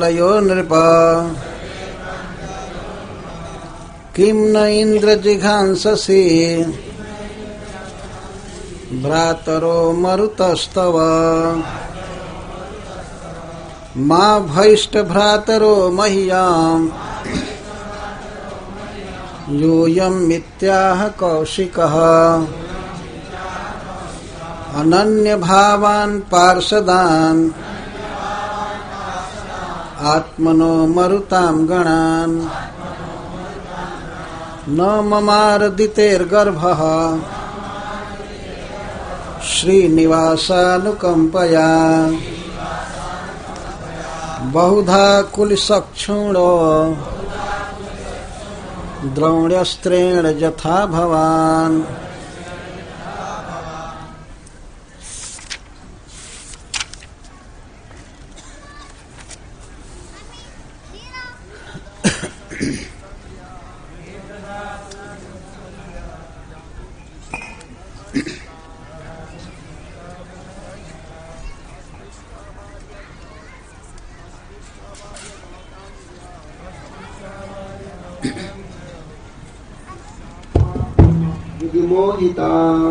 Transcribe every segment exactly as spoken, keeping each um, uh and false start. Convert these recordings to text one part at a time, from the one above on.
प्राञ्जलयो नृप किं न इन्द्रजिघांससि भ्रातरो मरुतस्तव मा भैष्ट भ्रातरो मह्याम् यूयं मिथ्याह कौशिकः अनन्य भावान् पार्षदान् आत्मनो मरुतां गणान् न ममारदितेर्गर्भः श्रीनिवासानुकम्पया बहुधा कुलसक्षुणो द्रोण्यस्त्रेण यथा भवान्। विमोहिता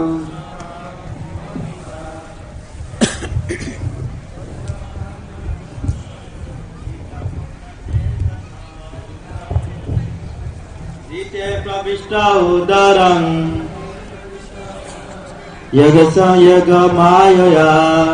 जीते प्रविष्टा उदरं यज्ञ संयज्ञ मायया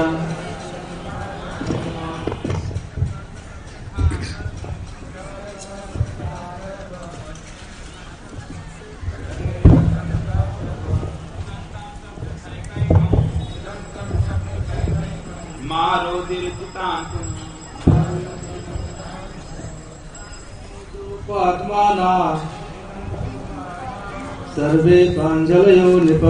आत्माना सर्वे प्राञ्जलयो नृप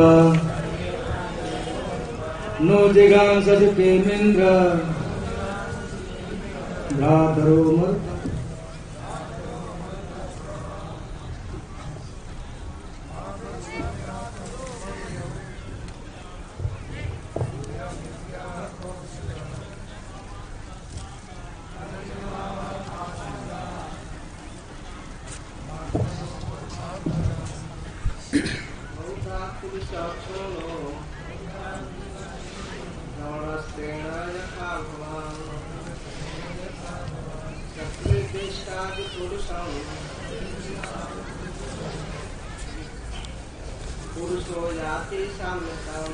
नो जिघांससि किमिन्द्र भ्रातरो मरुत पुरुषो याति साम्यतम्।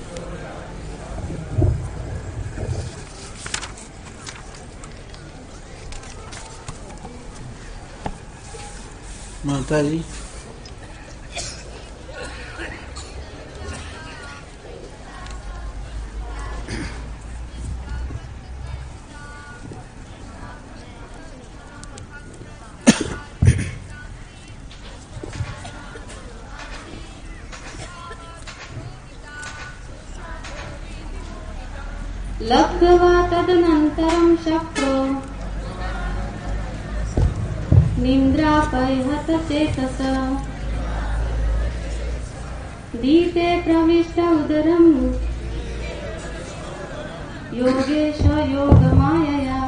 माता जी लब्ध्वा तदनन्तरं शक्रो निन्द्रापैहत चेतस दीपे प्रविष्ट उदरं योगेश योगमायया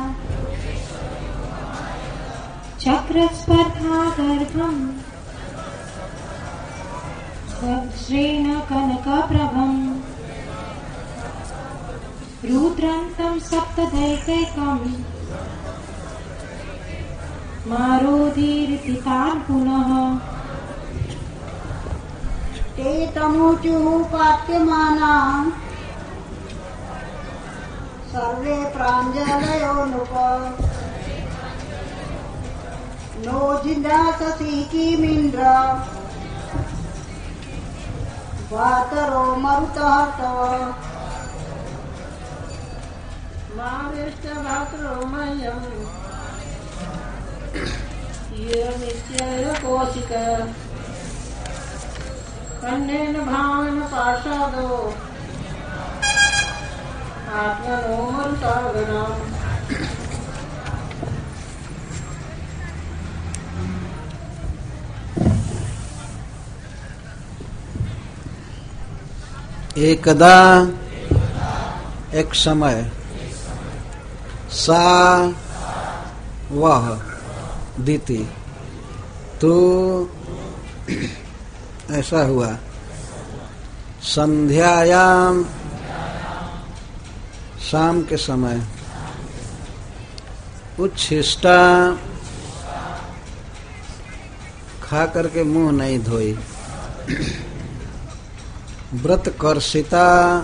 चक्रस्पर्धा गर्भं श्रेण कनकप्रभम् रुद्रान्तं सप्तदैकैकम् मारोधीर्तितान् पुनः ते तमुचुः पात्यमाना सर्वे प्राञ्जलयो नृप नो जिघांससि किमिन्द्र भ्रातरो मरुतः तव मावेष्ट भ्रातरो मह्यम् यूयमित्यय कौशिक अन्येन भावेन पार्षदो आत्मनो मरुता गणाम्। एकदा एक समय सा वह दीति। तो ऐसा हुआ। संध्यायाम, शाम के समय, उच्छिष्टा, खा करके मुंह नहीं धोई। व्रत कर्षिता,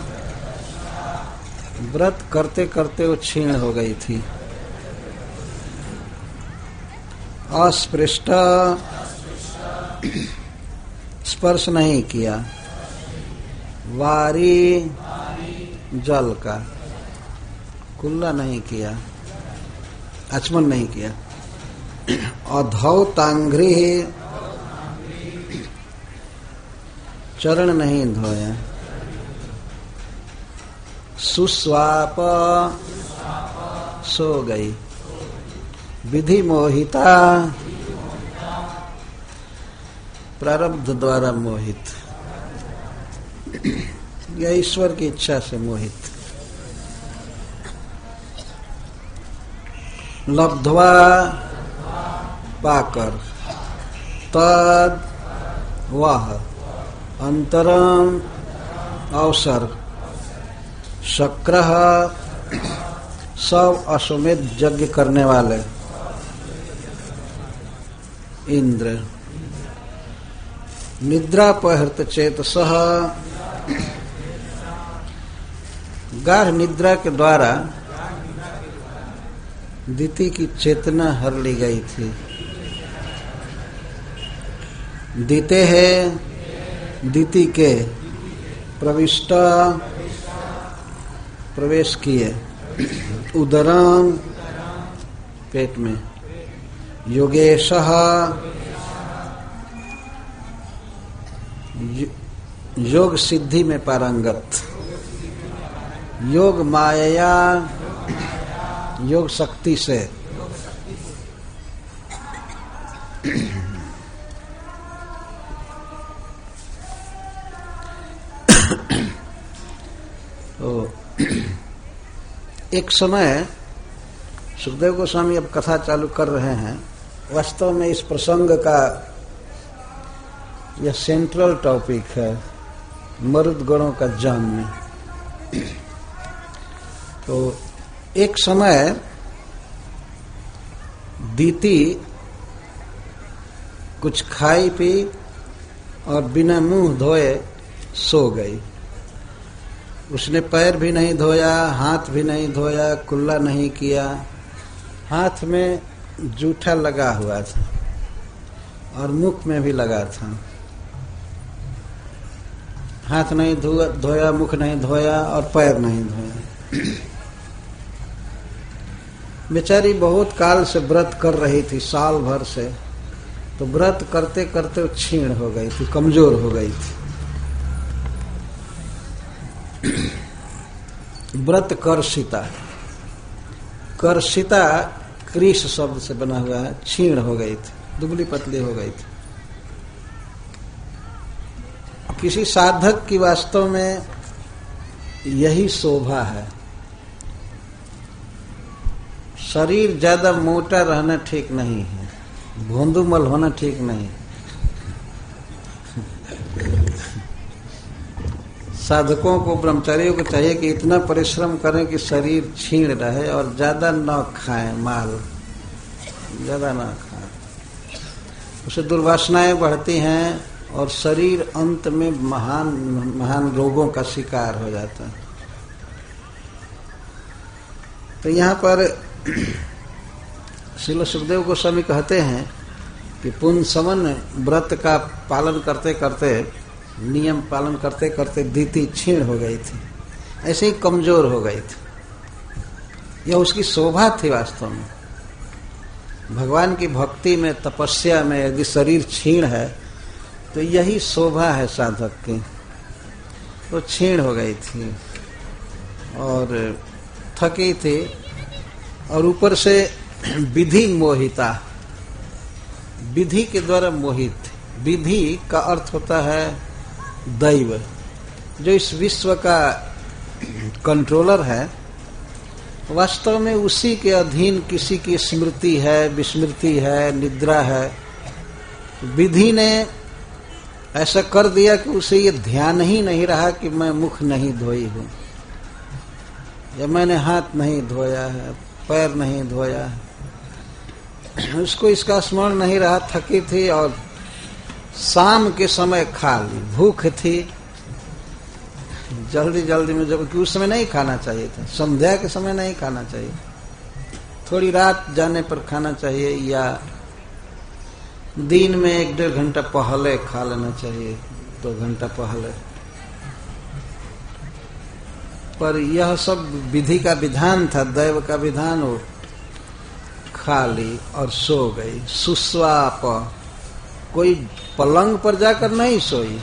व्रत करते करते वो क्षीण हो गई थी। अस्पृष्ट, स्पर्श नहीं किया। वारी, जल का, कुल्ला नहीं किया, आचमन नहीं किया। अधौतांघ्रि, चरण नहीं धोया। सुस्वाप, सो गई। विधि मोहिता, प्रारब्ध द्वारा मोहित, या ईश्वर की इच्छा से मोहित। लब्ध्वा, पाकर। तद, वह। अंतरम, अवसर। शक्रः, सब अश्वमेध यज्ञ करने वाले। इंद्र। निद्रापहृत चेतसः, गाढ़ निद्रा के द्वारा दीति की चेतना हर ली गई थी। दीते है, दीति के प्रविष्ट, प्रवेश किए। उदरम, पेट में। योगेशः, योग सिद्धि में पारंगत। योग माया, योग शक्ति से। तो एक समय सुखदेव गोस्वामी अब कथा चालू कर रहे हैं। वास्तव में इस प्रसंग का यह सेंट्रल टॉपिक है, मरुद गणों का जन्म। तो एक समय दीति कुछ खाई पी और बिना मुंह धोए सो गई। उसने पैर भी नहीं धोया, हाथ भी नहीं धोया, कुल्ला नहीं किया। हाथ में जूठा लगा हुआ था और मुख में भी लगा था। हाथ नहीं धोया, मुख नहीं धोया और पैर नहीं धोया। बेचारी बहुत काल से व्रत कर रही थी, साल भर से। तो व्रत करते करते क्षीण हो गई थी, कमजोर हो गई थी। व्रत कर्षिता, कर्षिता क्रीश शब्द से बना हुआ है। क्षीण हो गई थी, दुबली पतली हो गई थी। किसी साधक की वास्तव में यही शोभा है। शरीर ज्यादा मोटा रहना ठीक नहीं है, भोंदूमल होना ठीक नहीं। साधकों को, ब्रह्मचारियों को चाहिए कि इतना परिश्रम करें कि शरीर क्षीण रहे और ज्यादा न खाएं, माल ज्यादा न खाएं। उससे दुर्वासनाएं बढ़ती हैं और शरीर अंत में महान महान रोगों का शिकार हो जाता है। तो यहाँ पर श्रील सुखदेव गोस्वामी कहते हैं कि पुंसवन व्रत का पालन करते करते, नियम पालन करते करते दीति क्षीण हो गई थी, ऐसे ही कमजोर हो गई थी। यह उसकी शोभा थी वास्तव में। भगवान की भक्ति में, तपस्या में यदि शरीर क्षीण है तो यही शोभा है साधक की। तो क्षीण हो गई थी और थकी थी और ऊपर से विधि मोहिता, विधि के द्वारा मोहित। विधि का अर्थ होता है दैव, जो इस विश्व का कंट्रोलर है, वास्तव में उसी के अधीन किसी की स्मृति है, विस्मृति है, निद्रा है। विधि ने ऐसा कर दिया कि उसे ये ध्यान ही नहीं रहा कि मैं मुख नहीं धोई हूं, या मैंने हाथ नहीं धोया है, पैर नहीं धोया है। उसको इसका स्मरण नहीं रहा, थकी थी और शाम के समय खा ली, भूख थी, जल्दी जल्दी में, जबकि उस समय नहीं खाना चाहिए था, संध्या के समय नहीं खाना चाहिए, थोड़ी रात जाने पर खाना चाहिए, या दिन में एक डेढ़ घंटा पहले खा लेना चाहिए, दो घंटा पहले। पर यह सब विधि का विधान था, दैव का विधान। हो खा ली और सो गई। सुस्वाप, कोई पलंग पर जाकर नहीं सोई,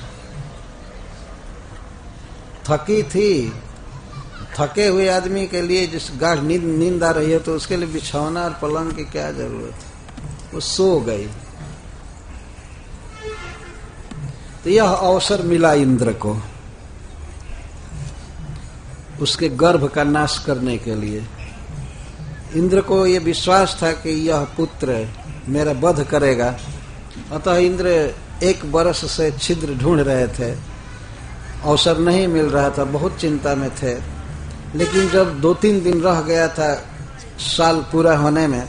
थकी थी। थके हुए आदमी के लिए जिस गाढ़ नींद नींद आ रही है तो उसके लिए बिछौना और पलंग की क्या जरूरत है, वो सो गई। तो यह अवसर मिला इंद्र को उसके गर्भ का नाश करने के लिए। इंद्र को यह विश्वास था कि यह पुत्र मेरा वध करेगा, अतः इंद्र एक बरस से छिद्र ढूंढ रहे थे, अवसर नहीं मिल रहा था, बहुत चिंता में थे। लेकिन जब दो तीन दिन रह गया था साल पूरा होने में,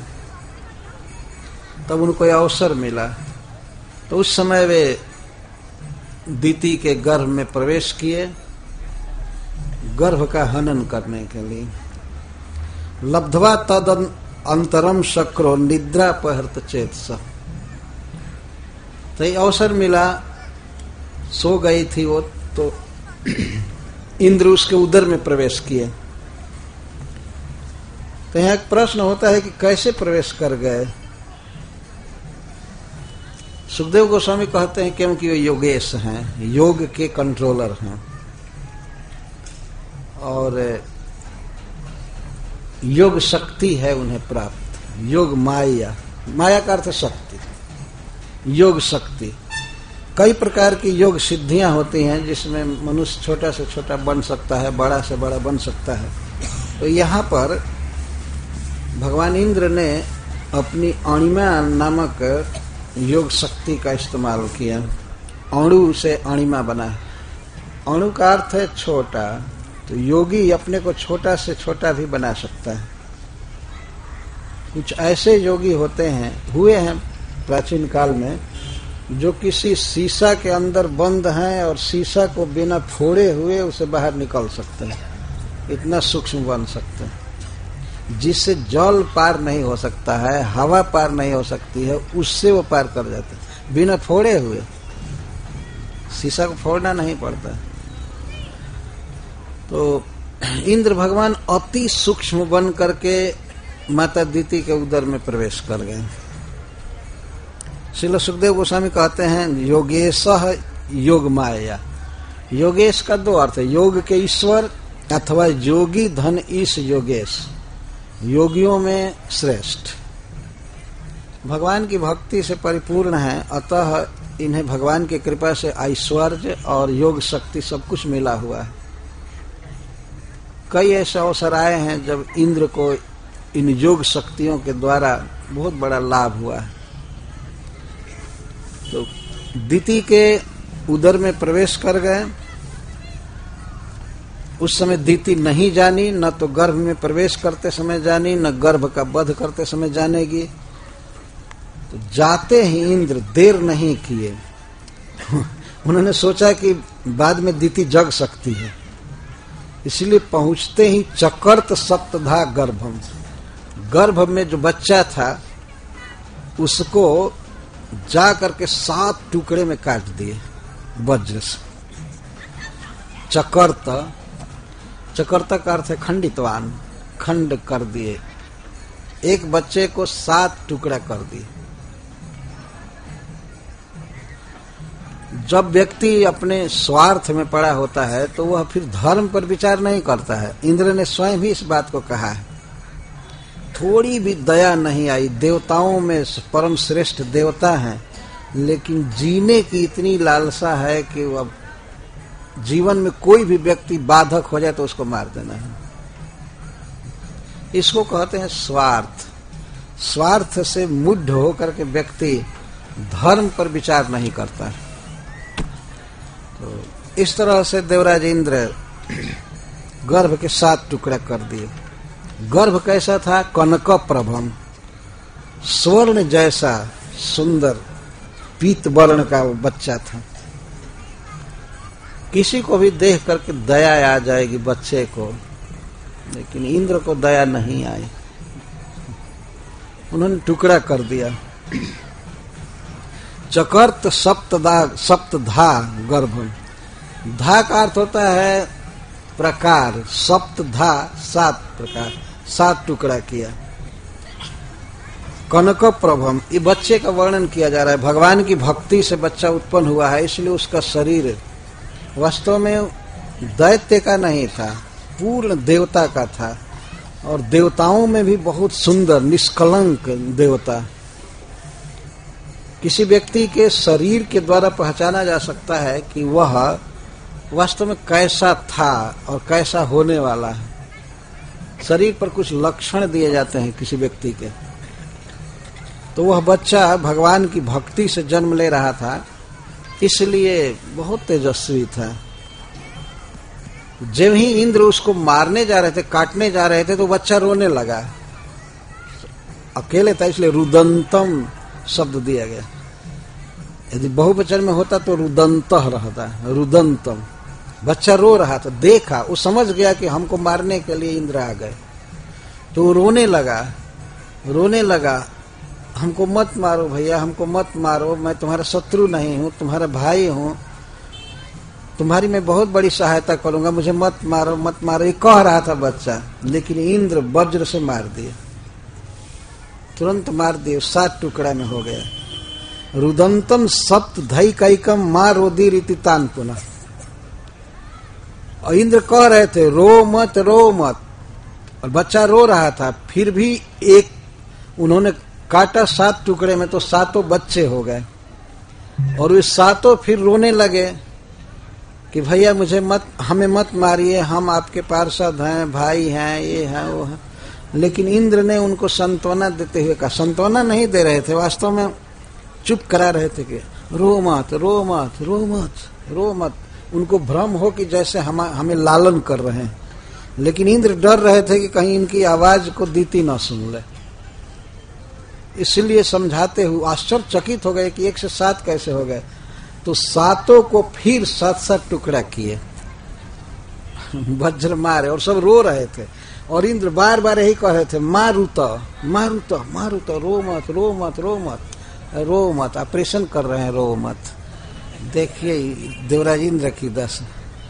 तब उनको यह अवसर मिला। तो उस समय वे दीति के गर्भ में प्रवेश किए, गर्भ का हनन करने के लिए। लब्ध्वा तद अंतरम शक्रो निद्रा पहर्त चेतस। तो ये अवसर मिला, सो गई थी वो, तो इंद्र उसके उदर में प्रवेश किए। तो यहाँ एक प्रश्न होता है कि कैसे प्रवेश कर गए। सुखदेव गोस्वामी कहते हैं क्योंकि वे योगेश हैं, योग के कंट्रोलर हैं, और योग शक्ति है उन्हें प्राप्त। योग माया, माया का अर्थ शक्ति, योग शक्ति। कई प्रकार की योग सिद्धियां होती हैं जिसमें मनुष्य छोटा से छोटा बन सकता है, बड़ा से बड़ा बन सकता है। तो यहाँ पर भगवान इंद्र ने अपनी अणिमा नामक योग शक्ति का इस्तेमाल किया। अणु से अणिमा बना। अणु का अर्थ है छोटा, तो योगी अपने को छोटा से छोटा भी बना सकता है। कुछ ऐसे योगी होते हैं, हुए हैं प्राचीन काल में, जो किसी शीशा के अंदर बंद हैं और शीशा को बिना फोड़े हुए उसे बाहर निकल सकते हैं, इतना सूक्ष्म बन सकते हैं। जिससे जल पार नहीं हो सकता है, हवा पार नहीं हो सकती है, उससे वो पार कर जाते हैं बिना फोड़े हुए। शीशा को फोड़ना नहीं पड़ता। तो इंद्र भगवान अति सूक्ष्म बन करके माता दीति के उदर में प्रवेश कर गए। श्रील सुखदेव गोस्वामी कहते हैं योगेश योग माया। योगेश का दो अर्थ है, योग के ईश्वर अथवा योगी धन ईश योगेश, योगियों में श्रेष्ठ। भगवान की भक्ति से परिपूर्ण है, अतः इन्हें भगवान की कृपा से ऐश्वर्य और योग शक्ति सब कुछ मिला हुआ है। कई ऐसे अवसर आए हैं जब इंद्र को इन योग शक्तियों के द्वारा बहुत बड़ा लाभ हुआ है। तो दीति के उदर में प्रवेश कर गए। उस समय दीति नहीं जानी, न तो गर्भ में प्रवेश करते समय जानी, न गर्भ का वध करते समय जानेगी। तो जाते ही इंद्र देर नहीं किए। उन्होंने सोचा कि बाद में दीति जग सकती है, इसलिए पहुंचते ही चकर्त सप्तधा गर्भम, गर्भ में जो बच्चा था उसको जा करके सात टुकड़े में काट दिए वज्र से। चकर्त, चकर्त का अर्थ है खंडितवान, खंड कर दिए। एक बच्चे को सात टुकड़ा कर दिए। जब व्यक्ति अपने स्वार्थ में पड़ा होता है तो वह फिर धर्म पर विचार नहीं करता है। इंद्र ने स्वयं भी इस बात को कहा है। थोड़ी भी दया नहीं आई। देवताओं में परम श्रेष्ठ देवता हैं, लेकिन जीने की इतनी लालसा है कि वह जीवन में कोई भी व्यक्ति बाधक हो जाए तो उसको मार देना है। इसको कहते हैं स्वार्थ। स्वार्थ से मुग्ध होकर के व्यक्ति धर्म पर विचार नहीं करता। तो इस तरह से देवराज इंद्र गर्भ के सात टुकड़ा कर दिए। गर्भ कैसा था? कनक प्रभम, स्वर्ण जैसा सुंदर पीत वर्ण का वो बच्चा था। किसी को भी देख करके दया आ जाएगी बच्चे को, लेकिन इंद्र को दया नहीं आई। उन्होंने टुकड़ा कर दिया। चकर्त सप्तदा सप्तधा गर्भम। धा का अर्थ होता है प्रकार, सप्तधा सात प्रकार, सात टुकड़ा किया। कनक प्रभम, ये बच्चे का वर्णन किया जा रहा है। भगवान की भक्ति से बच्चा उत्पन्न हुआ है, इसलिए उसका शरीर वास्तव में दैत्य का नहीं था, पूर्ण देवता का था। और देवताओं में भी बहुत सुंदर निष्कलंक देवता। किसी व्यक्ति के शरीर के द्वारा पहचाना जा सकता है कि वह वास्तव में कैसा था और कैसा होने वाला है। शरीर पर कुछ लक्षण दिए जाते हैं किसी व्यक्ति के। तो वह बच्चा भगवान की भक्ति से जन्म ले रहा था, इसलिए बहुत तेजस्वी था। जब ही इंद्र उसको मारने जा रहे थे, काटने जा रहे थे, तो बच्चा रोने लगा। अकेले था इसलिए रुदंतम शब्द दिया गया। यदि बहुवचन में होता तो रुदंतः रहता, रुदंतम। बच्चा रो रहा था, देखा, वो समझ गया कि हमको मारने के लिए इंद्र आ गए, तो वो रोने लगा रोने लगा हमको मत मारो भैया, हमको मत मारो, मैं तुम्हारा शत्रु नहीं हूं, तुम्हारा भाई हूं, तुम्हारी मैं बहुत बड़ी सहायता करूंगा, मुझे मत मारो मत मारो, ये कह रहा था बच्चा। लेकिन इंद्र वज्र से मार दिए, तुरंत मार दिए, सात टुकड़ा में हो गया। रुदंतम सप्त धई कैकम मां रोदी रीति तान पुनः। और इंद्र कह रहे थे रो मत रो मत, और बच्चा रो रहा था, फिर भी एक उन्होंने काटा सात टुकड़े में, तो सातों बच्चे हो गए। और वे सातों फिर रोने लगे कि भैया मुझे मत, हमें मत मारिए, हम आपके पार्षद हैं, भाई हैं, ये हैं वो हैं। लेकिन इंद्र ने उनको सांत्वना देते हुए कहा, सांत्वना नहीं दे रहे थे, वास्तव में चुप करा रहे थे कि रो मत रो मत रो मत रो मत। उनको भ्रम हो कि जैसे हम हमें लालन कर रहे हैं। लेकिन इंद्र डर रहे थे कि कहीं इनकी आवाज को दीति न सुन ले, इसलिए समझाते हुए आश्चर्यचकित हो गए कि एक से सात कैसे हो गए। तो सातों को फिर सात सात टुकड़ा किए, वज्र मारे, और सब रो रहे थे। और इंद्र बार बार यही कह रहे थे मारुत मारुत मारुत, रो मत रो मत रो मत रो मत, ऑपरेशन कर रहे हैं, रो मत। देखिए देवराज इंद्र की दशा,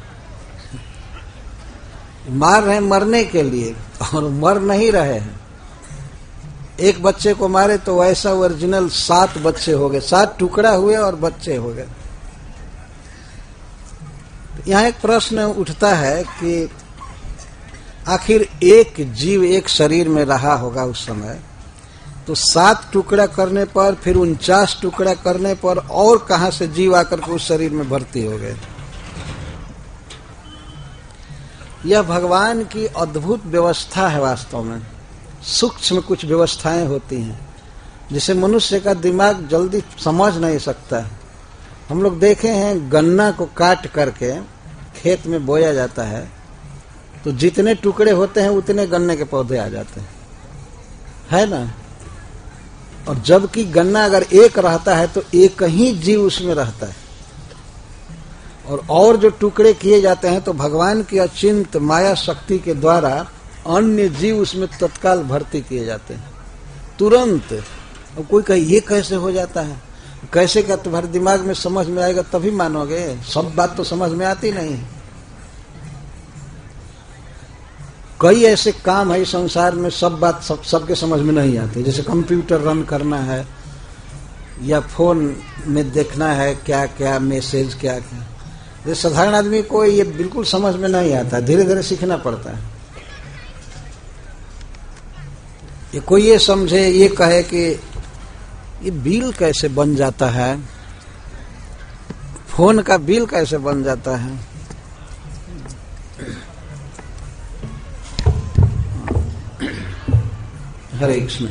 मार रहे हैं मरने के लिए और मर नहीं रहे हैं। एक बच्चे को मारे तो ऐसा ओरिजिनल सात बच्चे हो गए, सात टुकड़ा हुए और बच्चे हो गए। यहाँ एक प्रश्न उठता है कि आखिर एक जीव एक शरीर में रहा होगा उस समय, तो सात टुकड़ा करने पर, फिर उनचास टुकड़ा करने पर और कहां से जीव आकर के उस शरीर में भर्ती हो गए। यह भगवान की अद्भुत व्यवस्था है। वास्तव में सूक्ष्म कुछ व्यवस्थाएं होती हैं जिसे मनुष्य का दिमाग जल्दी समझ नहीं सकता। हम लोग देखे हैं गन्ना को काट करके खेत में बोया जाता है, तो जितने टुकड़े होते हैं उतने गन्ने के पौधे आ जाते हैं, है ना। और जबकि गन्ना अगर एक रहता है तो एक ही जीव उसमें रहता है, और और जो टुकड़े किए जाते हैं तो भगवान की अचिंत माया शक्ति के द्वारा अन्य जीव उसमें तत्काल भर्ती किए जाते हैं तुरंत। और कोई कहे ये कैसे हो जाता है, कैसे का तुम्हारे दिमाग में समझ में आएगा तभी मानोगे, सब बात तो समझ में आती नहीं। कई ऐसे काम है संसार में सब बात सब सबके समझ में नहीं आती, जैसे कंप्यूटर रन करना है या फोन में देखना है क्या क्या मैसेज क्या क्या। जैसे साधारण आदमी को ये बिल्कुल समझ में नहीं आता, धीरे धीरे सीखना पड़ता है। ये कोई ये समझे, ये कहे कि ये बिल कैसे बन जाता है, फोन का बिल कैसे बन जाता है। हरे कृष्ण।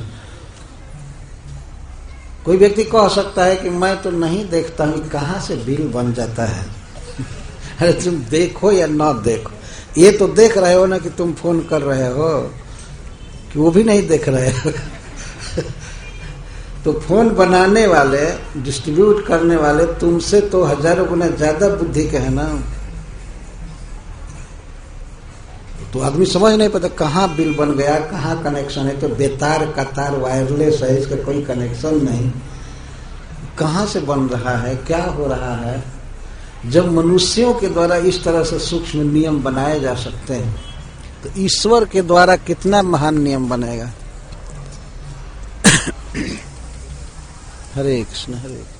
कोई व्यक्ति कह सकता है कि मैं तो नहीं देखता हूं, कहां से बिल बन जाता है। अरे तुम देखो या ना देखो, ये तो देख रहे हो ना कि तुम फोन कर रहे हो, कि वो भी नहीं देख रहे हो। तो फोन बनाने वाले, डिस्ट्रीब्यूट करने वाले तुमसे तो हजारों गुना ज्यादा बुद्धि के है ना। तो आदमी समझ नहीं पाता कहाँ बिल बन गया, कहाँ कनेक्शन है। तो बेतार का तार वायरलेस है, इसका कोई कनेक्शन नहीं, कहाँ से बन रहा है, क्या हो रहा है। जब मनुष्यों के द्वारा इस तरह से सूक्ष्म नियम बनाए जा सकते हैं, तो ईश्वर के द्वारा कितना महान नियम बनेगा। हरे कृष्ण हरे कृष्ण।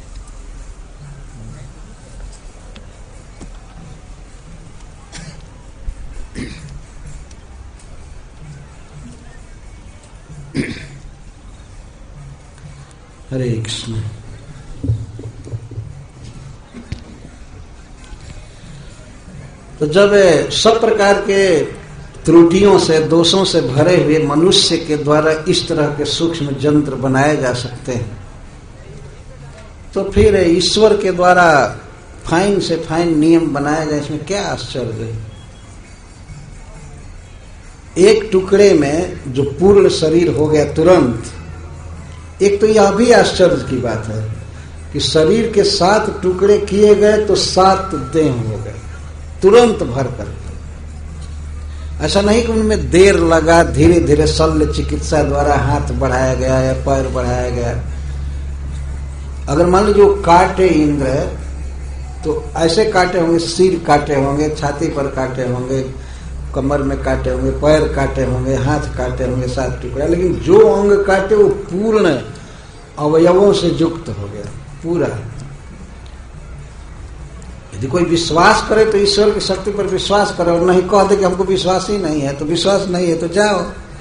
हरे कृष्ण। तो जब सब प्रकार के त्रुटियों से, दोषों से भरे हुए मनुष्य के द्वारा इस तरह के सूक्ष्म यंत्र बनाए जा सकते हैं, तो फिर ईश्वर के द्वारा फाइन से फाइन नियम बनाया जाए, इसमें क्या आश्चर्य है। एक टुकड़े में जो पूर्ण शरीर हो गया तुरंत, एक तो यह भी आश्चर्य की बात है कि शरीर के सात टुकड़े किए गए तो सात देह हो गए तुरंत भर कर। ऐसा नहीं कि उनमें देर लगा, धीरे धीरे शल्य चिकित्सा द्वारा हाथ बढ़ाया गया या पैर बढ़ाया गया। अगर मान लीजिए वो काटे इंद्र, तो ऐसे काटे होंगे, सिर काटे होंगे, छाती पर काटे होंगे, कमर में काटे होंगे, पैर काटे होंगे, हाथ काटे होंगे, सात टुकड़ा। लेकिन जो अंग काटे वो पूर्ण अवयवों से युक्त हो गया पूरा। यदि कोई विश्वास करे तो ईश्वर की शक्ति पर विश्वास करे, और नहीं कह दे कि हमको विश्वास ही नहीं है, तो विश्वास नहीं है तो जाओ।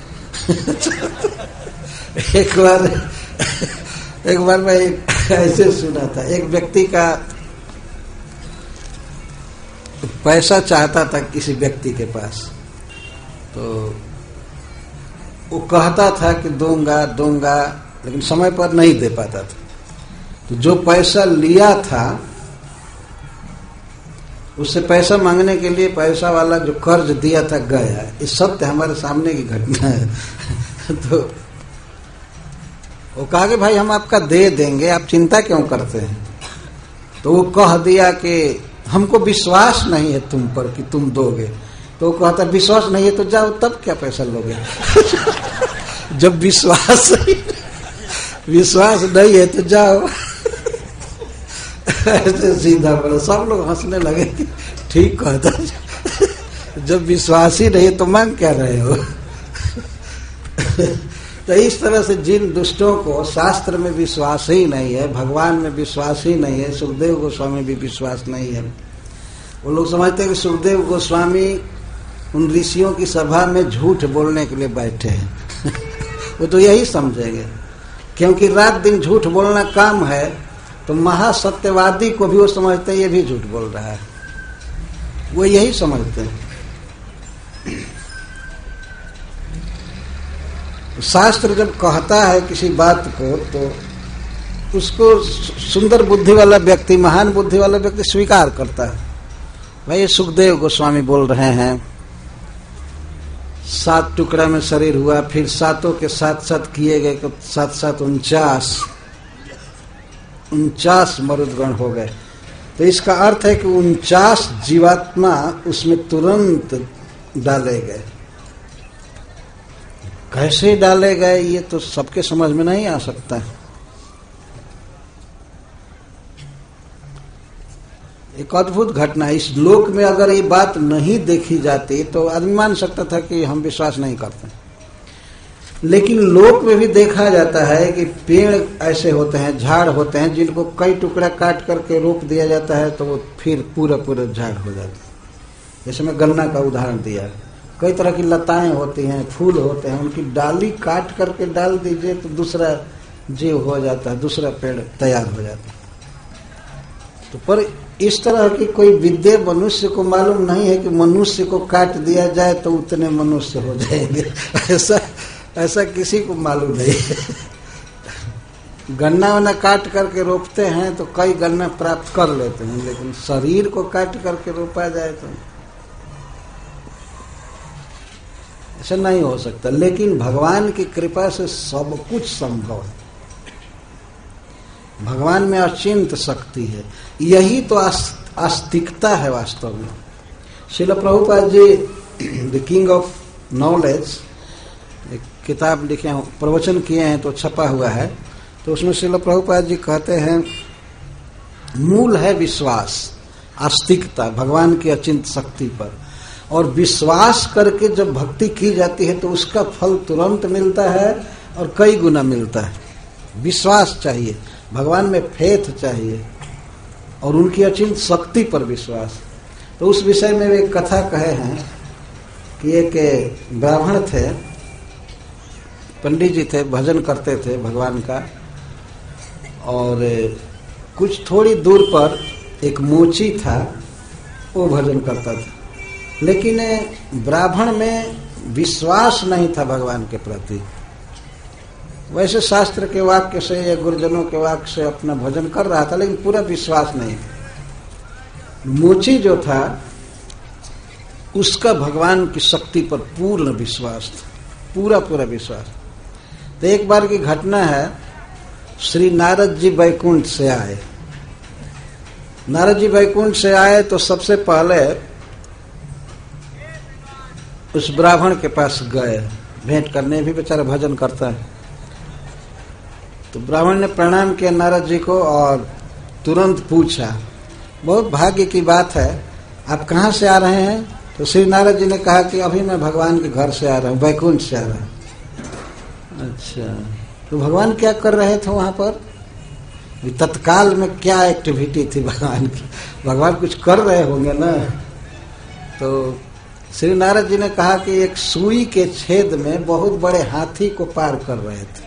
एक बार एक बार मैं ऐसे सुना था, एक व्यक्ति का पैसा चाहता था किसी व्यक्ति के पास, तो वो कहता था कि दूंगा दूंगा, लेकिन समय पर नहीं दे पाता था। तो जो पैसा लिया था, उससे पैसा मांगने के लिए पैसा वाला जो कर्ज दिया था गया। ये सत्य हमारे सामने की घटना है। तो वो कहा कि भाई हम आपका दे देंगे, आप चिंता क्यों करते हैं। तो वो कह दिया कि हमको विश्वास नहीं है तुम पर कि तुम दोगे। तो वो कहता विश्वास नहीं है तो जाओ, तब क्या पैसा लोगे। जब विश्वास विश्वास नहीं है तो जाओ। ऐसे सीधा बोला, सब लोग हंसने लगे कि ठीक कहता। जब विश्वास ही नहीं तो मांग क्या रहे हो। तो इस तरह से जिन दुष्टों को शास्त्र में विश्वास ही नहीं है, भगवान में विश्वास ही नहीं है, सुखदेव गोस्वामी भी विश्वास नहीं है, वो लोग समझते हैं कि सुखदेव गोस्वामी उन ऋषियों की सभा में झूठ बोलने के लिए बैठे हैं। वो तो यही समझेंगे, क्योंकि रात दिन झूठ बोलना काम है, तो महासत्यवादी को भी वो समझते हैं ये भी झूठ बोल रहा है, वो यही समझते हैं। शास्त्र जब कहता है किसी बात को, तो उसको सुंदर बुद्धि वाला व्यक्ति, महान बुद्धि वाला व्यक्ति स्वीकार करता है। भाई ये सुखदेव गोस्वामी बोल रहे हैं, सात टुकड़ा में शरीर हुआ, फिर सातों के साथ साथ किए गए तो सात सात उनचास उनचास मरुदगण हो गए। तो इसका अर्थ है कि उनचास जीवात्मा उसमें तुरंत डाले गए। कैसे डाले गए ये तो सबके समझ में नहीं आ सकता है। एक अद्भुत घटना है। इस लोक में अगर ये बात नहीं देखी जाती तो आदमी मान सकता था कि हम विश्वास नहीं करते, लेकिन लोक में भी देखा जाता है कि पेड़ ऐसे होते हैं, झाड़ होते हैं, जिनको कई टुकड़ा काट करके रोप दिया जाता है तो वो फिर पूरा पूरा झाड़ हो जाता है। जैसे मैं गन्ना का उदाहरण दिया, कई तरह की लताएं होती हैं, फूल होते हैं, उनकी डाली काट करके डाल दीजिए तो दूसरा जीव हो जाता है, दूसरा पेड़ तैयार हो जाता है। तो पर इस तरह की कोई विद्या मनुष्य को मालूम नहीं है कि मनुष्य को काट दिया जाए तो उतने मनुष्य हो जाएंगे। ऐसा ऐसा किसी को मालूम नहीं। गन्ना वन्ना काट करके रोपते हैं तो कई गन्ना प्राप्त कर लेते हैं, लेकिन शरीर को काट करके रोपा जाए तो ऐसा नहीं हो सकता। लेकिन भगवान की कृपा से सब कुछ संभव है। भगवान में अचिंत शक्ति है, यही तो आस्तिकता है वास्तव में। Srila Prabhupada ji the king of knowledge एक किताब लिखे हैं, प्रवचन किए हैं, तो छपा हुआ है। तो उसमें श्रील प्रभुपाद जी कहते हैं मूल है विश्वास, आस्तिकता भगवान की अचिंत शक्ति पर। और विश्वास करके जब भक्ति की जाती है तो उसका फल तुरंत मिलता है और कई गुना मिलता है। विश्वास चाहिए, भगवान में फेथ चाहिए और उनकी अचिंत शक्ति पर विश्वास। तो उस विषय में वे एक कथा कहे हैं कि एक ब्राह्मण थे, पंडित जी थे, भजन करते थे भगवान का, और कुछ थोड़ी दूर पर एक मोची था, वो भजन करता था। लेकिन ब्राह्मण में विश्वास नहीं था भगवान के प्रति। वैसे शास्त्र के वाक्य से या गुरुजनों के वाक्य से अपना भजन कर रहा था, लेकिन पूरा विश्वास नहीं था। मोची जो था उसका भगवान की शक्ति पर पूर्ण विश्वास था, पूरा पूरा विश्वास। तो एक बार की घटना है, श्री नारद जी वैकुंठ से आए। नारद जी वैकुंठ से आए तो सबसे पहले उस ब्राह्मण के पास गए भेंट करने, भी बेचारा भजन करता है। तो ब्राह्मण ने प्रणाम किया नारद जी को और तुरंत पूछा, बहुत भाग्य की बात है, आप कहाँ से आ रहे हैं? तो श्री नारद जी ने कहा कि अभी मैं भगवान के घर से आ रहा हूँ, वैकुंठ से आ रहा हूँ। अच्छा, तो भगवान क्या कर रहे थे वहां पर? तत्काल में क्या एक्टिविटी थी भगवान की? भगवान कुछ कर रहे होंगे ना। तो श्री नारद जी ने कहा कि एक सुई के छेद में बहुत बड़े हाथी को पार कर रहे थे।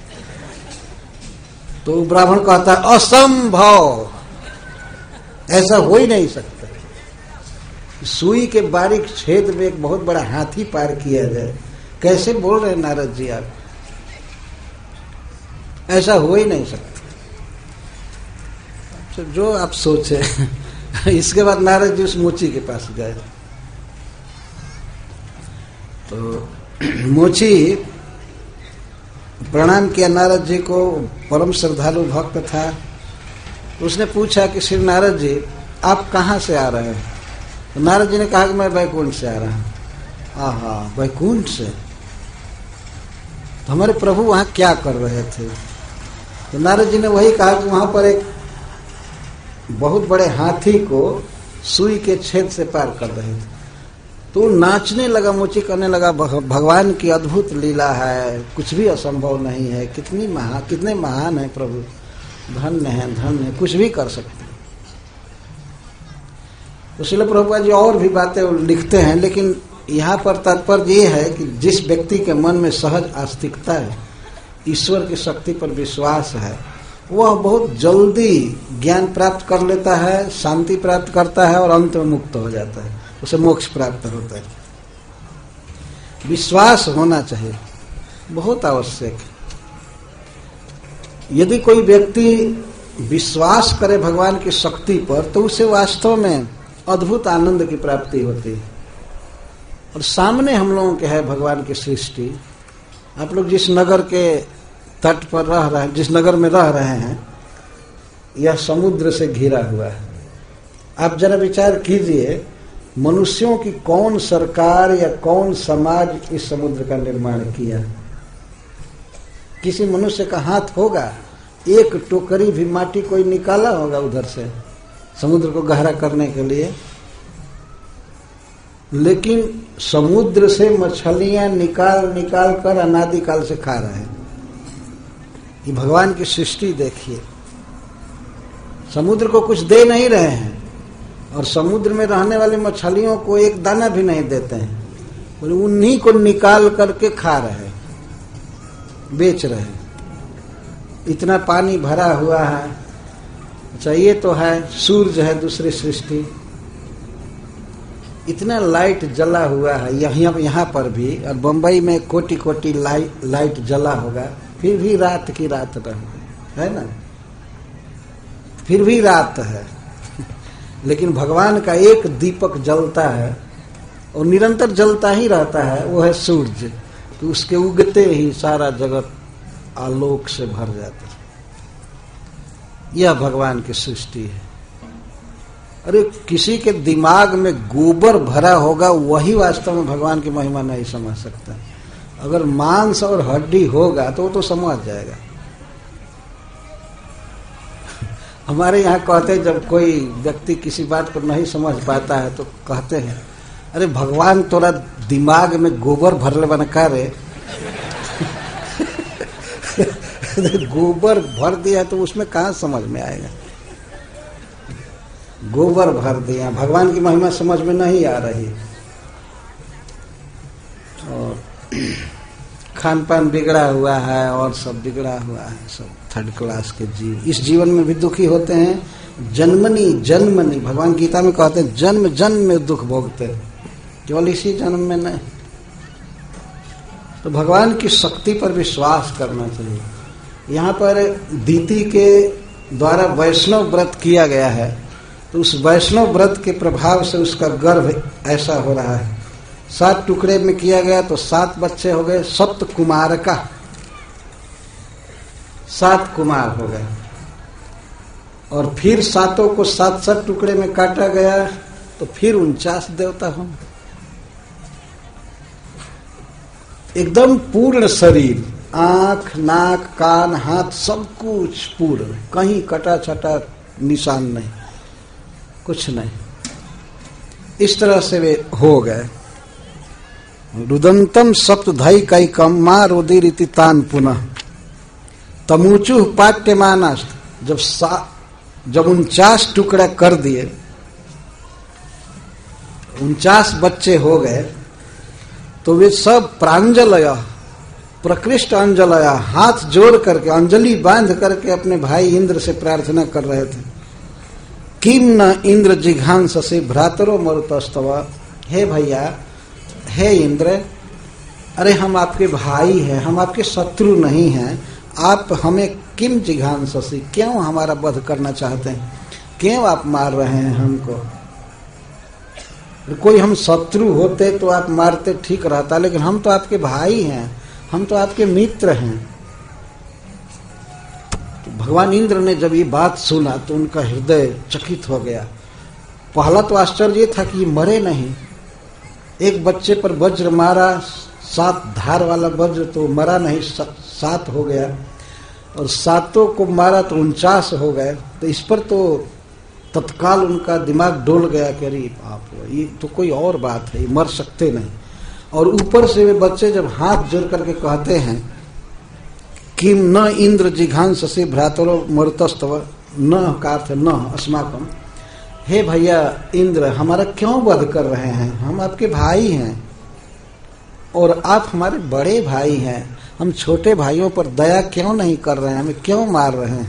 तो ब्राह्मण कहता है असंभव, ऐसा हो ही नहीं सकता। सुई के बारीक छेद में एक बहुत बड़ा हाथी पार किया जाए, कैसे बोल रहे हैं नारद जी आप? ऐसा हो ही नहीं सकता। तो जो आप सोचे। इसके बाद नारद जी उस मोची के पास गए। तो मोची प्रणाम किया नारद जी को, परम श्रद्धालु भक्त था। उसने पूछा कि श्री नारद जी आप कहाँ से आ रहे हैं? तो नारद जी ने कहा कि मैं वैकुंठ से आ रहा हूँ। आहा, वैकुंठ से? तो हमारे प्रभु वहाँ क्या कर रहे थे? तो नारद जी ने वही कहा कि वहाँ पर एक बहुत बड़े हाथी को सुई के छेद से पार कर रहे थे। तो नाचने लगा, मोची करने लगा, भगवान की अद्भुत लीला है, कुछ भी असंभव नहीं है, कितनी महा कितने महान है प्रभु, धन्य है धन्य है, कुछ भी कर सकते हैं। तो श्रील प्रभुपाद जी और भी बातें लिखते हैं, लेकिन यहाँ पर तात्पर्य ये है कि जिस व्यक्ति के मन में सहज आस्तिकता है, ईश्वर की शक्ति पर विश्वास है, वह बहुत जल्दी ज्ञान प्राप्त कर लेता है, शांति प्राप्त करता है और अंत में मुक्त हो जाता है, उसे मोक्ष प्राप्त होता है। विश्वास होना चाहिए, बहुत आवश्यक है। यदि कोई व्यक्ति विश्वास करे भगवान की शक्ति पर, तो उसे वास्तव में अद्भुत आनंद की प्राप्ति होती है। और सामने हम लोगों के है भगवान की सृष्टि। आप लोग जिस नगर के तट पर रह रहे हैं, जिस नगर में रह रहे हैं, यह समुद्र से घिरा हुआ है। आप जरा विचार कीजिए, मनुष्यों की कौन सरकार या कौन समाज इस समुद्र का निर्माण किया? किसी मनुष्य का हाथ होगा? एक टोकरी भी माटी कोई निकाला होगा उधर से समुद्र को गहरा करने के लिए? लेकिन समुद्र से मछलियां निकाल निकाल कर अनादिकाल से खा रहे हैं। ये भगवान की सृष्टि देखिए। समुद्र को कुछ दे नहीं रहे हैं और समुद्र में रहने वाली मछलियों को एक दाना भी नहीं देते हैं, बोले उन्हीं को निकाल करके खा रहे हैं, बेच रहे हैं। इतना पानी भरा हुआ है। अच्छा, ये तो है सूरज है दूसरी सृष्टि। इतना लाइट जला हुआ है यहाँ यहाँ पर भी, और बंबई में कोटि कोटि लाइट लाइट जला होगा, फिर भी रात की रात रहे, है ना, फिर भी रात है। लेकिन भगवान का एक दीपक जलता है और निरंतर जलता ही रहता है, वो है सूर्य। तो उसके उगते ही सारा जगत आलोक से भर जाता है। यह भगवान की सृष्टि है। अरे किसी के दिमाग में गोबर भरा होगा वही वास्तव में भगवान की महिमा नहीं समझ सकता। अगर मांस और हड्डी होगा तो वो तो समझ जाएगा। हमारे यहाँ कहते हैं, जब कोई व्यक्ति किसी बात को नहीं समझ पाता है तो कहते हैं, अरे भगवान तोरा दिमाग में गोबर भरले बन का रे। गोबर भर दिया तो उसमें कहाँ समझ में आएगा। गोबर भर दिया, भगवान की महिमा समझ में नहीं आ रही। और खान पान बिगड़ा हुआ है और सब बिगड़ा हुआ है, सब थर्ड क्लास के जीव इस जीवन में भी दुखी होते हैं। जन्मनी जन्मनी, भगवान गीता में कहते हैं जन्म जन्म में दुख भोगते हैं, केवल इसी जन्म में नहीं। तो भगवान की शक्ति पर विश्वास करना चाहिए। यहाँ पर दीति के द्वारा वैष्णव व्रत किया गया है, तो उस वैष्णव व्रत के प्रभाव से उसका गर्भ ऐसा हो रहा है। सात टुकड़े में किया गया तो सात बच्चे हो गए, सप्त कुमार का, सात कुमार हो गए। और फिर सातों को सात सात टुकड़े में काटा गया तो फिर उनचास देवता हों। एकदम पूर्ण शरीर, आंख, नाक, कान, हाथ, सब कुछ पूर्ण, कहीं कटा छटा निशान नहीं, कुछ नहीं। इस तरह से वे हो गए। रुदंतम सप्तधई कैकम मां रोदिरिति तान पुनः तमुचु पाट्यमानास्त। जब सा जब उनचास टुकड़ा कर दिए, उनचास बच्चे हो गए, तो वे सब प्रांजलय, प्रकृष्ट अंजलय, हाथ जोड़ करके अंजलि बांध करके अपने भाई इंद्र से प्रार्थना कर रहे थे। किम न इंद्र जिघांस से भ्रातरो मरुतस्तव। हे भैया, हे इंद्र, अरे हम आपके भाई हैं, हम आपके शत्रु नहीं हैं, आप हमें किम जिघांससी, क्यों हमारा वध करना चाहते हैं, क्यों आप मार रहे हैं हमको। कोई हम शत्रु होते तो आप मारते ठीक रहता, लेकिन हम तो आपके भाई हैं, हम तो आपके मित्र हैं। तो भगवान इंद्र ने जब ये बात सुना तो उनका हृदय चकित हो गया। पहला तो आश्चर्य था कि ये मरे नहीं। एक बच्चे पर वज्र मारा, सात धार वाला वज्र, तो मरा नहीं, सात हो गया। और सातों को मारा तो उनचास हो गए। तो इस पर तो तत्काल उनका दिमाग डोल गया कि अरे बाप, ये तो कोई और बात है, ये मर सकते नहीं। और ऊपर से वे बच्चे जब हाथ जोड़ करके कहते हैं किम न इंद्र जिघांस से भ्रातरो मरुतस्तव, न का अर्थ न अस्माकम, हे भैया इंद्र, हमारा क्यों वध कर रहे हैं, हम आपके भाई हैं और आप हमारे बड़े भाई हैं, हम छोटे भाइयों पर दया क्यों नहीं कर रहे हैं, हमें क्यों मार रहे हैं।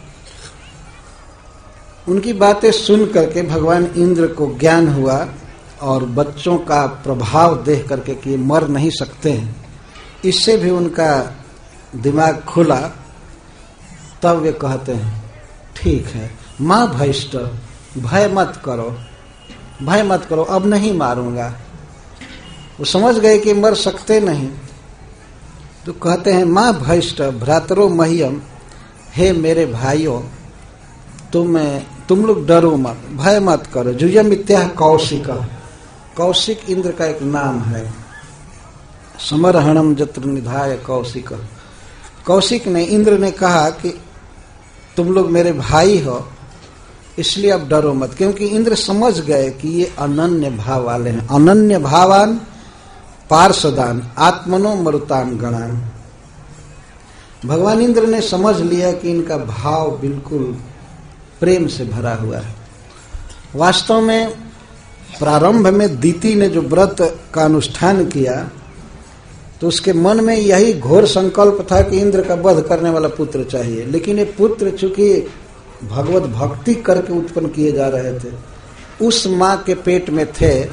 उनकी बातें सुन करके भगवान इंद्र को ज्ञान हुआ और बच्चों का प्रभाव देख करके कि ये मर नहीं सकते हैं, इससे भी उनका दिमाग खुला। तब वे कहते हैं ठीक है, मां भयष्ट, भय मत करो, भय मत करो, अब नहीं मारूंगा। वो समझ गए कि मर सकते नहीं, तो कहते हैं मां भयष्ट भ्रातरो मह्यम, हे मेरे भाइयों, तुम तुम लोग डरो मत, भय मत करो। जुयम इत्याह कौशिक, कौशिक इंद्र का एक नाम है। समरहणम जत्र निधाय कौशिक, कौशिक ने, इंद्र ने कहा कि तुम लोग मेरे भाई हो, इसलिए अब डरो मत, क्योंकि इंद्र समझ गए कि ये अनन्य भाव वाले हैं। अनन्य भावान पार्षदान आत्मनो मरुतान गणान। भगवान इंद्र ने समझ लिया कि इनका भाव बिल्कुल प्रेम से भरा हुआ है। वास्तव में प्रारंभ में दीति ने जो व्रत का अनुष्ठान किया तो उसके मन में यही घोर संकल्प था कि इंद्र का वध करने वाला पुत्र चाहिए, लेकिन ये पुत्र चूंकि भगवत भक्ति करके उत्पन्न किए जा रहे थे, उस माँ के पेट में थे,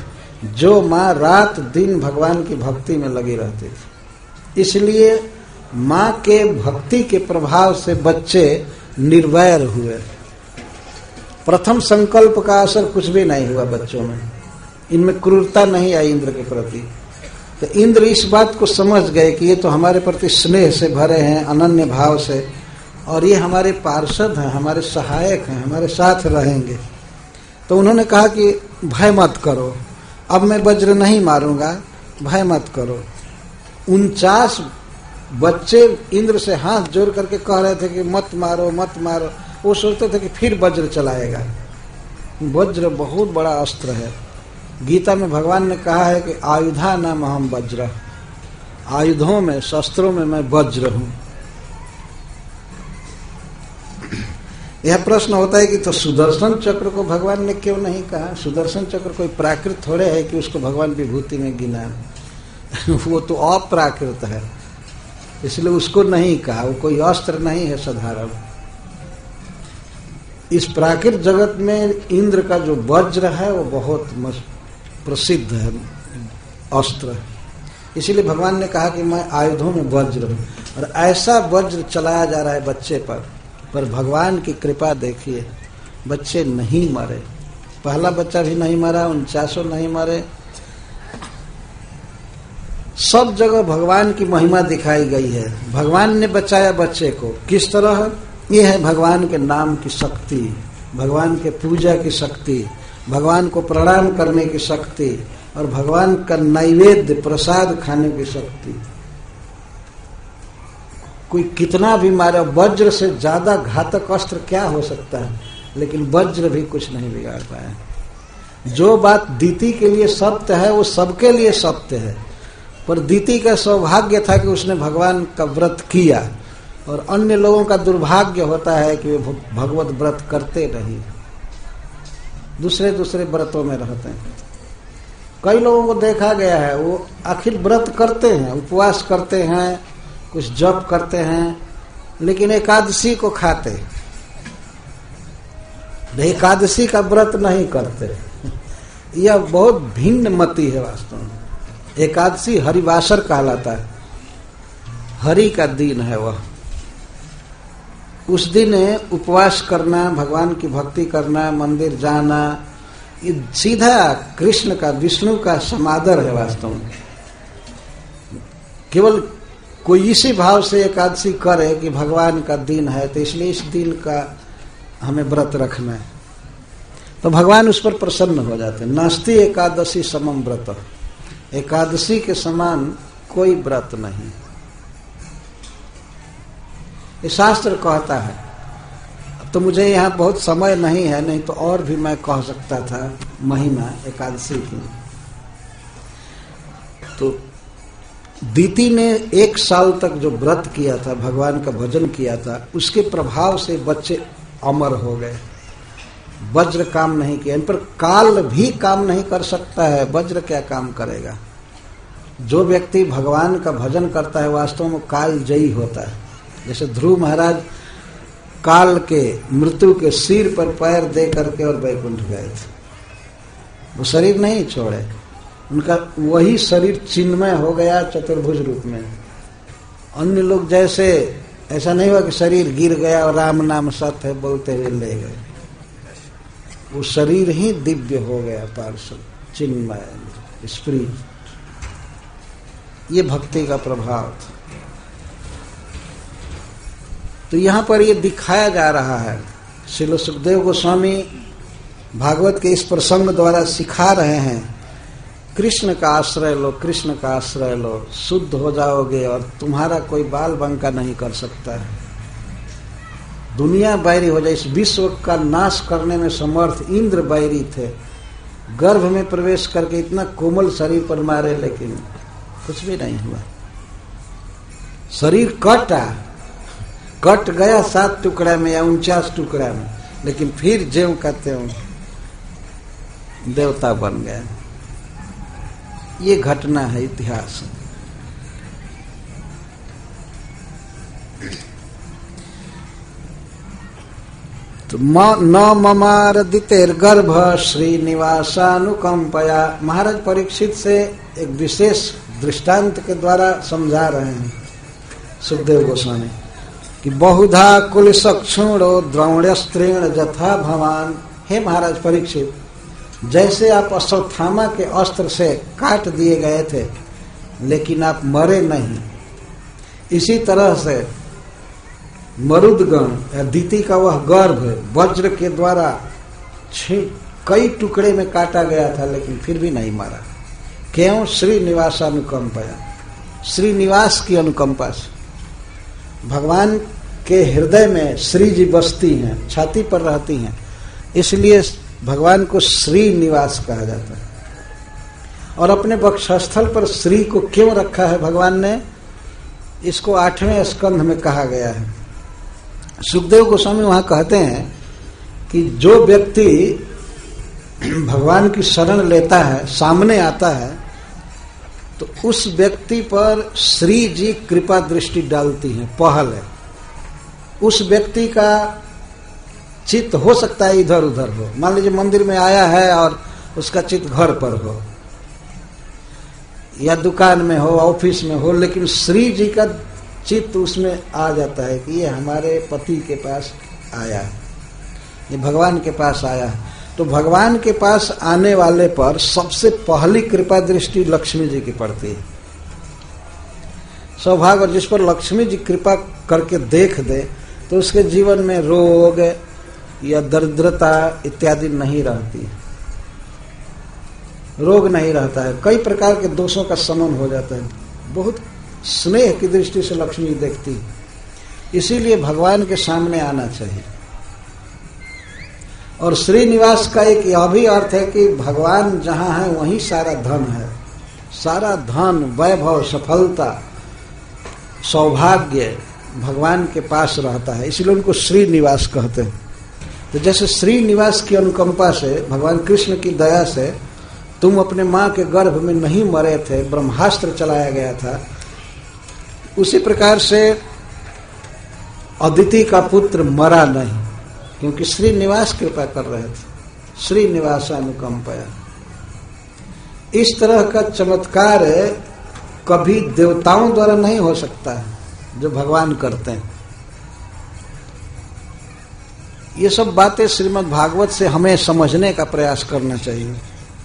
जो माँ रात दिन भगवान की भक्ति में लगी रहती थी। इसलिए माँ के भक्ति के प्रभाव से बच्चे निर्वैर हुए। प्रथम संकल्प का असर कुछ भी नहीं हुआ बच्चों में, इनमें क्रूरता नहीं आई इंद्र के प्रति। तो इंद्र इस बात को समझ गए कि ये तो हमारे प्रति स्नेह से भरे हैं, अनन्य भाव से, और ये हमारे पार्षद हैं, हमारे सहायक हैं, हमारे साथ रहेंगे। तो उन्होंने कहा कि भय मत करो, अब मैं वज्र नहीं मारूंगा, भय मत करो। उनचास बच्चे इंद्र से हाथ जोड़ करके कह रहे थे कि मत मारो मत मारो। वो सोचते थे कि फिर वज्र चलाएगा। वज्र बहुत बड़ा अस्त्र है। गीता में भगवान ने कहा है कि आयुधा नाम अहम वज्र, आयुधों में शस्त्रों में मैं वज्र हूं। यह प्रश्न होता है कि तो सुदर्शन चक्र को भगवान ने क्यों नहीं कहा? सुदर्शन चक्र कोई प्राकृत थोड़े है कि उसको भगवान विभूति में गिना। वो तो अप्राकृत है, इसलिए उसको नहीं कहा। वो कोई अस्त्र नहीं है साधारण। इस प्राकृत जगत में इंद्र का जो वज्र है वो बहुत प्रसिद्ध है अस्त्र। इसीलिए भगवान ने कहा कि मैं आयुधों में वज्र हूं। और ऐसा वज्र चलाया जा रहा है बच्चे पर, पर भगवान की कृपा देखिए, बच्चे नहीं मरे। पहला बच्चा भी नहीं मरा, उनचासों नहीं मरे। सब जगह भगवान की महिमा दिखाई गई है। भगवान ने बचाया बच्चे को। किस तरह? ये है भगवान के नाम की शक्ति, भगवान के पूजा की शक्ति, भगवान को प्रणाम करने की शक्ति, और भगवान का नैवेद्य प्रसाद खाने की शक्ति। कोई कितना भी मारे, वज्र से ज्यादा घातक अस्त्र क्या हो सकता है? लेकिन वज्र भी कुछ नहीं बिगाड़ पाया। जो बात दीति के लिए सत्य है वो सबके लिए सत्य है। पर दीति का सौभाग्य था कि उसने भगवान का व्रत किया, और अन्य लोगों का दुर्भाग्य होता है कि वे भगवत व्रत करते नहीं, दूसरे दूसरे व्रतों में रहते हैं। कई लोगों को देखा गया है वो आखिर व्रत करते हैं, उपवास करते हैं, कुछ जप करते हैं, लेकिन एकादशी को खाते, एकादशी का व्रत नहीं करते। यह बहुत भिन्न मति है वास्तव में। एकादशी हरिवासर कहलाता है, हरि का दिन है वह। उस दिन उपवास करना, भगवान की भक्ति करना, मंदिर जाना, ये सीधा कृष्ण का, विष्णु का समादर है वास्तव में। केवल कोई इसी भाव से एकादशी करे कि भगवान का दिन है, तो इसलिए इस दिन का हमें व्रत रखना है, तो भगवान उस पर प्रसन्न हो जाते हैं। नास्ति एकादशी समम व्रत, एकादशी के समान कोई व्रत नहीं। ये शास्त्र कहता है। अब तो मुझे यहाँ बहुत समय नहीं है, नहीं तो और भी मैं कह सकता था महिमा एकादशी की। तो दीति ने एक साल तक जो व्रत किया था, भगवान का भजन किया था, उसके प्रभाव से बच्चे अमर हो गए। वज्र काम नहीं किया, इन पर काल भी काम नहीं कर सकता है, वज्र क्या काम करेगा? जो व्यक्ति भगवान का भजन करता है वास्तव में काल जयी होता है। जैसे ध्रुव महाराज काल के, मृत्यु के सिर पर पैर दे करके और वैकुंठ गए थे। वो शरीर नहीं छोड़े, उनका वही शरीर चिन्मय हो गया चतुर्भुज रूप में। अन्य लोग जैसे, ऐसा नहीं हुआ कि शरीर गिर गया और राम नाम सत्य है बोलते हुए ले गए। वो शरीर ही दिव्य हो गया, पार्षद चिन्मय स्प्रिट। ये भक्ति का प्रभाव था। तो यहां पर ये दिखाया जा रहा है, श्रील सुखदेव गोस्वामी भागवत के इस प्रसंग द्वारा सिखा रहे हैं, कृष्ण का आश्रय लो, कृष्ण का आश्रय लो, शुद्ध हो जाओगे और तुम्हारा कोई बाल बंका नहीं कर सकता है। दुनिया बैरी हो जाए, इस विश्व का नाश करने में समर्थ इंद्र बैरी थे। गर्भ में प्रवेश करके इतना कोमल शरीर पर मारे, लेकिन कुछ भी नहीं हुआ। शरीर कटा, कट गया सात टुकड़ा में या उनचास टुकड़ा में, लेकिन फिर ज्यों कहते हो देवता बन गया। ये घटना है इतिहास। तो न ममारदितेर गर्भ श्रीनिवासानुकंपया। महाराज परीक्षित से एक विशेष दृष्टांत के द्वारा समझा रहे हैं सुखदेव गोस्वामी कि बहुधा कुलसक्षुणो द्रौण्यस्त्रीण जथा भवान। हे महाराज परीक्षित, जैसे आप अश्वत्थामा के अस्त्र से काट दिए गए थे लेकिन आप मरे नहीं, इसी तरह से मरुदगण या दीति का वह गर्भ वज्र के द्वारा कई टुकड़े में काटा गया था लेकिन फिर भी नहीं मरा। क्यों? श्रीनिवासानुकंपया, श्रीनिवास की अनुकंपा से। भगवान के हृदय में श्री जी बसती हैं, छाती पर रहती हैं, इसलिए भगवान को श्रीनिवास कहा जाता है। और अपने वक्षस्थल पर श्री को क्यों रखा है भगवान ने, इसको आठवें स्कंध में कहा गया है। सुखदेव गोस्वामी वहां कहते हैं कि जो व्यक्ति भगवान की शरण लेता है, सामने आता है, तो उस व्यक्ति पर श्री जी कृपा दृष्टि डालती है, पहल है। उस व्यक्ति का चित्त हो सकता है इधर उधर हो, मान लीजिए मंदिर में आया है और उसका चित्त घर पर हो या दुकान में हो, ऑफिस में हो, लेकिन श्री जी का चित्त उसमें आ जाता है कि ये हमारे पति के पास आया है, ये भगवान के पास आया है। तो भगवान के पास आने वाले पर सबसे पहली कृपा दृष्टि लक्ष्मी जी की पड़ती है। सौभाग्य, और जिस पर लक्ष्मी जी कृपा करके देख दे तो उसके जीवन में रोग या दरिद्रता इत्यादि नहीं रहती, रोग नहीं रहता है, कई प्रकार के दोषों का शमन हो जाता है। बहुत स्नेह की दृष्टि से लक्ष्मी देखती, इसीलिए भगवान के सामने आना चाहिए। और श्रीनिवास का एक यह भी अर्थ है कि भगवान जहां है वहीं सारा धन है, सारा धन, वैभव, सफलता, सौभाग्य भगवान के पास रहता है, इसलिए उनको श्रीनिवास कहते हैं। तो जैसे श्रीनिवास की अनुकंपा से, भगवान कृष्ण की दया से तुम अपने मां के गर्भ में नहीं मरे थे, ब्रह्मास्त्र चलाया गया था, उसी प्रकार से अदिति का पुत्र मरा नहीं, क्योंकि श्रीनिवास कृपा कर रहे थे। श्रीनिवासानुकंपया, इस तरह का चमत्कार कभी देवताओं द्वारा नहीं हो सकता है जो भगवान करते हैं। ये सब बातें श्रीमद् भागवत से हमें समझने का प्रयास करना चाहिए।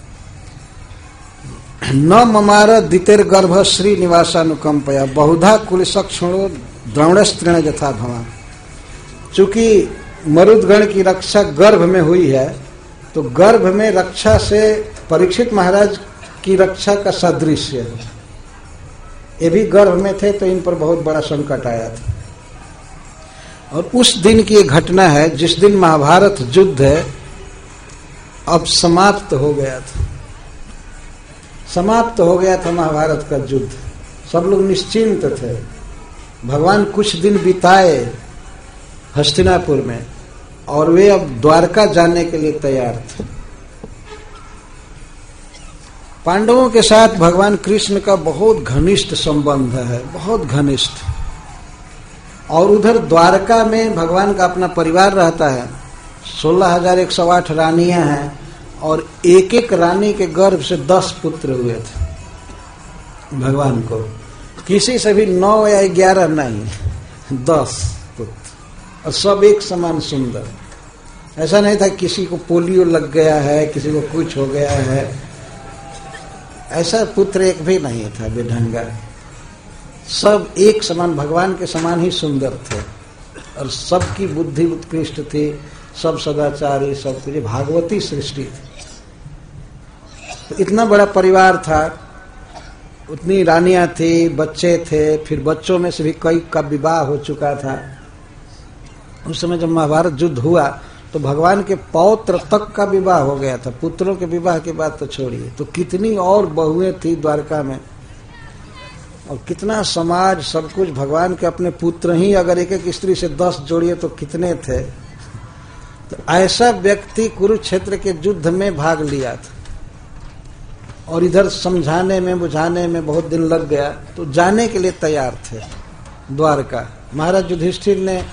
न ममार दितेर गर्भ श्रीनिवासानुकंपया बहुधा कुलसक्षुणो द्रौण्यस्त्रीण जथा भवान। चूंकि मरुदगण की रक्षा गर्भ में हुई है, तो गर्भ में रक्षा से परीक्षित महाराज की रक्षा का सादृश्य है। ये भी गर्भ में थे तो इन पर बहुत बड़ा संकट आया था। और उस दिन की एक घटना है जिस दिन महाभारत युद्ध अब समाप्त हो गया था, समाप्त हो गया था महाभारत का युद्ध, सब लोग निश्चिंत थे। भगवान कुछ दिन बिताए हस्तिनापुर में और वे अब द्वारका जाने के लिए तैयार थे। पांडवों के साथ भगवान कृष्ण का बहुत घनिष्ठ संबंध है, बहुत घनिष्ठ। और उधर द्वारका में भगवान का अपना परिवार रहता है, सोलह हजार एक सौ आठ रानियां हैं और एक एक रानी के गर्भ से दस पुत्र हुए थे भगवान को, किसी से भी नौ या ग्यारह नहीं, दस पुत्र, और सब एक समान सुंदर। ऐसा नहीं था किसी को पोलियो लग गया है, किसी को कुछ हो गया है, ऐसा पुत्र एक भी नहीं था बेढंगा। सब एक समान, भगवान के समान ही सुंदर थे और सबकी बुद्धि उत्कृष्ट थी, सब सदाचारी, सब कुछ भागवती सृष्टि थी। तो इतना बड़ा परिवार था, उतनी रानियां थी, बच्चे थे, फिर बच्चों में से भी कई का विवाह हो चुका था। उस समय जब महाभारत युद्ध हुआ तो भगवान के पौत्र तक का विवाह हो गया था, पुत्रों के विवाह की बात तो छोड़िए। तो कितनी और बहुएं थी द्वारका में, और कितना समाज, सब कुछ। भगवान के अपने पुत्र ही अगर एक एक स्त्री से दस जोड़िए तो कितने थे। तो ऐसा व्यक्ति कुरुक्षेत्र के युद्ध में भाग लिया था और इधर समझाने में, बुझाने में बहुत दिन लग गया, तो जाने के लिए तैयार थे द्वारका। महाराज युधिष्ठिर ने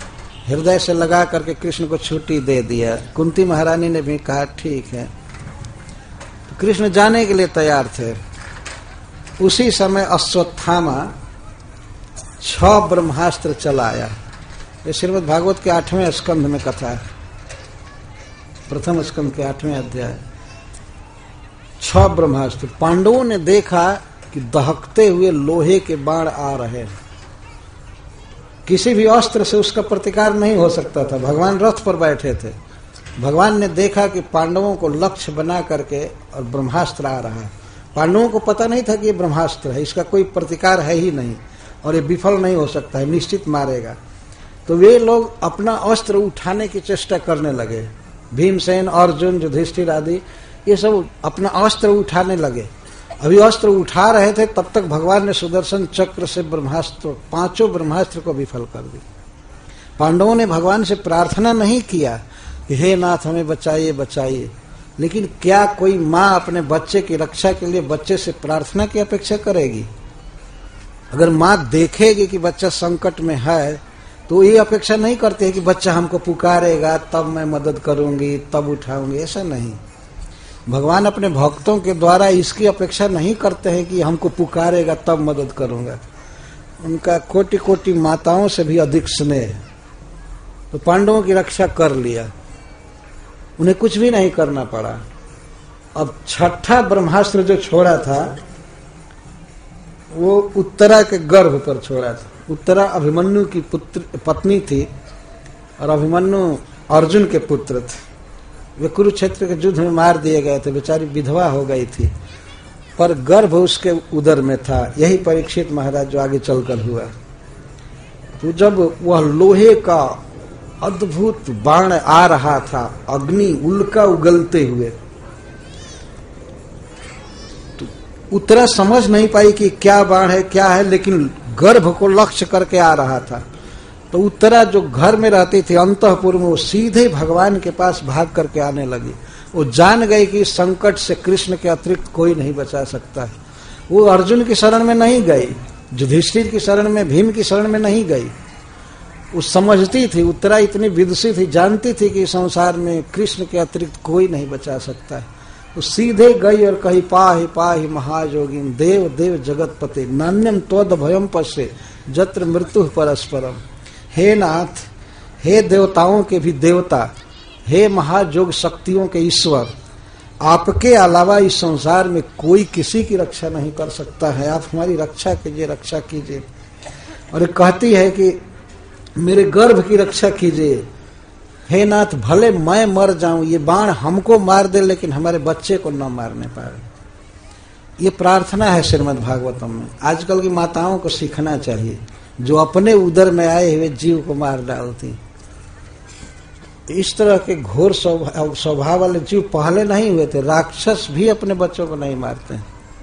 हृदय से लगा करके कृष्ण को छुट्टी दे दिया। कुंती महारानी ने भी कहा ठीक है, तो कृष्ण जाने के लिए तैयार थे। उसी समय अश्वत्थामा छह ब्रह्मास्त्र चलाया। ये श्रीमद् भागवत के आठवें स्कंध में कथा है, प्रथम स्कंध के आठवें अध्याय। छह ब्रह्मास्त्र। पांडवों ने देखा कि दहकते हुए लोहे के बाण आ रहे हैं, किसी भी अस्त्र से उसका प्रतिकार नहीं हो सकता था। भगवान रथ पर बैठे थे, भगवान ने देखा कि पांडवों को लक्ष्य बना करके और ब्रह्मास्त्र आ रहा है। पांडवों को पता नहीं था कि ये ब्रह्मास्त्र है, इसका कोई प्रतिकार है ही नहीं और ये विफल नहीं हो सकता है, निश्चित मारेगा। तो वे लोग अपना अस्त्र उठाने की चेष्टा करने लगे। भीमसेन, अर्जुन, युधिष्ठिर आदि ये सब अपना अस्त्र उठाने लगे। अभी अस्त्र उठा रहे थे तब तक भगवान ने सुदर्शन चक्र से ब्रह्मास्त्र, पांचों ब्रह्मास्त्र को विफल कर दी। पांडवों ने भगवान से प्रार्थना नहीं किया कि हे नाथ हमें बचाइए बचाइए, लेकिन क्या कोई माँ अपने बच्चे की रक्षा के लिए बच्चे से प्रार्थना की अपेक्षा करेगी? अगर माँ देखेगी कि बच्चा संकट में है तो ये अपेक्षा नहीं करते कि बच्चा हमको पुकारेगा तब मैं मदद करूंगी, तब उठाऊंगी, ऐसा नहीं। भगवान अपने भक्तों के द्वारा इसकी अपेक्षा नहीं करते हैं कि हमको पुकारेगा तब मदद करूंगा। उनका कोटि कोटि माताओं से भी अधिक स्नेह। तो पांडवों की रक्षा कर लिया, उन्हें कुछ भी नहीं करना पड़ा। अब छठा ब्रह्मास्त्र जो छोड़ा था वो उत्तरा के गर्भ पर छोड़ा था। उत्तरा अभिमन्यु की पुत्र पत्नी थी और अभिमन्यु अर्जुन के पुत्र थे। वे कुरुक्षेत्र के युद्ध में मार दिए गए थे, बेचारी विधवा हो गई थी, पर गर्भ उसके उदर में था। यही परीक्षित महाराज जो आगे चलकर हुआ। तो जब वह लोहे का अद्भुत बाण आ रहा था, अग्नि उल्का उगलते हुए, तो उत्तरा समझ नहीं पाई कि क्या बाण है क्या है, लेकिन गर्भ को लक्ष्य करके आ रहा था। तो उत्तरा जो घर में रहती थी अंतःपुर में, वो सीधे भगवान के पास भाग करके आने लगी। वो जान गई कि इस संकट से कृष्ण के अतिरिक्त कोई नहीं बचा सकता है। वो अर्जुन की शरण में नहीं गई, युधिष्ठिर की शरण में, भीम की शरण में नहीं गई। वो समझती थी, उत्तरा इतनी विदुषी थी, जानती थी कि संसार में कृष्ण के अतिरिक्त कोई नहीं बचा सकता है। वो सीधे गई और कही पाहि पाहि महाजोगिन देव देव जगतपते नान्यम त्वद भयम पश्ये जत्र मृत्यु परस्परम। हे नाथ, हे देवताओं के भी देवता, हे महाजोग शक्तियों के ईश्वर, आपके अलावा इस संसार में कोई किसी की रक्षा नहीं कर सकता है। आप हमारी रक्षा कीजिए, रक्षा कीजिए। और कहती है कि मेरे गर्भ की रक्षा कीजिए। हे नाथ, भले मैं मर जाऊं, ये बाण हमको मार दे लेकिन हमारे बच्चे को न मारने पाए। ये प्रार्थना है श्रीमद् भागवतम में। आजकल की माताओं को सीखना चाहिए, जो अपने उदर में आए हुए जीव को मार डालती। इस तरह के घोर स्वभाव वाले जीव पहले नहीं हुए थे। राक्षस भी अपने बच्चों को नहीं मारते।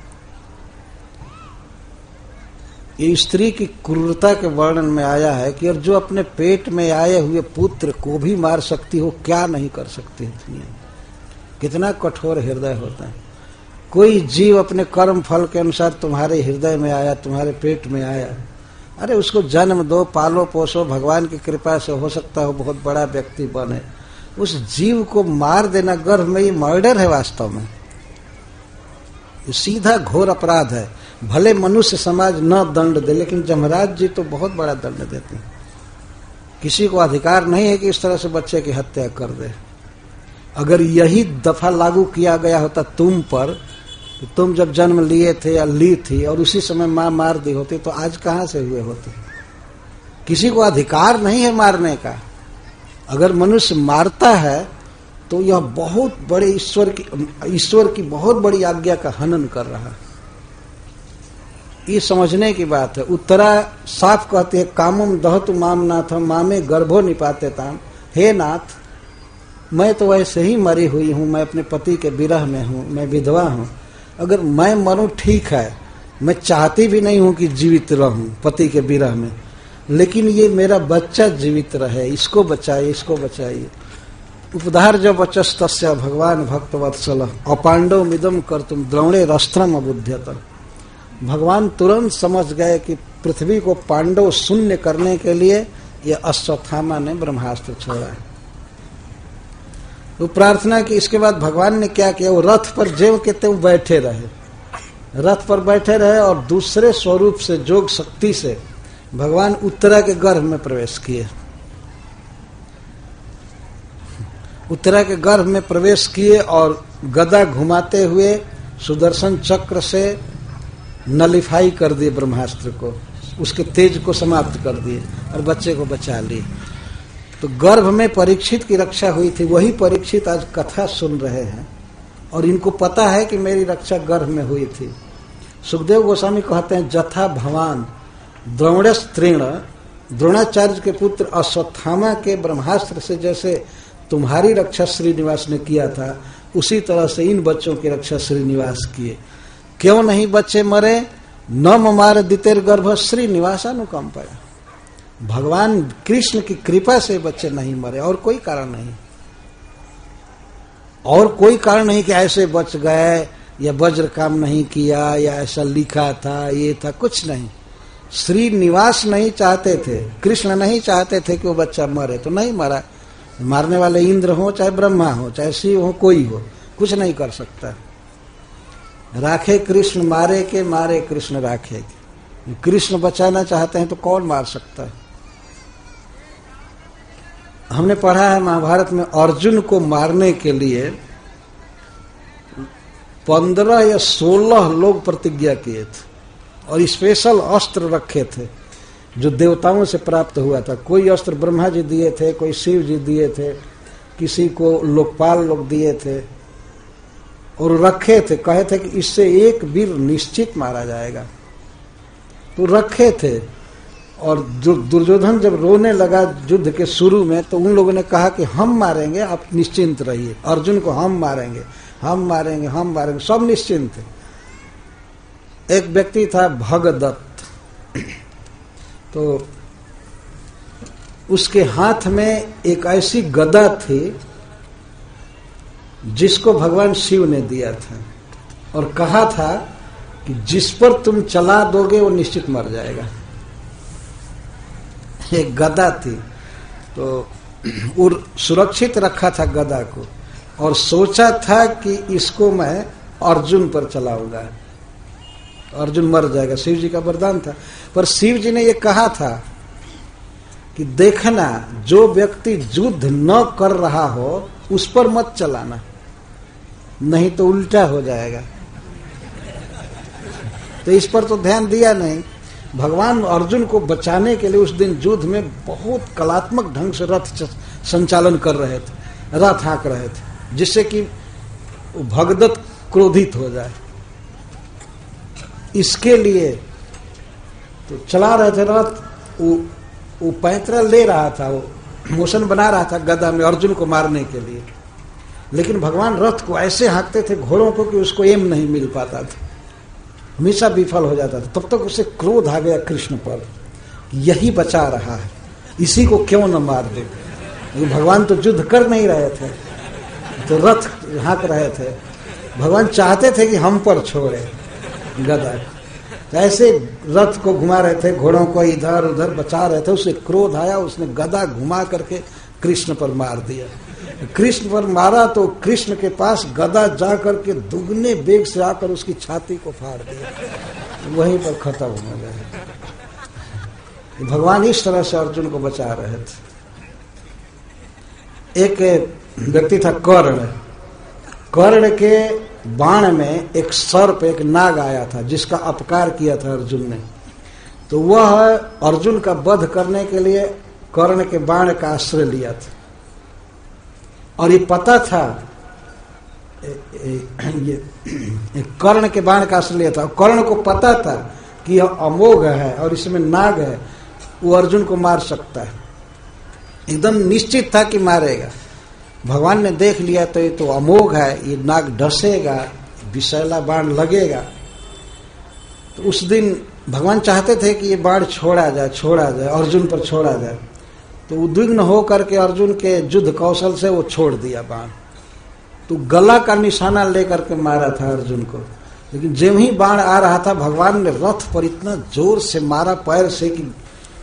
ये स्त्री की क्रूरता के वर्णन में आया है कि और जो अपने पेट में आए हुए पुत्र को भी मार सकती हो, क्या नहीं कर सकती है दुनिया में। कितना कठोर हृदय होता है। कोई जीव अपने कर्म फल के अनुसार तुम्हारे हृदय में आया, तुम्हारे पेट में आया, अरे उसको जन्म दो, पालो पोसो, भगवान की कृपा से हो सकता हो बहुत बड़ा व्यक्ति बने। उस जीव को मार देना गर्भ में, ये मर्डर है वास्तव में। ये सीधा घोर अपराध है। भले मनुष्य समाज न दंड दे, लेकिन जमराज जी तो बहुत बड़ा दंड देते हैं। किसी को अधिकार नहीं है कि इस तरह से बच्चे की हत्या कर दे। अगर यही दफा लागू किया गया होता तुम पर, तुम जब जन्म लिए थे या ली थी और उसी समय मां मार दी होती, तो आज कहां से हुए होते। किसी को अधिकार नहीं है मारने का। अगर मनुष्य मारता है तो यह बहुत बड़े ईश्वर की ईश्वर की बहुत बड़ी आज्ञा का हनन कर रहा है। ये समझने की बात है। उत्तरा साफ कहती है, कामम दहतु माम नाथ मामे गर्भो निपाते ताम। हे नाथ, मैं तो वैसे ही मरी हुई हूं, मैं अपने पति के विरह में हूं, मैं विधवा हूं। अगर मैं मरूं ठीक है, मैं चाहती भी नहीं हूं कि जीवित रहूं पति के विरह में, लेकिन ये मेरा बच्चा जीवित रहे, इसको बचाइए, इसको बचाइए। उपधार जब वचस्तस्य भगवान भक्तवत्सल अपांडव मिदम कर तुम द्रोणे रस्त्रम अबुध्यत। भगवान तुरंत समझ गए कि पृथ्वी को पांडव शून्य करने के लिए ये अश्वत्थामा ने ब्रह्मास्त्र छोड़ा। तो प्रार्थना की। इसके बाद भगवान ने क्या किया, वो रथ पर ज्यों के त्यों बैठे रहे, रथ पर बैठे रहे और दूसरे स्वरूप से जोग शक्ति से भगवान उत्तरा के गर्भ में प्रवेश किए। उत्तरा के गर्भ में प्रवेश किए और गदा घुमाते हुए सुदर्शन चक्र से नलिफाई कर दिए ब्रह्मास्त्र को, उसके तेज को समाप्त कर दिए और बच्चे को बचा लिए। तो गर्भ में परीक्षित की रक्षा हुई थी, वही परीक्षित आज कथा सुन रहे हैं और इनको पता है कि मेरी रक्षा गर्भ में हुई थी। सुखदेव गोस्वामी कहते हैं, जथा भवान द्रोणस्त्रीण, द्रोणाचार्य के पुत्र अश्वत्थामा के ब्रह्मास्त्र से जैसे तुम्हारी रक्षा श्रीनिवास ने किया था, उसी तरह से इन बच्चों की रक्षा श्रीनिवास किए। क्यों नहीं बच्चे मरे? न ममार दितेर गर्भ श्रीनिवासानुकंपया। भगवान कृष्ण की कृपा से बच्चे नहीं मरे, और कोई कारण नहीं, और कोई कारण नहीं कि ऐसे बच गए या वज्र काम नहीं किया या ऐसा लिखा था, ये था, कुछ नहीं। श्रीनिवास नहीं चाहते थे, कृष्ण नहीं चाहते थे कि वो बच्चा मरे, तो नहीं मरा। मारने वाले इंद्र हो चाहे ब्रह्मा हो चाहे शिव हो, कोई हो, कुछ नहीं कर सकता। राखे कृष्ण मारे के, मारे कृष्ण राखे के। कृष्ण बचाना चाहते हैं तो कौन मार सकता है? हमने पढ़ा है महाभारत में, अर्जुन को मारने के लिए पंद्रह या सोलह लोग प्रतिज्ञा किए थे और स्पेशल अस्त्र रखे थे जो देवताओं से प्राप्त हुआ था। कोई अस्त्र ब्रह्मा जी दिए थे, कोई शिव जी दिए थे, किसी को लोकपाल लोग दिए थे, और रखे थे, कहे थे कि इससे एक वीर निश्चित मारा जाएगा, तो रखे थे। और दुर्योधन जब रोने लगा युद्ध के शुरू में, तो उन लोगों ने कहा कि हम मारेंगे, आप निश्चिंत रहिए, अर्जुन को हम मारेंगे, हम मारेंगे, हम मारेंगे, सब निश्चिंत थे। एक व्यक्ति था भगदत्त, तो उसके हाथ में एक ऐसी गदा थी जिसको भगवान शिव ने दिया था और कहा था कि जिस पर तुम चला दोगे वो निश्चित मर जाएगा। एक गदा थी, तो और सुरक्षित रखा था गदा को, और सोचा था कि इसको मैं अर्जुन पर चलाऊंगा, अर्जुन मर जाएगा। शिव जी का वरदान था, पर शिव जी ने ये कहा था कि देखना, जो व्यक्ति युद्ध न कर रहा हो उस पर मत चलाना, नहीं तो उल्टा हो जाएगा। तो इस पर तो ध्यान दिया नहीं। भगवान अर्जुन को बचाने के लिए उस दिन युद्ध में बहुत कलात्मक ढंग से रथ संचालन कर रहे थे, रथ हाँक रहे थे, जिससे कि भगदत्त क्रोधित हो जाए। इसके लिए तो चला रहे थे रथ, वो, वो पैंतरा ले रहा था, वो मोशन बना रहा था गदा में अर्जुन को मारने के लिए, लेकिन भगवान रथ को ऐसे हाँकते थे घोड़ों को कि उसको एम नहीं मिल पाता था, हमेशा विफल हो जाता था। तब तक उसे क्रोध आ गया कृष्ण पर, यही बचा रहा है, इसी को क्यों न मार दे। भगवान तो युद्ध कर नहीं रहे थे, तो रथ हाँक रहे थे। भगवान चाहते थे कि हम पर छोड़े गदा, तो ऐसे रथ को घुमा रहे थे, घोड़ों को इधर उधर बचा रहे थे। उसे क्रोध आया, उसने गदा घुमा करके कृष्ण पर मार दिया। कृष्ण पर मारा तो कृष्ण के पास गदा जा करके दुगने वेग से आकर उसकी छाती को फाड़ दिया, वहीं पर खत्म हो गया। भगवान इस तरह से अर्जुन को बचा रहे थे। एक व्यक्ति था कर्ण, कर्ण के बाण में एक सर्प, एक नाग आया था जिसका अपकार किया था अर्जुन ने, तो वह अर्जुन का वध करने के लिए कर्ण के बाण का आश्रय लिया था। और ये पता था, ये कर्ण के बाण का आश्रय लिया था, कर्ण को पता था कि यह अमोघ है और इसमें नाग है, वो अर्जुन को मार सकता है, एकदम निश्चित था कि मारेगा। भगवान ने देख लिया तो ये तो अमोघ है, ये नाग डसेगा, विषैला बाण लगेगा। तो उस दिन भगवान चाहते थे कि ये बाण छोड़ा जाए, छोड़ा जाए, अर्जुन पर छोड़ा जाए। तो उद्विग्न होकर के अर्जुन के युद्ध कौशल से वो छोड़ दिया बाण, तो गला का निशाना लेकर के मारा था अर्जुन को। लेकिन जब ही बाण आ रहा था, भगवान ने रथ पर इतना जोर से मारा पैर से कि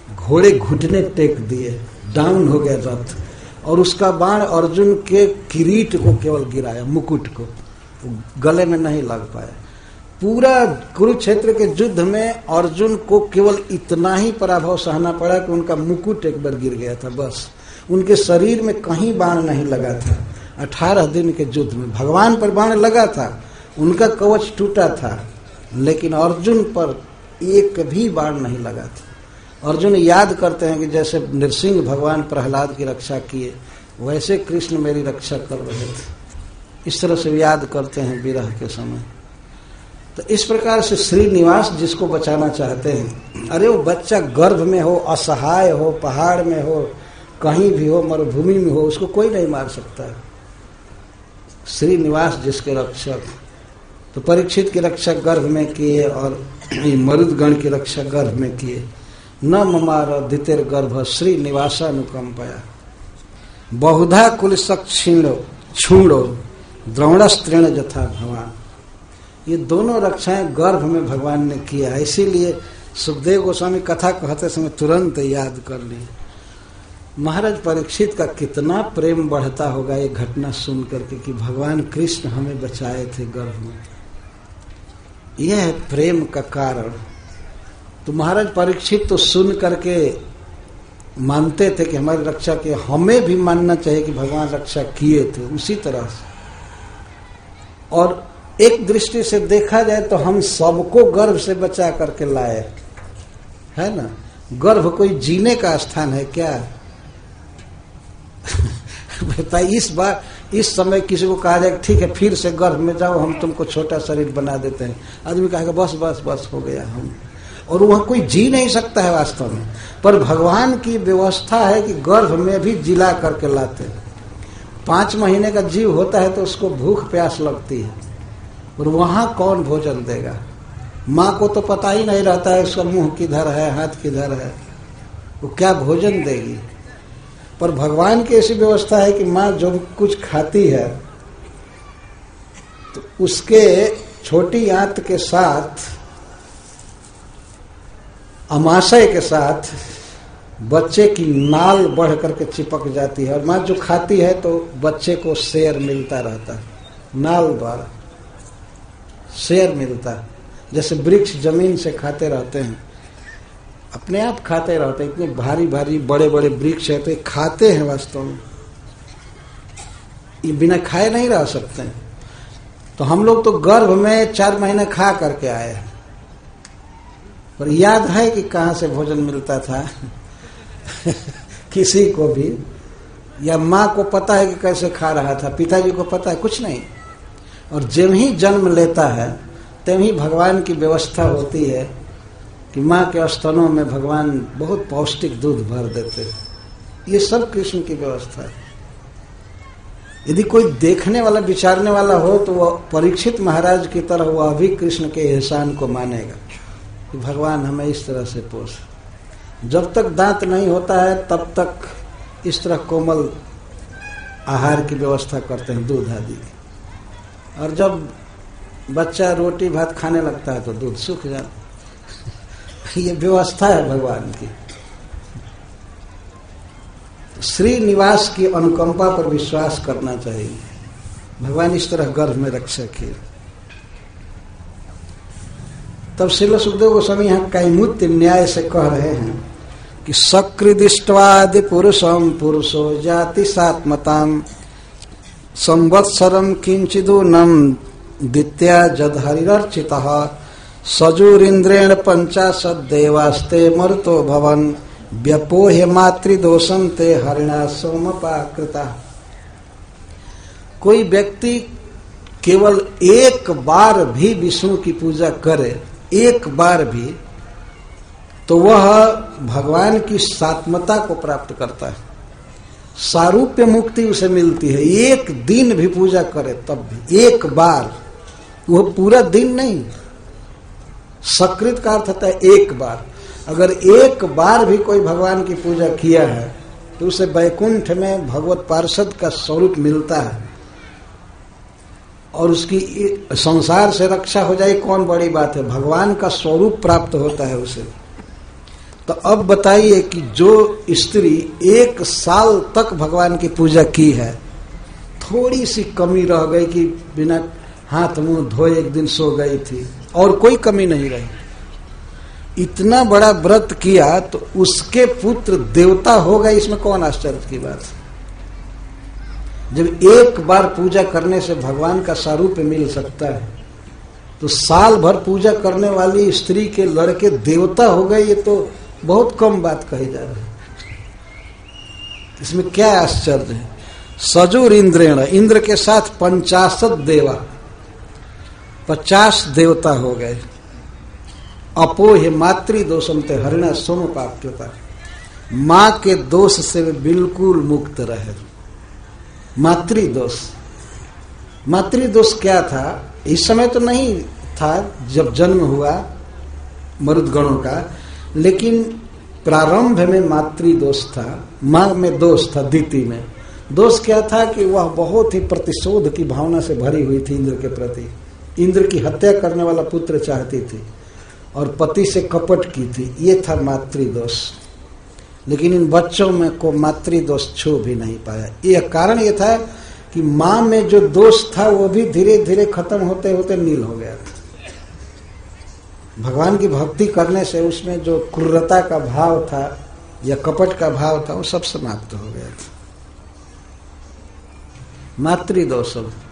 घोड़े घुटने टेक दिए, डाउन हो गया रथ, और उसका बाण अर्जुन के किरीट को केवल गिराया, मुकुट को, गले में नहीं लग पाया। पूरा कुरुक्षेत्र के युद्ध में अर्जुन को केवल इतना ही पराभव सहना पड़ा कि उनका मुकुट एक बार गिर गया था, बस। उनके शरीर में कहीं बाण नहीं लगा था। अठारह दिन के युद्ध में भगवान पर बाण लगा था, उनका कवच टूटा था, लेकिन अर्जुन पर एक भी बाण नहीं लगा था। अर्जुन याद करते हैं कि जैसे नृसिंह भगवान प्रहलाद की रक्षा किए, वैसे कृष्ण मेरी रक्षा कर रहे थे। इस तरह से याद करते हैं विरह के समय। तो इस प्रकार से श्रीनिवास जिसको बचाना चाहते हैं, अरे वो बच्चा गर्भ में हो, असहाय हो, पहाड़ में हो, कहीं भी हो, मरुभूमि में हो, उसको कोई नहीं मार सकता। श्रीनिवास जिसके रक्षक, तो परीक्षित की रक्षा गर्भ में किए और मरुदगण की रक्षा गर्भ में किए। न ममार दितेर गर्भ श्रीनिवासानुकंपया बहुधा कुलसक छीणो छूणो द्रोणस्त्रीण जथा भवान। ये दोनों रक्षाएं गर्भ में भगवान ने किया। इसीलिए सुखदेव गोस्वामी कथा कहते समय तुरंत याद कर ली। महाराज परीक्षित का कितना प्रेम बढ़ता होगा ये घटना सुन करके कि भगवान कृष्ण हमें बचाए थे गर्भ में। यह है प्रेम का कारण। तो महाराज परीक्षित तो सुन करके मानते थे कि हमारी रक्षा की, हमें भी मानना चाहिए कि भगवान रक्षा किए थे उसी तरह से। और एक दृष्टि से देखा जाए तो हम सबको गर्भ से बचा करके लाए, है ना। गर्भ कोई जीने का स्थान है क्या? बेटा इस बार इस समय किसी को कहा जाए ठीक है फिर से गर्भ में जाओ, हम तुमको छोटा शरीर बना देते हैं, आदमी कहेगा बस बस बस हो गया हम, और वह कोई जी नहीं सकता है वास्तव में। पर भगवान की व्यवस्था है कि गर्भ में भी जिला करके लाते हैं। पांच महीने का जीव होता है तो उसको भूख प्यास लगती है, और वहां कौन भोजन देगा? माँ को तो पता ही नहीं रहता है उसका मुंह किधर है, हाथ किधर है, वो क्या भोजन देगी। पर भगवान की ऐसी व्यवस्था है कि माँ जो कुछ खाती है तो उसके छोटी आंत के साथ, अमाशय के साथ बच्चे की नाल बढ़ करके चिपक जाती है, और माँ जो खाती है तो बच्चे को शेर मिलता रहता है, नाल द्वारा शेर मिलता है। जैसे वृक्ष जमीन से खाते रहते हैं, अपने आप खाते रहते हैं। इतने भारी भारी बड़े बड़े वृक्ष है तो ये खाते हैं वास्तव में, ये बिना खाए नहीं रह सकते हैं। तो हम लोग तो गर्भ में चार महीने खा करके आए हैं, पर याद है कि कहाँ से भोजन मिलता था किसी को भी, या माँ को पता है कि कैसे खा रहा था, पिताजी को पता है कुछ नहीं। और जब ही जन्म लेता है तब ही भगवान की व्यवस्था होती है कि माँ के स्तनों में भगवान बहुत पौष्टिक दूध भर देते हैं। ये सब कृष्ण की व्यवस्था है। यदि कोई देखने वाला विचारने वाला हो तो वह परीक्षित महाराज की तरह वह भी कृष्ण के एहसान को मानेगा कि भगवान हमें इस तरह से पोषे। जब तक दांत नहीं होता है तब तक इस तरह कोमल आहार की व्यवस्था करते हैं, दूध आदि की। और जब बच्चा रोटी भात खाने लगता है तो दूध सूख जाता। ये व्यवस्था है भगवान की। श्रीनिवास की अनुकंपा पर विश्वास करना चाहिए। भगवान इस तरह गर्भ में रक्षा किए। तब श्रील सुखदेव गोस्वामी यहाँ कैमुत्य न्याय से कह रहे हैं कि सकृदिष्टवादि पुरुषम पुरुषो जाति सात्मताम संवत्सरम किंचिदूनम दित्या जद हरिर्चितः सजूरिंद्रेण पंचाशत देवास्ते मरुतो भवन व्यपोह्य मातृदोषं ते हरिणा सोमपाकृता। कोई व्यक्ति केवल एक बार भी विष्णु की पूजा करे, एक बार भी, तो वह भगवान की सात्मता को प्राप्त करता है, सारूप्य मुक्ति उसे मिलती है। एक दिन भी पूजा करे तब भी, एक बार, वो पूरा दिन नहीं। सकृत का अर्थ होता है एक बार। अगर एक बार भी कोई भगवान की पूजा किया है तो उसे वैकुंठ में भगवत पार्षद का स्वरूप मिलता है, और उसकी संसार से रक्षा हो जाए कौन बड़ी बात है, भगवान का स्वरूप प्राप्त होता है उसे। तो अब बताइए कि जो स्त्री एक साल तक भगवान की पूजा की है, थोड़ी सी कमी रह गई कि बिना हाथ मुंह धोए एक दिन सो गई थी और कोई कमी नहीं रही, इतना बड़ा व्रत किया तो उसके पुत्र देवता हो गए, इसमें कौन आश्चर्य की बात है। जब एक बार पूजा करने से भगवान का स्वरूप मिल सकता है, तो साल भर पूजा करने वाली स्त्री के लड़के देवता हो गए, ये तो बहुत कम बात कही जा रही है। इसमें क्या आश्चर्य है। सजुर इंद्रेण, इंद्र के साथ पंचाशत देवा, पचास देवता हो गए। अपोह मातृ दोषम ते हरिणा सोमपाप्यता, मां के दोष से वे बिल्कुल मुक्त रहे। मातृ दोष, मातृ दोष क्या था? इस समय तो नहीं था जब जन्म हुआ मरुदगणों का, लेकिन प्रारंभ में मातृ दोष था, मां में दोष था। दीति में दोष क्या था कि वह बहुत ही प्रतिशोध की भावना से भरी हुई थी इंद्र के प्रति। इंद्र की हत्या करने वाला पुत्र चाहती थी और पति से कपट की थी, ये था मातृ दोष। लेकिन इन बच्चों में को मातृ दोष छू भी नहीं पाया। यह कारण यह था कि मां में जो दोष था वो भी धीरे धीरे खत्म होते होते नील हो गया था। भगवान की भक्ति करने से उसमें जो क्रूरता का भाव था या कपट का भाव था वो सब समाप्त हो गया था। मातृ दोष,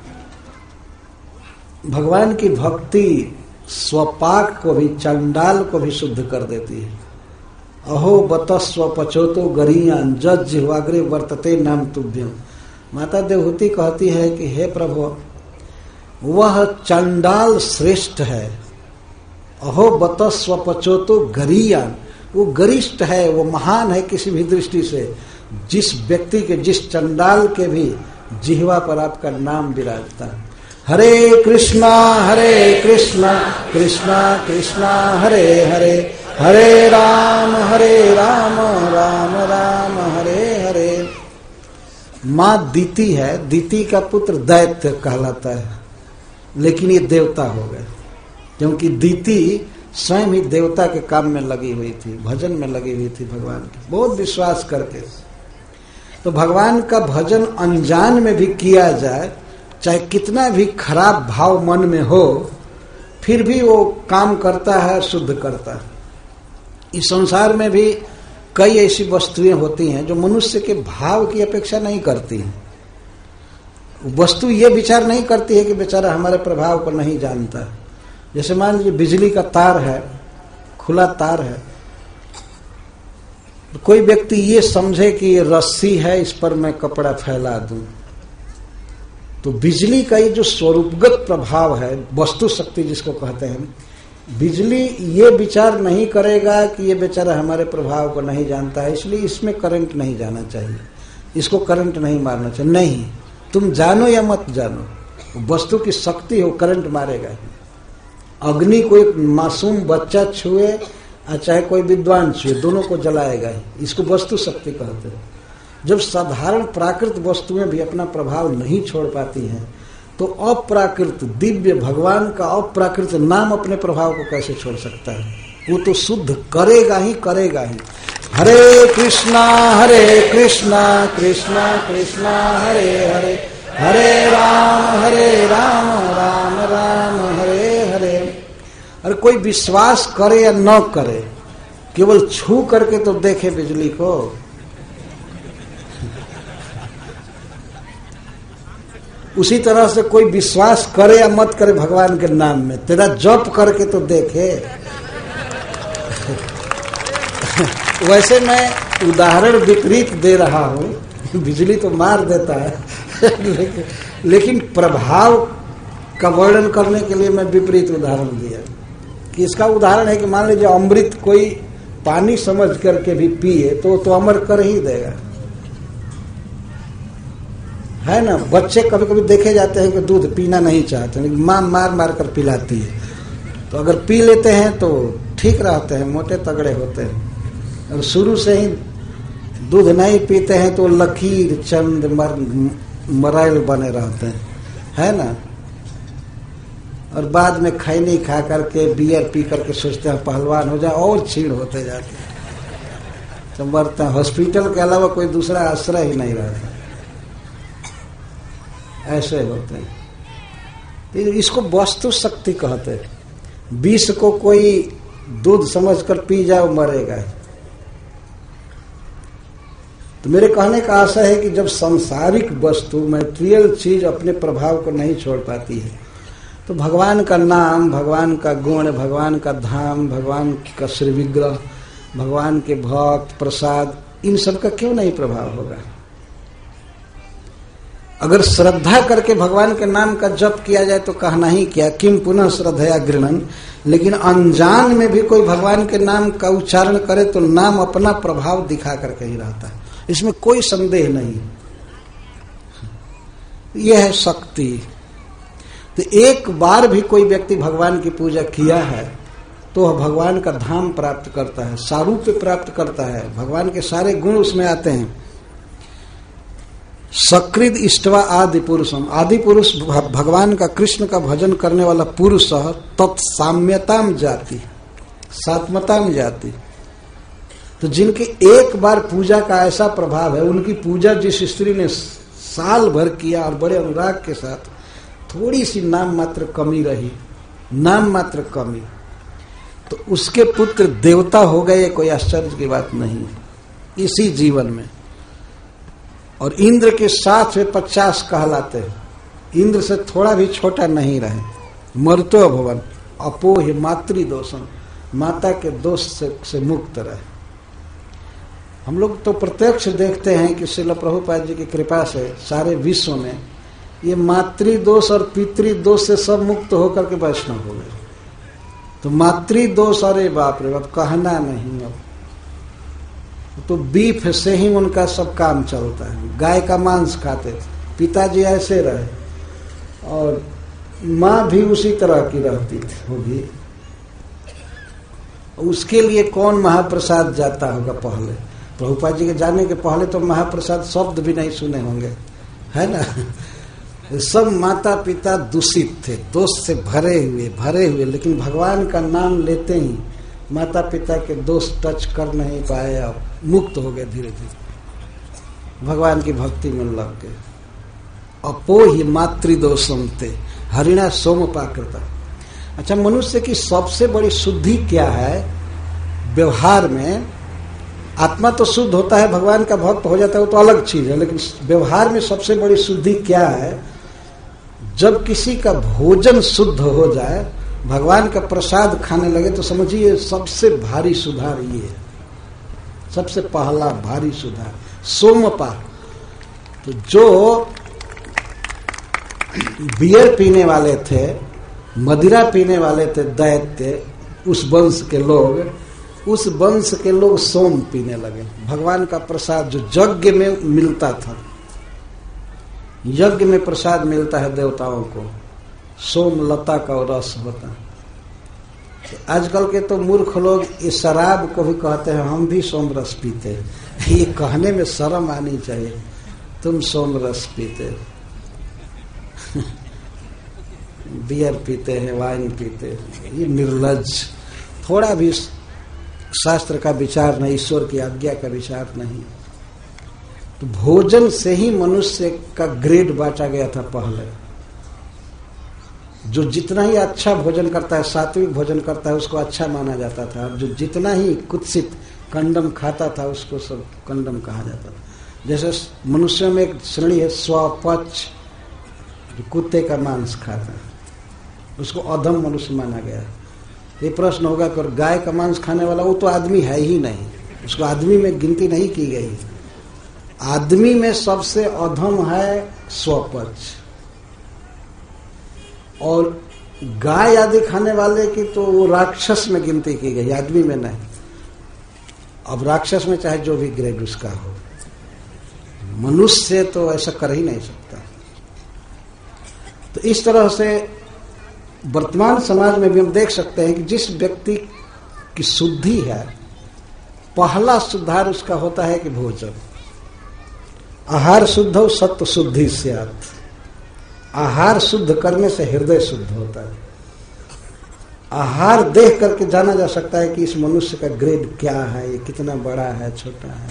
भगवान की भक्ति स्वपाक को भी, चंडाल को भी शुद्ध कर देती है। अहो बत स्वपचोतो गरीयान जज जिह्वाग्रे वर्तते नाम तुभ्यम। माता देवहूति कहती है कि हे प्रभु, वह चंडाल श्रेष्ठ है। अहो बत स्वपचोतो गरीयान, वो गरिष्ठ है, वो महान है किसी भी दृष्टि से। जिस व्यक्ति के, जिस चंडाल के भी जिह्वा पर आपका नाम विराजता है। हरे कृष्णा हरे कृष्णा कृष्णा कृष्णा हरे हरे, हरे राम हरे राम राम राम हरे हरे। मां दीति है, दीति का पुत्र दैत्य कहलाता है, लेकिन ये देवता हो गए क्योंकि दीति स्वयं ही देवता के काम में लगी हुई थी, भजन में लगी हुई थी भगवान के, बहुत विश्वास करके। तो भगवान का भजन अनजान में भी किया जाए, चाहे कितना भी खराब भाव मन में हो, फिर भी वो काम करता है, शुद्ध करता है। इस संसार में भी कई ऐसी वस्तुएं होती हैं जो मनुष्य के भाव की अपेक्षा नहीं करती हैं। वस्तु ये विचार नहीं करती है कि बेचारा हमारे प्रभाव को नहीं जानता। जैसे मान लीजिए बिजली का तार है, खुला तार है, तो कोई व्यक्ति ये समझे कि ये रस्सी है, इस पर मैं कपड़ा फैला दूं, तो बिजली का ये जो स्वरूपगत प्रभाव है, वस्तु शक्ति जिसको कहते हैं, बिजली ये विचार नहीं करेगा कि ये बेचारा हमारे प्रभाव को नहीं जानता है, इसलिए इसमें करंट नहीं जाना चाहिए, इसको करंट नहीं मारना चाहिए। नहीं, तुम जानो या मत जानो, वस्तु की शक्ति हो, करंट मारेगा। अग्नि को एक मासूम बच्चा छुए और चाहे कोई विद्वान छुए, दोनों को जलाएगा ही। इसको वस्तु शक्ति कहते हैं। जब साधारण प्राकृत वस्तुएं भी अपना प्रभाव नहीं छोड़ पाती हैं, तो अप्राकृत दिव्य भगवान का अप्राकृत नाम अपने प्रभाव को कैसे छोड़ सकता है? वो तो शुद्ध करेगा ही करेगा ही। हरे कृष्णा हरे कृष्णा कृष्णा कृष्णा हरे हरे, हरे राम हरे राम राम राम हरे हरे। और कोई विश्वास करे या न करे, केवल छू करके तो देखे बिजली को। उसी तरह से कोई विश्वास करे या मत करे भगवान के नाम में, तेरा जप करके तो देखे। वैसे मैं उदाहरण विपरीत दे रहा हूं, बिजली तो मार देता है लेकिन, लेकिन प्रभाव का वर्णन करने के लिए मैं विपरीत उदाहरण दिया कि इसका उदाहरण है कि मान लीजिए अमृत कोई पानी समझ करके भी पिए तो तो अमर कर ही देगा, है ना। बच्चे कभी कभी देखे जाते हैं कि दूध पीना नहीं चाहते, लेकिन मां मार मार कर पिलाती है, तो अगर पी लेते हैं तो ठीक रहते हैं, मोटे तगड़े होते हैं। और शुरू से ही दूध नहीं पीते हैं तो लकीर चंद मर मराइल बने रहते हैं, है ना। और बाद में खैनी खा करके बियर पी करके सोचते हैं पहलवान हो जाए, और छीण होते जाते हैं। तो मरते हैं। हॉस्पिटल के अलावा कोई दूसरा आश्रय ही नहीं रहता, ऐसे होते हैं। तो इसको वस्तु शक्ति कहते हैं। विष को कोई दूध समझकर पी जाओ मरेगा। तो मेरे कहने का आशय है कि जब सांसारिक वस्तु मैटेरियल चीज अपने प्रभाव को नहीं छोड़ पाती है, तो भगवान का नाम, भगवान का गुण, भगवान का धाम, भगवान का श्री विग्रह, भगवान के भक्त, प्रसाद, इन सब का क्यों नहीं प्रभाव होगा? अगर श्रद्धा करके भगवान के नाम का जप किया जाए तो कहना ही क्या, किम पुनः श्रद्धया गृणन। लेकिन अनजान में भी कोई भगवान के नाम का उच्चारण करे तो नाम अपना प्रभाव दिखा करके ही रहता है, इसमें कोई संदेह नहीं। यह है शक्ति। तो एक बार भी कोई व्यक्ति भगवान की पूजा किया है तो वह भगवान का धाम प्राप्त करता है, सारूप्य प्राप्त करता है, भगवान के सारे गुण उसमें आते हैं। सकृद इष्टवा आदि पुरुषम, आदि पुरुष भगवान का, कृष्ण का भजन करने वाला पुरुष तत्साम्यताम जाति, सात्मताम जाति। तो जिनके एक बार पूजा का ऐसा प्रभाव है, उनकी पूजा जिस स्त्री ने साल भर किया और बड़े अनुराग के साथ, थोड़ी सी नाम मात्र कमी रही, नाम मात्र कमी, तो उसके पुत्र देवता हो गए, कोई आश्चर्य की बात नहीं इसी जीवन में। और इंद्र के साथ वे पचास कहलाते हैं, इंद्र से थोड़ा भी छोटा नहीं रहे। मर्तो भवन अपोह मातृदोषम, माता के दोष से, से मुक्त रहे। हम लोग तो प्रत्यक्ष देखते हैं कि श्रील प्रभुपाद जी की कृपा से सारे विश्व में ये मातृदोष और पितृदोष से सब मुक्त होकर के वैष्णव हो गए। तो मातृदोष, अरे बाप रे बाप, कहना नहीं। अब तो बीफ से ही उनका सब काम चलता है। गाय का मांस खाते थे, पिताजी ऐसे रहे, और माँ भी उसी तरह की रहती थी होगी। उसके लिए कौन महाप्रसाद जाता होगा? पहले प्रभुपाद जी के जाने के पहले तो महाप्रसाद शब्द भी नहीं सुने होंगे, है ना। सब माता पिता दूषित थे, दोष से भरे हुए भरे हुए लेकिन भगवान का नाम लेते ही माता पिता के दोष टच कर नहीं पाए, और मुक्त हो गए धीरे धीरे, भगवान की भक्ति में लग गए। अपो ही मातृदोषम थे हरिणा सोमपाकृता। अच्छा, मनुष्य की सबसे बड़ी शुद्धि क्या है? व्यवहार में आत्मा तो शुद्ध होता है, भगवान का भक्त हो जाता है, वो तो अलग चीज है, लेकिन व्यवहार में सबसे बड़ी शुद्धि क्या है? जब किसी का भोजन शुद्ध हो जाए, भगवान का प्रसाद खाने लगे, तो समझिए सबसे भारी सुधार ये है, सबसे पहला भारी सुधार सोमपा। तो जो बियर पीने वाले थे, मदिरा पीने वाले थे, दैत्य, उस वंश के लोग, उस वंश के लोग सोम पीने लगे। भगवान का प्रसाद जो यज्ञ में मिलता था, यज्ञ में प्रसाद मिलता है देवताओं को, सोम लता का रस होता है। आजकल के तो मूर्ख लोग इस शराब को भी कहते हैं हम भी सोम रस पीते हैं। ये कहने में शर्म आनी चाहिए, तुम सोम रस पीते, बियर पीते हैं, वाइन पीते हैं, ये निर्लज्ज। थोड़ा भी शास्त्र का विचार नहीं, ईश्वर की आज्ञा का विचार नहीं। तो भोजन से ही मनुष्य का ग्रेड बांटा गया था पहले। जो जितना ही अच्छा भोजन करता है, सात्विक भोजन करता है, उसको अच्छा माना जाता था। जो जितना ही कुत्सित कंडम खाता था, उसको सब कंडम कहा जाता था। जैसे मनुष्यों में एक श्रेणी है स्वपच, जो कुत्ते का मांस खाता है, उसको अधम मनुष्य माना गया। ये प्रश्न होगा कि गाय का मांस खाने वाला वो तो आदमी है ही नहीं, उसको आदमी में गिनती नहीं की गई। आदमी में सबसे अधम है स्वपच, और गाय आदि खाने वाले की तो वो राक्षस में गिनती की गई, आदमी में नहीं। अब राक्षस में चाहे जो भी ग्रेड उसका हो, मनुष्य तो ऐसा कर ही नहीं सकता। तो इस तरह से वर्तमान समाज में भी हम देख सकते हैं कि जिस व्यक्ति की शुद्धि है, पहला सुधार उसका होता है कि भोजन। आहार शुद्ध हो सत्व शुद्धि स्यात्। आहार शुद्ध करने से हृदय शुद्ध होता है। आहार देख करके जाना जा सकता है कि इस मनुष्य का ग्रेड क्या है, ये कितना बड़ा है, छोटा है।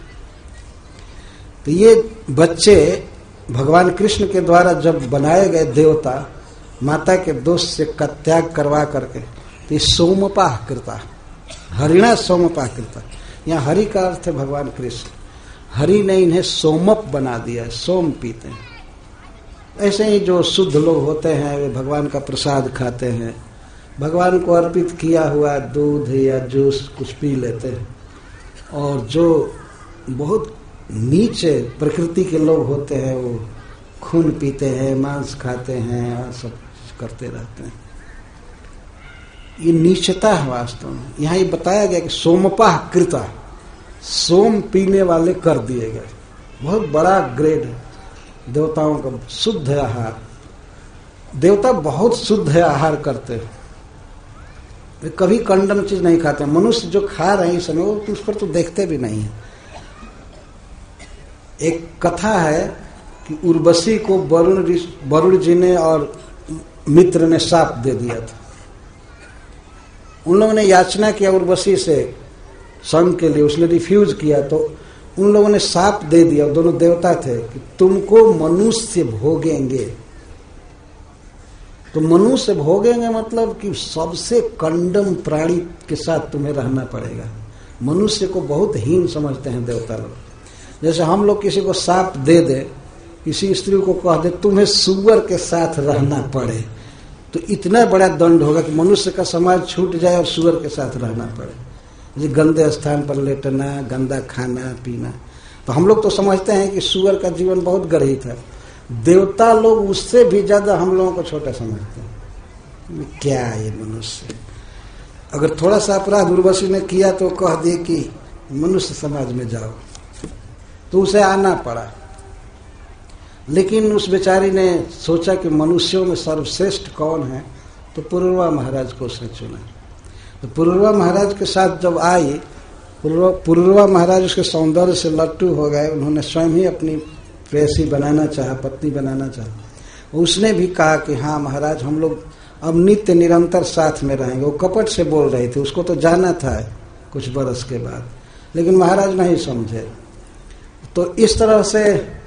तो ये बच्चे भगवान कृष्ण के द्वारा जब बनाए गए देवता, माता के दोष से का त्याग करवा करके, तो ये सोमपाह कृता, हरिणा सोमपाह कृता। यहाँ हरि का अर्थ है भगवान कृष्ण। हरि ने इन्हें सोमप बना दिया है, सोम पीते हैं। ऐसे ही जो शुद्ध लोग होते हैं वे भगवान का प्रसाद खाते हैं, भगवान को अर्पित किया हुआ दूध या जूस कुछ पी लेते हैं। और जो बहुत नीचे प्रकृति के लोग होते हैं वो खून पीते हैं, मांस खाते हैं और सब करते रहते हैं। ये नीचता है वास्तव में। यहाँ ये बताया गया कि सोमपाह कृता, सोम पीने वाले कर दिए गए। बहुत बड़ा ग्रेड है देवताओं का, शुद्ध आहार। देवता बहुत शुद्ध आहार करते हैं, वे कभी कंडम चीज नहीं खाते। मनुष्य जो खा रहे हैं इस समय, वो उस पर तो देखते भी नहीं है। एक कथा है कि उर्वशी को वरुण वरुण जी ने और मित्र ने शाप दे दिया था। उन लोगों ने याचना किया उर्वशी से संग के लिए, उसने रिफ्यूज किया, तो उन लोगों ने शाप दे दिया, दोनों देवता थे, कि तुमको मनुष्य भोगेंगे। तो मनुष्य भोगेंगे मतलब कि सबसे कंडम प्राणी के साथ तुम्हें रहना पड़ेगा। मनुष्य को बहुत हीन समझते हैं देवता लोग। जैसे हम लोग किसी को शाप दे दे, किसी स्त्री को कह दे तुम्हें सुअर के साथ रहना पड़े, तो इतना बड़ा दंड होगा कि मनुष्य का समाज छूट जाए और सुअर के साथ रहना पड़े। जैसे गंदे स्थान पर लेटना, गंदा खाना पीना। तो हम लोग तो समझते हैं कि सुअर का जीवन बहुत गर्हित है। देवता लोग उससे भी ज्यादा हम लोगों को छोटा समझते हैं। क्या ये मनुष्य, अगर थोड़ा सा अपराध उर्वशी ने किया तो कह दिए कि मनुष्य समाज में जाओ, तो उसे आना पड़ा। लेकिन उस बेचारी ने सोचा कि मनुष्यों में सर्वश्रेष्ठ कौन है, तो पुरुरवा महाराज को उसने चुना। तो पुरुरवा महाराज के साथ जब आई, पुरुरवा महाराज उसके सौंदर्य से लट्टू हो गए। उन्होंने स्वयं ही अपनी प्रेयसी बनाना चाहा, पत्नी बनाना चाहा। उसने भी कहा कि हाँ महाराज, हम लोग अब नित्य निरंतर साथ में रहेंगे। वो कपट से बोल रही थी, उसको तो जाना था कुछ बरस के बाद, लेकिन महाराज नहीं समझे। तो इस तरह से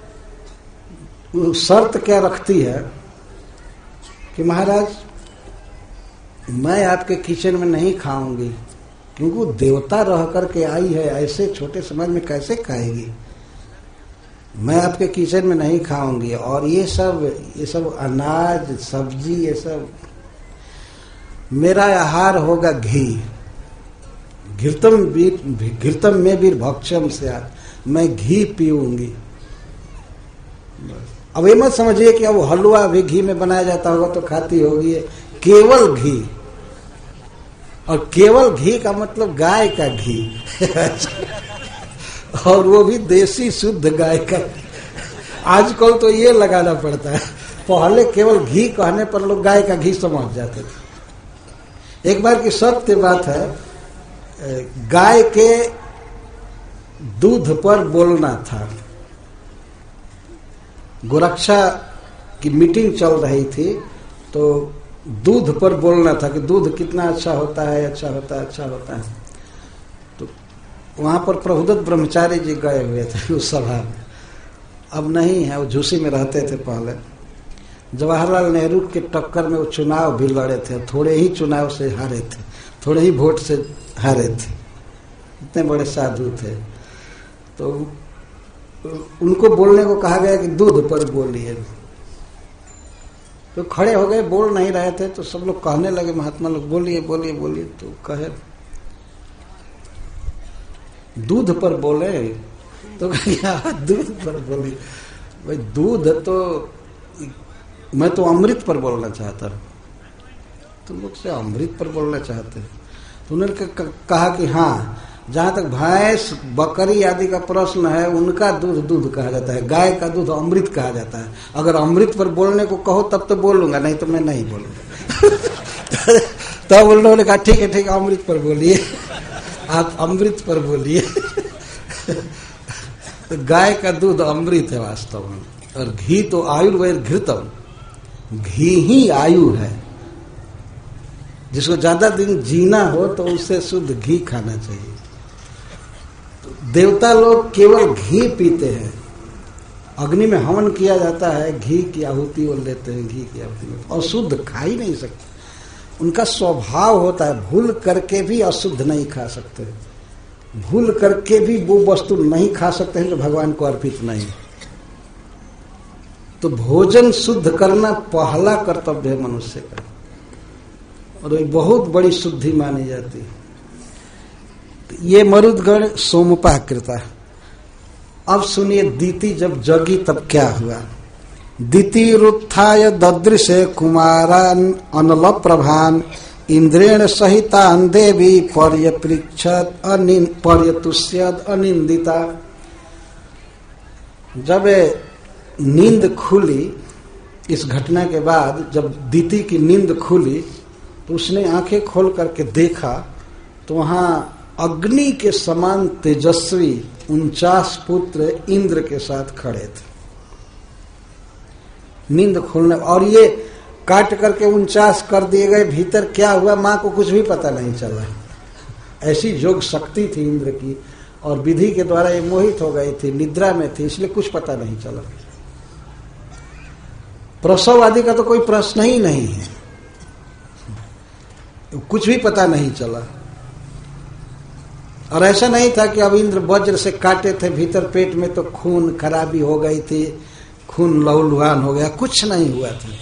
शर्त क्या रखती है कि महाराज मैं आपके किचन में नहीं खाऊंगी, क्योंकि वो देवता रह करके आई है, ऐसे छोटे समाज में कैसे खाएगी। मैं आपके किचन में नहीं खाऊंगी। और ये सब ये सब अनाज सब्जी, ये सब मेरा आहार होगा घी। घृतम घृतम में भी भक्षम से, मैं घी पीऊंगी। अब ये मत समझिए कि अब हलवा भी घी में बनाया जाता होगा तो खाती होगी। केवल घी, और केवल घी का मतलब गाय का घी और वो भी देसी शुद्ध गाय का। आजकल तो ये लगाना पड़ता है, पहले केवल घी कहने पर लोग गाय का घी समझ जाते थे। एक बार की सत्य बात है, गाय के दूध पर बोलना था। गोरक्षा की मीटिंग चल रही थी, तो दूध पर बोलना था कि दूध कितना अच्छा होता है, अच्छा होता है, अच्छा होता है। तो वहां पर प्रभुदत्त ब्रह्मचारी जी गए हुए थे उस सभा में। अब नहीं है, वो झूसी में रहते थे पहले। जवाहरलाल नेहरू के टक्कर में वो चुनाव भी लड़े थे, थोड़े ही चुनाव से हारे थे, थोड़े ही वोट से हारे थे। इतने बड़े साधु थे। तो उनको बोलने को कहा गया कि दूध पर बोलिए। तो खड़े हो गए, बोल नहीं रहे थे। तो सब लोग कहने लगे, महात्मा लोग बोलिए बोलिए बोलिए। तो कहे दूध पर बोले, तो कहा दूध पर बोलिए। भाई दूध तो, मैं तो अमृत पर बोलना चाहता हूं। तुम लोग से अमृत पर बोलना चाहते हैं? तो उन्होंने कहा कि हाँ, जहां तक भैंस बकरी आदि का प्रश्न है, उनका दूध दूध कहा जाता है, गाय का दूध अमृत कहा जाता है। अगर अमृत पर बोलने को कहो तब तो बोलूंगा, नहीं तो मैं नहीं बोलूंगा। तब उन लोगों ने कहा ठीक है ठीक है, अमृत पर बोलिए, आप अमृत पर बोलिए। तो गाय का दूध अमृत है वास्तव में, और घी तो आयुर्वेद घृतम, घी ही आयु है। जिसको ज्यादा दिन जीना हो तो उसे शुद्ध घी खाना चाहिए। तो देवता लोग केवल घी पीते हैं। अग्नि में हवन किया जाता है, घी की आहुति वो लेते हैं, घी की आहुति, और शुद्ध खा ही नहीं सकते। उनका स्वभाव होता है भूल करके भी अशुद्ध नहीं खा सकते, भूल करके भी वो वस्तु नहीं खा सकते हैं जो भगवान को अर्पित नहीं। तो भोजन शुद्ध करना पहला कर्तव्य है मनुष्य का, और ये बहुत बड़ी शुद्धि मानी जाती है। तो ये मरुदगण सोमपाकृता। अब सुनिए दीति जब जगी तब क्या हुआ। दीति रुत्थाय ददृशे कुमारान अनल प्रभान इंद्रेण सहितान देवी पर्यपृच्छत अनिन पर्यतुष्यद अनिंदिता। जब नींद खुली, इस घटना के बाद जब दीति की नींद खुली तो उसने आंखें खोल करके देखा तो वहां अग्नि के समान तेजस्वी उनचास पुत्र इंद्र के साथ खड़े थे। नींद खुलने, और ये काट करके उनचास कर दिए गए। भीतर क्या हुआ मां को कुछ भी पता नहीं चला। ऐसी योग शक्ति थी इंद्र की, और विधि के द्वारा ये मोहित हो गई थी, निद्रा में थी, इसलिए कुछ पता नहीं चला। प्रसव आदि का तो कोई प्रश्न ही नहीं है, कुछ भी पता नहीं चला। और ऐसा नहीं था कि अब इंद्र वज्र से काटे थे, भीतर पेट में तो खून खराबी हो गई थी, खून लहूलुहान हो गया, कुछ नहीं हुआ था।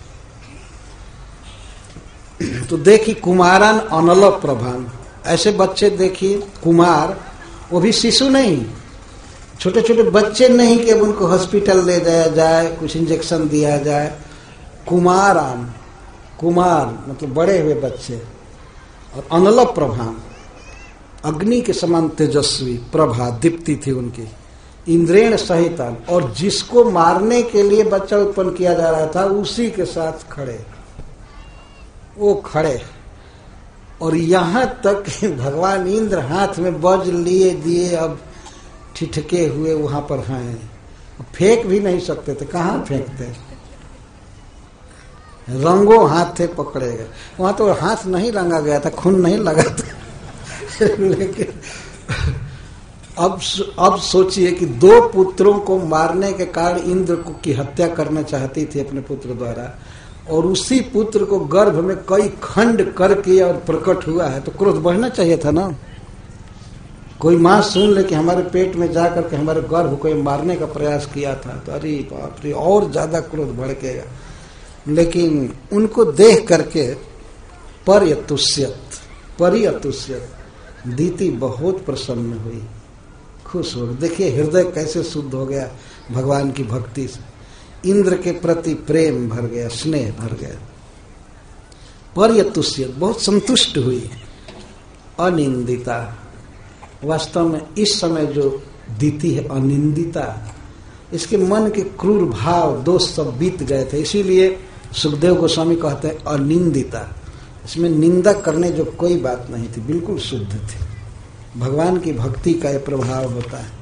तो देखी कुमारान अनल प्रभान, ऐसे बच्चे देखिए, कुमार, वो भी शिशु नहीं, छोटे छोटे बच्चे नहीं कि अब उनको हॉस्पिटल ले जाया जाए, कुछ इंजेक्शन दिया जाए। कुमारान, कुमार मतलब बड़े हुए बच्चे, और अनल प्रभान अग्नि के समान तेजस्वी, प्रभा दीप्ति थी उनकी, इंद्रेण सहितान, और जिसको मारने के लिए बच्चा उत्पन्न किया जा रहा था उसी के साथ खड़े, वो खड़े। और यहां तक भगवान इंद्र हाथ में वज्र लिए दिए, अब ठिठके हुए वहां पर हैं, फेंक भी नहीं सकते थे, कहां फेंकते, रंगों हाथ थे पकड़े गए। वहां तो हाथ नहीं रंगा गया था, खून नहीं लगा था। लेकिन अब अब सोचिए कि दो पुत्रों को मारने के कारण इंद्र को की हत्या करना चाहती थी अपने पुत्र द्वारा, और उसी पुत्र को गर्भ में कई खंड करके और प्रकट हुआ है, तो क्रोध बढ़ना चाहिए था ना। कोई माँ सुन ले कि हमारे पेट में जाकर के हमारे गर्भ को मारने का प्रयास किया था, तो अरे बाप रे, और ज्यादा क्रोध भड़केगा। लेकिन उनको देख करके पर्यतुष्यत पर्यतुष्यत दीति बहुत प्रसन्न हुई, खुश हो। देखिए हृदय कैसे शुद्ध हो गया भगवान की भक्ति से, इंद्र के प्रति प्रेम भर गया, स्नेह भर गया। पर्यतुष्यत बहुत संतुष्ट हुई। अनिंदिता, वास्तव में इस समय जो दीति है अनिंदिता, इसके मन के क्रूर भाव दोष सब बीत गए थे, इसीलिए सुखदेव गोस्वामी कहते हैं अनिंदिता। इसमें निंदा करने जो कोई बात नहीं थी, बिल्कुल शुद्ध थी। भगवान की भक्ति का यह प्रभाव होता है।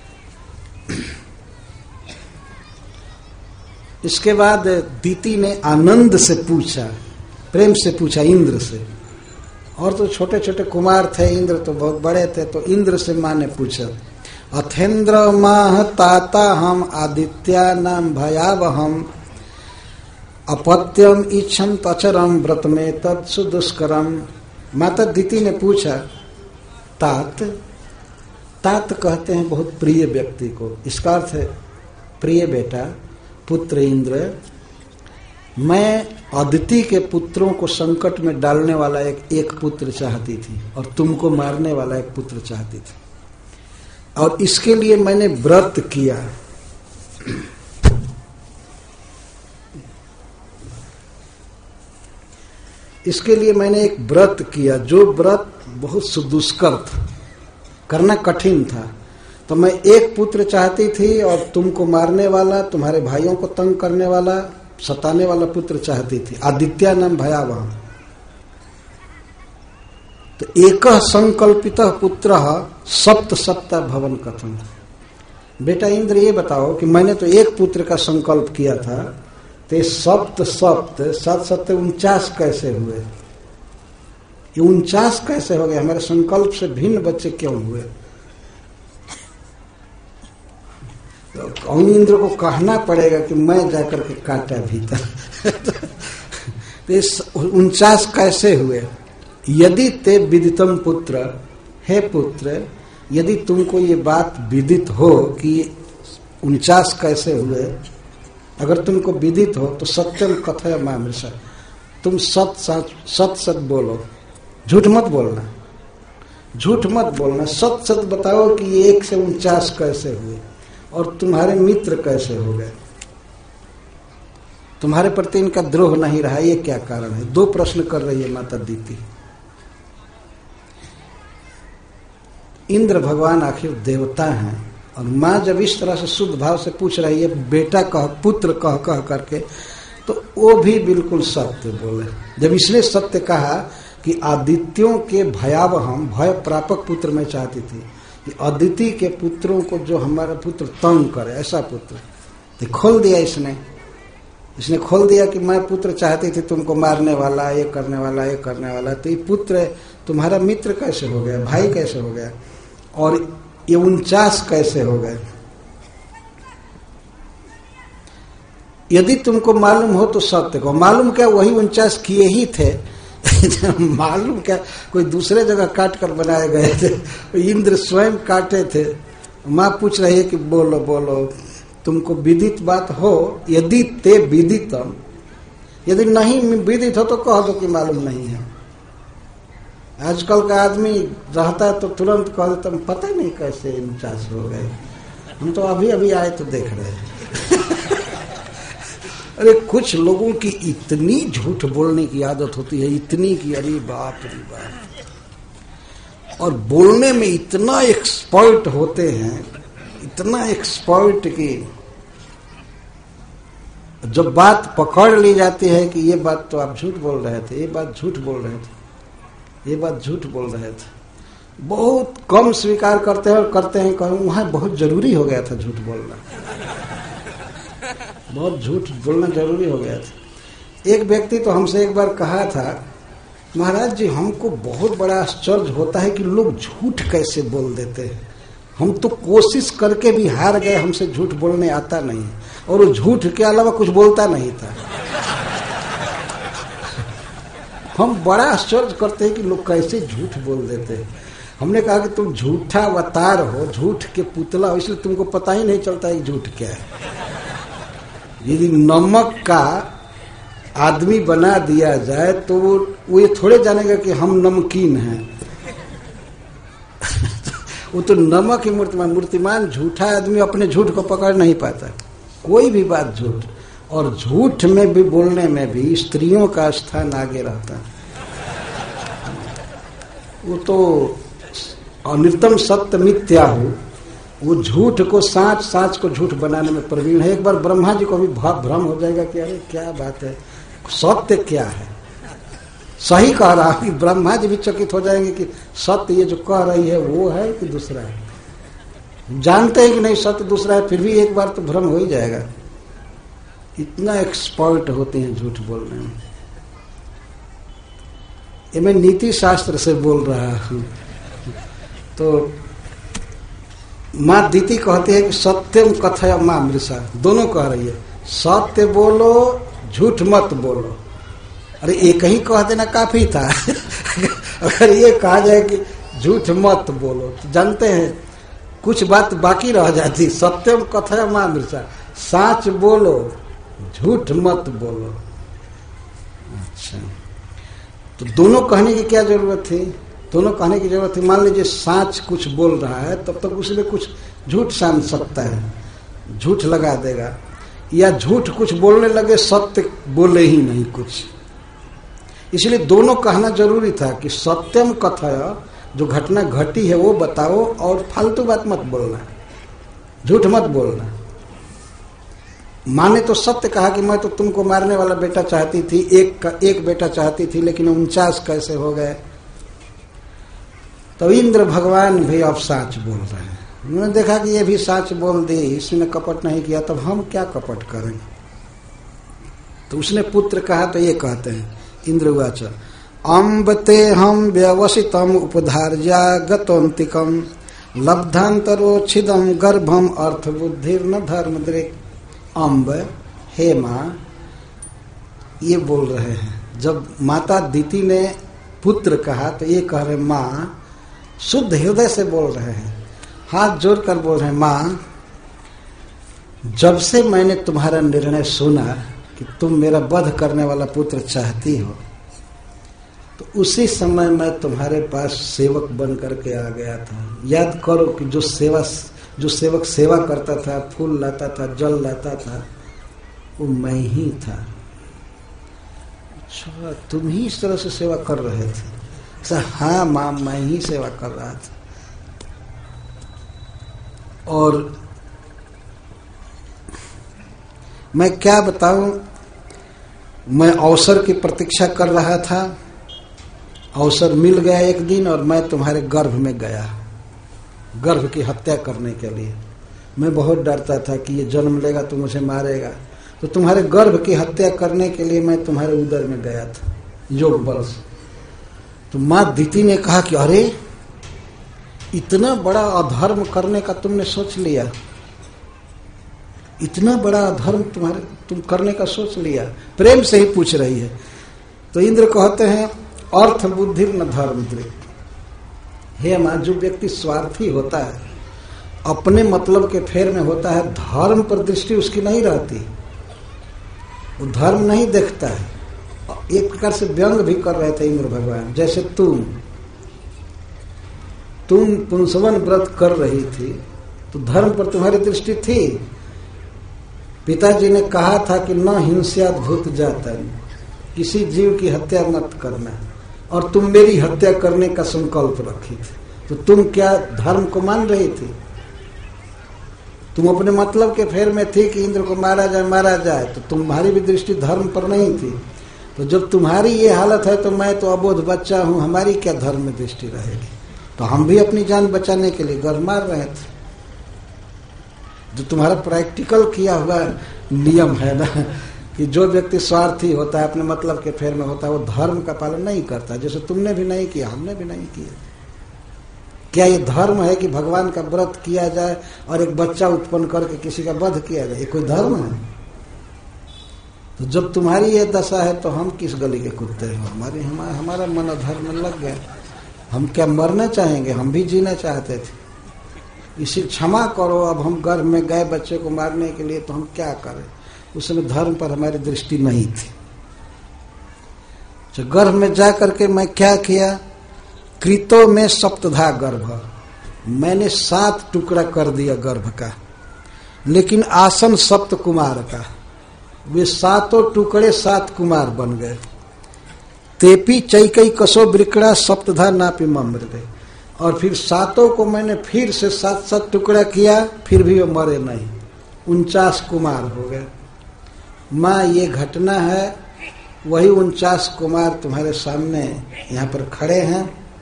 इसके बाद दीति ने आनंद से पूछा, प्रेम से पूछा इंद्र से, और तो छोटे छोटे कुमार थे, इंद्र तो बहुत बड़े थे, तो इंद्र से माँ ने पूछा, अथेन्द्र माह ताता हम आदित्या नाम भयावहम अपत्यम इच्छम तचरम व्रत में तत्सु दुष्करम। माता दीति ने पूछा, तात, तात कहते हैं बहुत प्रिय व्यक्ति को, इसका अर्थ है प्रिय बेटा, पुत्र इंद्र, मैं अदिति के पुत्रों को संकट में डालने वाला एक एक पुत्र चाहती थी, और तुमको मारने वाला एक पुत्र चाहती थी, और इसके लिए मैंने व्रत किया। इसके लिए मैंने एक व्रत किया, जो व्रत बहुत सुदुष्कर था, करना कठिन था। तो मैं एक पुत्र चाहती थी, और तुमको मारने वाला, तुम्हारे भाइयों को तंग करने वाला, सताने वाला पुत्र चाहती थी। आदित्य नाम भयावह। तो एक संकल्पित पुत्र सप्त सप्त भवन कथन। बेटा इंद्र ये बताओ कि मैंने तो एक पुत्र का संकल्प किया था, तो सप्त सप्त सात सत्य उनचास कैसे हुए? ये उनचास कैसे हो गए? हमारे संकल्प से भिन्न बच्चे क्यों हुए? तो इंद्र को कहना पड़ेगा कि मैं जाकर के काटा भीतर। तो इस उनचास कैसे हुए? यदि ते विदितम पुत्र, हे पुत्र, यदि तुमको ये बात विदित हो कि उनचास कैसे हुए, अगर तुमको विदित हो तो सत्यम कथय मामृषा, तुम सत सच सत सत बोलो, झूठ मत बोलना, झूठ मत बोलना, सत सत बताओ कि ये एक से उनचास कैसे हुए और तुम्हारे मित्र कैसे हो गए, तुम्हारे प्रति इनका द्रोह नहीं रहा, ये क्या कारण है? दो प्रश्न कर रही है माता दीति। इंद्र भगवान आखिर देवता हैं और माँ जब इस तरह से शुद्ध भाव से पूछ रही है, बेटा कह, पुत्र कह कह करके, तो वो भी बिल्कुल सत्य बोले। जब इसने सत्य कहा कि आदित्यों के भयावहम भय प्रापक पुत्र मैं चाहती थी कि अदिति के पुत्रों को जो हमारा पुत्र तंग करे, ऐसा पुत्र, तो खोल दिया इसने इसने खोल दिया कि मैं पुत्र चाहती थी तुमको मारने वाला, ये करने वाला, ये करने वाला, तो ये पुत्र तुम्हारा मित्र कैसे हो गया, भाई कैसे हो गया, और ये उनचास कैसे हो गए? यदि तुमको मालूम हो तो सत्य को। मालूम क्या, वही उनचास किए ही थे। मालूम क्या, कोई दूसरे जगह काट कर बनाए गए थे, इंद्र स्वयं काटे थे। माँ पूछ रही है कि बोलो बोलो, तुमको विदित बात हो, यदि ते विदितम, यदि नहीं विदित हो तो कह दो कि मालूम नहीं है। आजकल का आदमी रहता है तो तुरंत कह देता, पता नहीं कैसे उनचास हो गए, हम तो अभी अभी आए तो देख रहे हैं। अरे कुछ लोगों की इतनी झूठ बोलने की आदत होती है, इतनी की अरे बाप रे बाप, और बोलने में इतना एक्सपर्ट होते हैं, इतना एक्सपर्ट कि जब बात पकड़ ली जाती है कि ये बात तो आप झूठ बोल रहे थे, ये बात झूठ बोल रहे थे, ये बात झूठ बोल रहे थे, बहुत कम स्वीकार करते हैं और करते हैं कहूँ वहां बहुत जरूरी हो गया था झूठ बोलना, बहुत झूठ बोलना जरूरी हो गया था। एक व्यक्ति तो हमसे एक बार कहा था, महाराज जी हमको बहुत बड़ा आश्चर्य होता है कि लोग झूठ कैसे बोल देते हैं, हम तो कोशिश करके भी हार गए, हमसे झूठ बोलने आता नहीं, और वो झूठ के अलावा कुछ बोलता नहीं था। हम बड़ा आश्चर्य करते हैं कि लोग कैसे झूठ बोल देते हैं। हमने कहा कि तुम झूठा अवतार हो, झूठ के पुतला हो, इसलिए तुमको पता ही नहीं चलता है झूठ क्या है। यदि नमक का आदमी बना दिया जाए तो वो ये थोड़े जानेगा कि हम नमकीन हैं। वो तो नमक ही मूर्तिमान, मूर्तिमान झूठा आदमी अपने झूठ को पकड़ नहीं पाता, कोई भी बात झूठ, और झूठ में भी बोलने में भी स्त्रियों का स्थान आगे रहता है। वो तो अनिर्तम सत्य मिथ्या हो, वो झूठ को साच, साच को झूठ बनाने में प्रवीण है। एक बार ब्रह्मा जी को भी भ्रम हो जाएगा कि अरे क्या बात है, सत्य क्या है, सही कह रहा है। ब्रह्मा जी भी चकित हो जाएंगे कि सत्य ये जो कह रही है वो है कि दूसरा है। जानते हैं कि नहीं सत्य दूसरा है, फिर भी एक बार तो भ्रम हो ही जाएगा। इतना एक्सपर्ट होते हैं झूठ बोलने में। ये मैं नीति शास्त्र से बोल रहा हूं। तो माँ दीति कहती है कि सत्यम कथय माँ मृषा, दोनों कह रही है, सत्य बोलो झूठ मत बोलो। अरे एक ही कह देना काफी था। अगर ये कहा जाए कि झूठ मत बोलो तो जानते हैं कुछ बात बाकी रह जाती। सत्यम कथय माँ मृषा, साच बोलो झूठ मत बोलो। अच्छा, तो दोनों कहने की क्या जरूरत थी? दोनों कहने की जरूरत थी। मान लीजिए साच कुछ बोल रहा है तब तक उसमें कुछ झूठ सान सकता है, झूठ लगा देगा, या झूठ कुछ बोलने लगे सत्य बोले ही नहीं कुछ। इसलिए दोनों कहना जरूरी था कि सत्यम कथय, जो घटना घटी है वो बताओ और फालतू बात मत बोलना, झूठ मत बोलना। माने तो सत्य कहा कि मैं तो तुमको मारने वाला बेटा चाहती थी, एक का एक बेटा चाहती थी, लेकिन उनचास कैसे हो गए? तो इंद्र भगवान भी अब साच बोल रहे हैं। उन्होंने देखा कि ये भी साच बोल दी, इसने कपट नहीं किया, तब हम क्या कपट करें? तो उसने पुत्र कहा तो ये कहते हैं, इंद्र उवाच अम्ब ते हम व्यवसितम उपधार्या गतोन्तिकम लब्धांतरोच्छिदम गर्भम अर्थ बुद्धिर न धर्म दृक्। अम्ब, हे माँ, ये बोल रहे हैं। जब माता दीति ने पुत्र कहा तो ये कह रहे माँ, शुद्ध हृदय से बोल रहे हैं, हाथ जोड़कर बोल रहे हैं, माँ जब से मैंने तुम्हारा निर्णय सुना कि तुम मेरा वध करने वाला पुत्र चाहती हो, तो उसी समय मैं तुम्हारे पास सेवक बन करके आ गया था। याद करो कि जो सेवा जो सेवक सेवा करता था, फूल लाता था, जल लाता था, वो मैं ही था। अच्छा, तुम ही इस तरह से सेवा कर रहे थे? सर हाँ माँ, मैं ही सेवा कर रहा था। और मैं क्या बताऊं, मैं अवसर की प्रतीक्षा कर रहा था। अवसर मिल गया एक दिन और मैं तुम्हारे गर्भ में गया, गर्भ की हत्या करने के लिए। मैं बहुत डरता था कि ये जन्म लेगा तो मुझे मारेगा, तो तुम्हारे गर्भ की हत्या करने के लिए मैं तुम्हारे उदर में गया था योग बल से। तो माँ दीति ने कहा कि अरे इतना बड़ा अधर्म करने का तुमने सोच लिया, इतना बड़ा अधर्म तुम्हारे तुम करने का सोच लिया। प्रेम से ही पूछ रही है। तो इंद्र कहते हैं अर्थ बुद्धि न धर्म दृक्। हे माँ, जो व्यक्ति स्वार्थी होता है, अपने मतलब के फेर में होता है, धर्म पर दृष्टि उसकी नहीं रहती, वो धर्म नहीं देखता है। एक प्रकार से व्यंग भी कर रहे थे इंद्र भगवान। जैसे तुम तुम पुंसवन व्रत कर रही थी तो धर्म पर तुम्हारी दृष्टि थी। पिताजी ने कहा था कि न हिंस्यात् भूत जातन, किसी जीव की हत्या मत करना, और तुम मेरी हत्या करने का संकल्प रखी थी। तो तुम क्या धर्म को मान रही थी? तुम अपने मतलब के फेर में थी कि इंद्र को मारा जाए मारा जाए, तो तुम्हारी भी दृष्टि धर्म पर नहीं थी। तो जब तुम्हारी ये हालत है तो मैं तो अबोध बच्चा हूं, हमारी क्या धर्म में दृष्टि रहेगी? तो हम भी अपनी जान बचाने के लिए घर मार रहे थे। जो तुम्हारा प्रैक्टिकल किया हुआ नियम है ना कि जो व्यक्ति स्वार्थी होता है, अपने मतलब के फेर में होता है, वो धर्म का पालन नहीं करता। जैसे तुमने भी नहीं किया, हमने भी नहीं किया। क्या ये धर्म है कि भगवान का व्रत किया जाए और एक बच्चा उत्पन्न करके किसी का वध किया जाए? ये कोई धर्म है? तो जब तुम्हारी ये दशा है तो हम किस गली के कुत्ते हैं? हमारे हमारा, हमारा मन धर्म में लग गया। हम क्या मरना चाहेंगे? हम भी जीना चाहते थे। इसी क्षमा करो, अब हम गर्भ में गए बच्चे को मारने के लिए, तो हम क्या करें? उस समय धर्म पर हमारी दृष्टि नहीं थी। तो गर्भ में जा करके मैं क्या किया? कृतो में सप्तधा गर्भ, मैंने सात टुकड़ा कर दिया गर्भ का, लेकिन आसन सप्त कुमार का। वे सातों टुकड़े सात कुमार बन गए। तेपी चैकई कसो ब्रिकड़ा सप्तधा नापी ममृदे। और फिर सातों को मैंने फिर से सात सात टुकड़ा किया, फिर भी वो मरे नहीं। उनचास कुमार हो गए। माँ, ये घटना है, वही उनचास कुमार तुम्हारे सामने यहाँ पर खड़े हैं।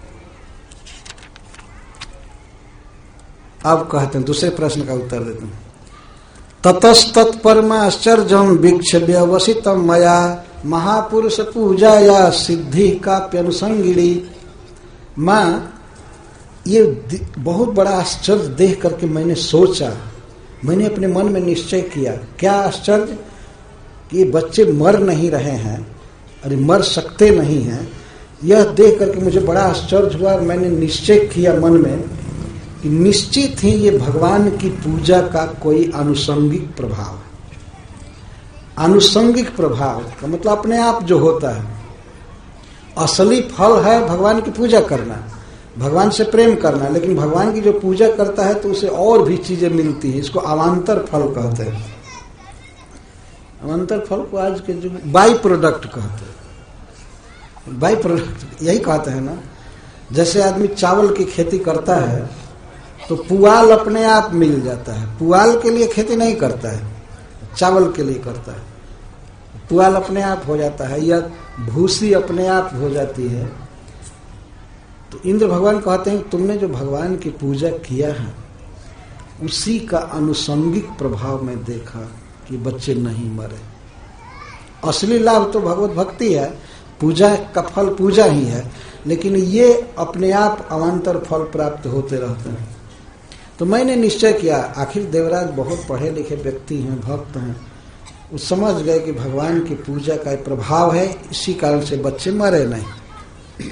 अब कहते हैं, दूसरे प्रश्न का उत्तर देते हैं। ततस्तत्परमाश्चर्यम वीक्ष्य व्यवसितम मया महापुरुष पूजाया सिद्धि काप्यनुसंगिणी। माँ, ये बहुत बड़ा आश्चर्य देख करके मैंने सोचा, मैंने अपने मन में निश्चय किया। क्या आश्चर्य? कि ये बच्चे मर नहीं रहे हैं, अरे मर सकते नहीं हैं। यह देख करके मुझे बड़ा आश्चर्य हुआ और मैंने निश्चय किया मन में कि निश्चित ही ये भगवान की पूजा का कोई आनुषंगिक प्रभाव। आनुषंगिक प्रभाव का मतलब अपने आप जो होता है, असली फल है भगवान की पूजा करना, भगवान से प्रेम करना। लेकिन भगवान की जो पूजा करता है तो उसे और भी चीजें मिलती हैं। इसको अवान्तर फल कहते हैं। अवान्तर फल को आज के युग बाई प्रोडक्ट कहते हैं। बाई प्रोडक्ट यही कहते हैं ना। जैसे आदमी चावल की खेती करता है तो पुआल अपने आप मिल जाता है। पुआल के लिए खेती नहीं करता है, चावल के लिए करता है। पुआल अपने आप हो जाता है या भूसी अपने आप हो जाती है। तो इंद्र भगवान कहते हैं तुमने जो भगवान की पूजा किया है उसी का आनुषंगिक प्रभाव में देखा कि बच्चे नहीं मरे। असली लाभ तो भगवत भक्ति है, पूजा का फल पूजा ही है, लेकिन ये अपने आप अवान्तर फल प्राप्त होते रहते हैं। तो मैंने निश्चय किया, आखिर देवराज बहुत पढ़े लिखे व्यक्ति हैं, भक्त हैं, वो समझ गए कि भगवान की पूजा का प्रभाव है, इसी कारण से बच्चे मरे नहीं।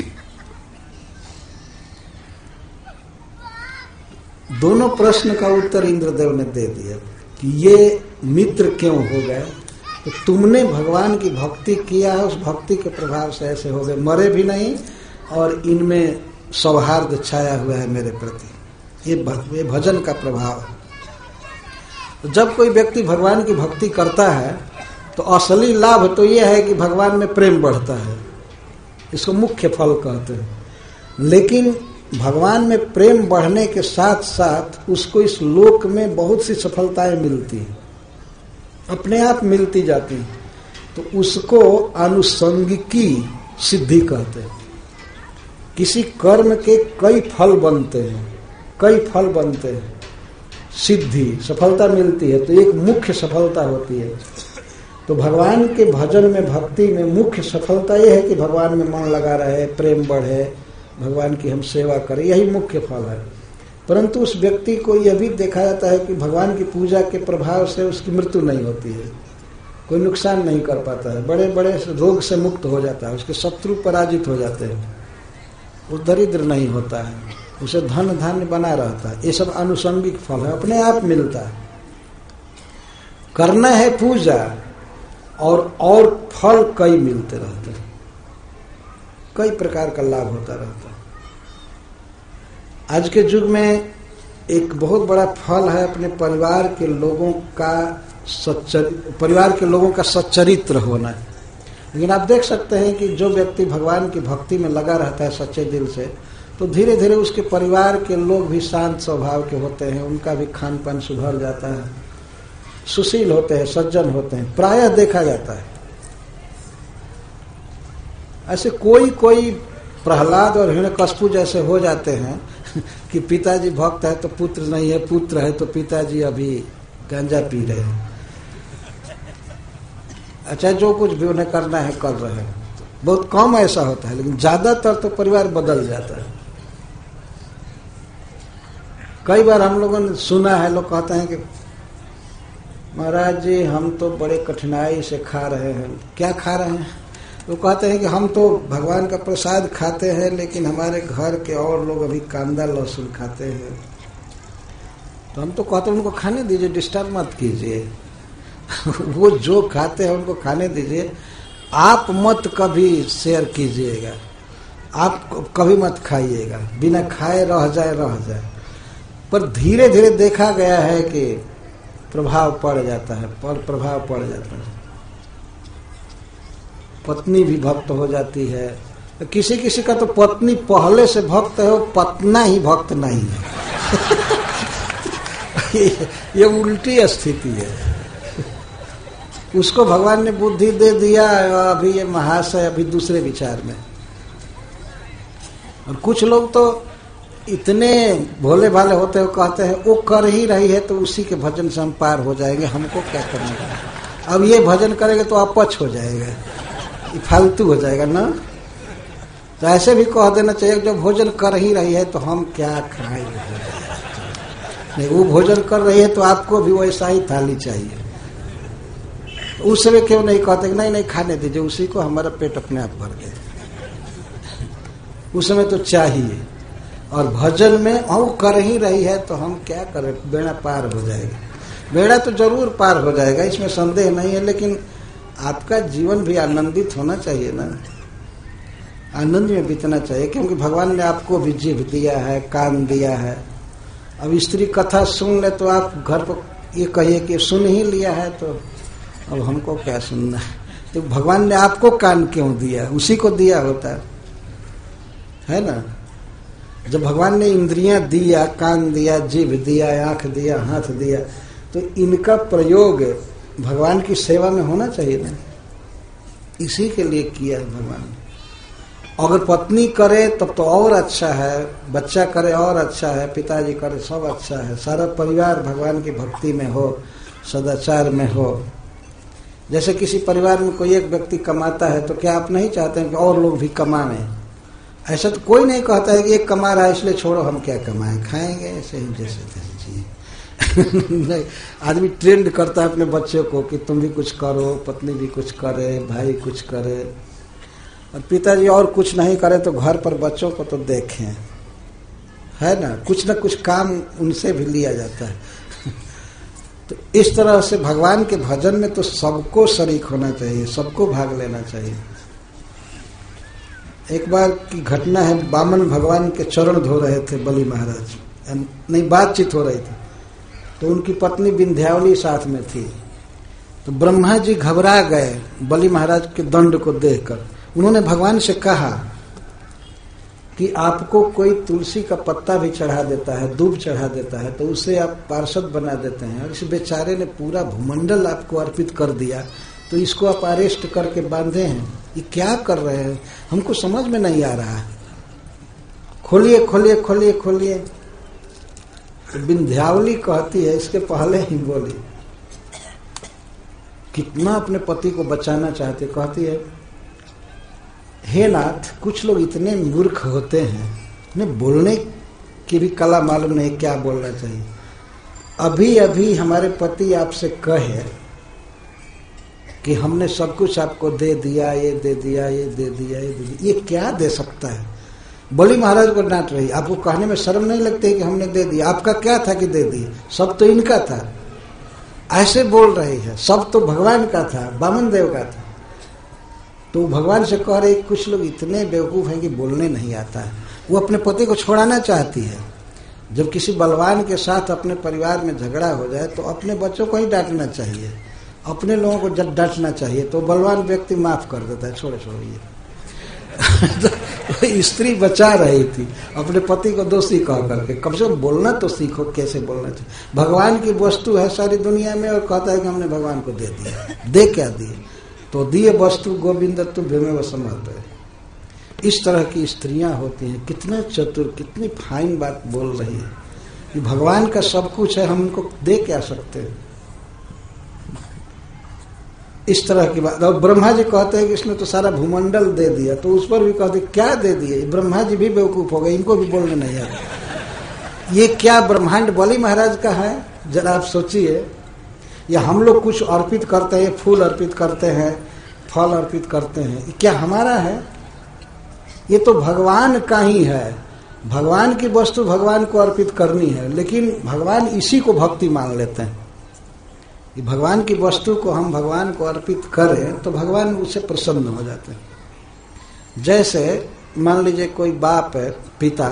दोनों प्रश्न का उत्तर इंद्रदेव ने दे दिया कि ये मित्र क्यों हो गए, तो तुमने भगवान की भक्ति किया है, उस भक्ति के प्रभाव से ऐसे हो गए, मरे भी नहीं और इनमें सौहार्द छाया हुआ है मेरे प्रति, ये भजन का प्रभाव है। तो जब कोई व्यक्ति भगवान की भक्ति करता है तो असली लाभ तो यह है कि भगवान में प्रेम बढ़ता है, इसको मुख्य फल कहते हैं। लेकिन भगवान में प्रेम बढ़ने के साथ साथ उसको इस लोक में बहुत सी सफलताएं मिलती हैं, अपने आप मिलती जाती हैं, तो उसको आनुषंगिकी सिद्धि कहते हैं। किसी कर्म के कई फल बनते हैं, कई फल बनते हैं, सिद्धि सफलता मिलती है, तो एक मुख्य सफलता होती है। तो भगवान के भजन में, भक्ति में मुख्य सफलता यह है कि भगवान में मन लगा रहे, प्रेम बढ़े, भगवान की हम सेवा करें, यही मुख्य फल है। परंतु उस व्यक्ति को यह भी देखा जाता है कि भगवान की पूजा के प्रभाव से उसकी मृत्यु नहीं होती है, कोई नुकसान नहीं कर पाता है, बड़े बड़े रोग से मुक्त हो जाता है, उसके शत्रु पराजित हो जाते हैं, वो दरिद्र नहीं होता है, उसे धन धान्य बना रहता है। ये सब आनुषंगिक फल है, अपने आप मिलता है। करना है पूजा और और फल कई मिलते रहते हैं, कई प्रकार का लाभ होता रहता है। आज के युग में एक बहुत बड़ा फल है अपने परिवार के लोगों का सच्चरित्र, परिवार के लोगों का सच्चरित्र होना। लेकिन आप देख सकते हैं कि जो व्यक्ति भगवान की भक्ति में लगा रहता है सच्चे दिल से, तो धीरे धीरे उसके परिवार के लोग भी शांत स्वभाव के होते हैं, उनका भी खान पान सुधर जाता है, सुशील होते हैं, सज्जन होते हैं, प्रायः देखा जाता है। ऐसे कोई कोई प्रहलाद और हिरण्यकश्यप जैसे हो जाते हैं कि पिताजी भक्त है तो पुत्र नहीं है, पुत्र है तो पिताजी अभी गांजा पी रहे हैं। अच्छा, जो कुछ भी उन्हें करना है कर रहे हैं, बहुत कम ऐसा होता है, लेकिन ज्यादातर तो परिवार बदल जाता है। कई बार हम लोगों ने सुना है, लोग कहते हैं कि महाराज जी हम तो बड़े कठिनाई से खा रहे हैं। क्या खा रहे हैं? वो कहते हैं कि हम तो भगवान का प्रसाद खाते हैं, लेकिन हमारे घर के और लोग अभी कांदा लहसुन खाते हैं। तो हम तो कहते हैं उनको खाने दीजिए, डिस्टर्ब मत कीजिए वो जो खाते हैं उनको खाने दीजिए, आप मत कभी शेयर कीजिएगा, आप कभी मत खाइएगा, बिना खाए रह जाए रह जाए। पर धीरे धीरे देखा गया है कि प्रभाव पड़ जाता है, पर प्रभाव पड़ जाता है। पत्नी भी भक्त हो जाती है, किसी किसी का तो पत्नी पहले से भक्त है, वो पत्ना ही भक्त नहीं है ये, ये उल्टी स्थिति है। उसको भगवान ने बुद्धि दे दिया, अभी ये महाशय अभी दूसरे विचार में। और कुछ लोग तो इतने भोले भाले होते हैं, कहते हैं वो कर ही रही है तो उसी के भजन से हम पार हो जाएंगे, हमको क्या करना है, अब ये भजन करेंगे तो अपच हो जाएगा, ये फालतू हो जाएगा ना। तो ऐसे भी कह देना चाहिए, जब भोजन कर ही रही है तो हम क्या खाएंगे। नहीं, वो भोजन कर रही है तो आपको भी वैसा ही थाली चाहिए। उस समय क्यों नहीं कहते कि नहीं नहीं खाने दीजिए, उसी को हमारा पेट अपने आप भर गया। उस समय तो चाहिए। और भजन में वो कर ही रही है तो हम क्या करें, बेड़ा पार हो जाएगा। बेड़ा तो जरूर पार हो जाएगा, इसमें संदेह नहीं है, लेकिन आपका जीवन भी आनंदित होना चाहिए ना, आनंद में बीतना चाहिए, क्योंकि भगवान ने आपको भी जीभ दिया है, कान दिया है। अब स्त्री कथा सुन ले तो आप घर पर ये कहिए कि सुन ही लिया है, तो अब हमको क्या सुनना है। तो भगवान ने आपको कान क्यों दिया, उसी को दिया होता है ना। जब भगवान ने इंद्रियां दिया, कान दिया, जीभ दिया, आंख दिया, हाथ दिया, तो इनका प्रयोग भगवान की सेवा में होना चाहिए ना, इसी के लिए किया है भगवान ने। अगर पत्नी करे तब तो और अच्छा है, बच्चा करे और अच्छा है, पिताजी करे सब अच्छा है, सारा परिवार भगवान की भक्ति में हो, सदाचार में हो, जैसे किसी परिवार में कोई एक व्यक्ति कमाता है तो क्या आप नहीं चाहते हैं कि और लोग भी कमाएं? ऐसा तो कोई नहीं कहता है कि एक कमा रहा है इसलिए छोड़ो हम क्या कमाएं, खाएंगे ऐसे ही जैसे तैसे जी। नहीं, आदमी ट्रेंड करता है अपने बच्चों को कि तुम भी कुछ करो, पत्नी भी कुछ करे, भाई कुछ करे, और पिताजी और कुछ नहीं करे तो घर पर बच्चों को तो देखें, है ना, कुछ ना कुछ काम उनसे भी लिया जाता है। तो इस तरह से भगवान के भजन में तो सबको शरीक होना चाहिए, सबको भाग लेना चाहिए। एक बार की घटना है, वामन भगवान के चरण धो रहे थे बलि महाराज, नहीं बातचीत हो रही थी, तो उनकी पत्नी विंध्यावली साथ में थी। तो ब्रह्मा जी घबरा गए बलि महाराज के दंड को देखकर। उन्होंने भगवान से कहा कि आपको कोई तुलसी का पत्ता भी चढ़ा देता है, दूब चढ़ा देता है, तो उसे आप पार्षद बना देते हैं, और इस बेचारे ने पूरा भूमंडल आपको अर्पित कर दिया, तो इसको आप अरेस्ट करके बांधे हैं, ये क्या कर रहे हैं, हमको समझ में नहीं आ रहा है, खोलिए खोलिए खोलिए खोलिए। तो विंध्यावली कहती है, इसके पहले ही बोली, कितना अपने पति को बचाना चाहते, कहती है, हे नाथ, कुछ लोग इतने मूर्ख होते हैं, उन्हें बोलने की भी कला मालूम नहीं क्या बोलना चाहिए। अभी अभी हमारे पति आपसे कहे कि हमने सब कुछ आपको दे दिया, ये दे दिया, ये दे दिया, ये दे दिया, ये क्या दे सकता है? बलि महाराज को डांट रही, आपको कहने में शर्म नहीं लगती कि हमने दे दिया? आपका क्या था कि दे दिए? सब तो इनका था। ऐसे बोल रही है, सब तो भगवान का था, वामन देव का था। तो भगवान से कह रहे, कुछ लोग इतने बेवकूफ हैं कि बोलने नहीं आता है। वो अपने पति को छोड़ाना चाहती है। जब किसी बलवान के साथ अपने परिवार में झगड़ा हो जाए तो अपने बच्चों को ही डांटना चाहिए, अपने लोगों को जब डांटना चाहिए, तो बलवान व्यक्ति माफ कर देता है, छोड़े छोड़िए। तो स्त्री बचा रही थी अपने पति को दोषी कह करके, कम से कम बोलना तो सीखो, कैसे बोलना चाहिए। भगवान की वस्तु है सारी दुनिया में, और कहता है कि हमने भगवान को दे दिया। दे क्या दिए? तो दिए वस्तु गोविंद तु भीमे समर्थ है। इस तरह की स्त्रियां होती हैं, कितना चतुर, कितनी फाइन बात बोल रही है कि भगवान का सब कुछ है, हम उनको दे क्या सकते हैं। इस तरह की बात। और ब्रह्मा जी कहते हैं कि इसने तो सारा भूमंडल दे दिया, तो उस पर भी कहते क्या दे दिए? ब्रह्मा जी भी बेवकूफ हो गए, इनको भी बोलने नहीं आता। ये क्या ब्रह्मांड बलि महाराज का है, जरा आप सोचिए। या हम लोग कुछ अर्पित करते हैं, फूल अर्पित करते हैं, फल अर्पित करते हैं, ये क्या हमारा है? ये तो भगवान का ही है। भगवान की वस्तु भगवान को अर्पित करनी है, लेकिन भगवान इसी को भक्ति मान लेते हैं कि भगवान की वस्तु को हम भगवान को अर्पित करें तो भगवान उससे प्रसन्न हो जाते हैं। जैसे मान लीजिए कोई बाप है, पिता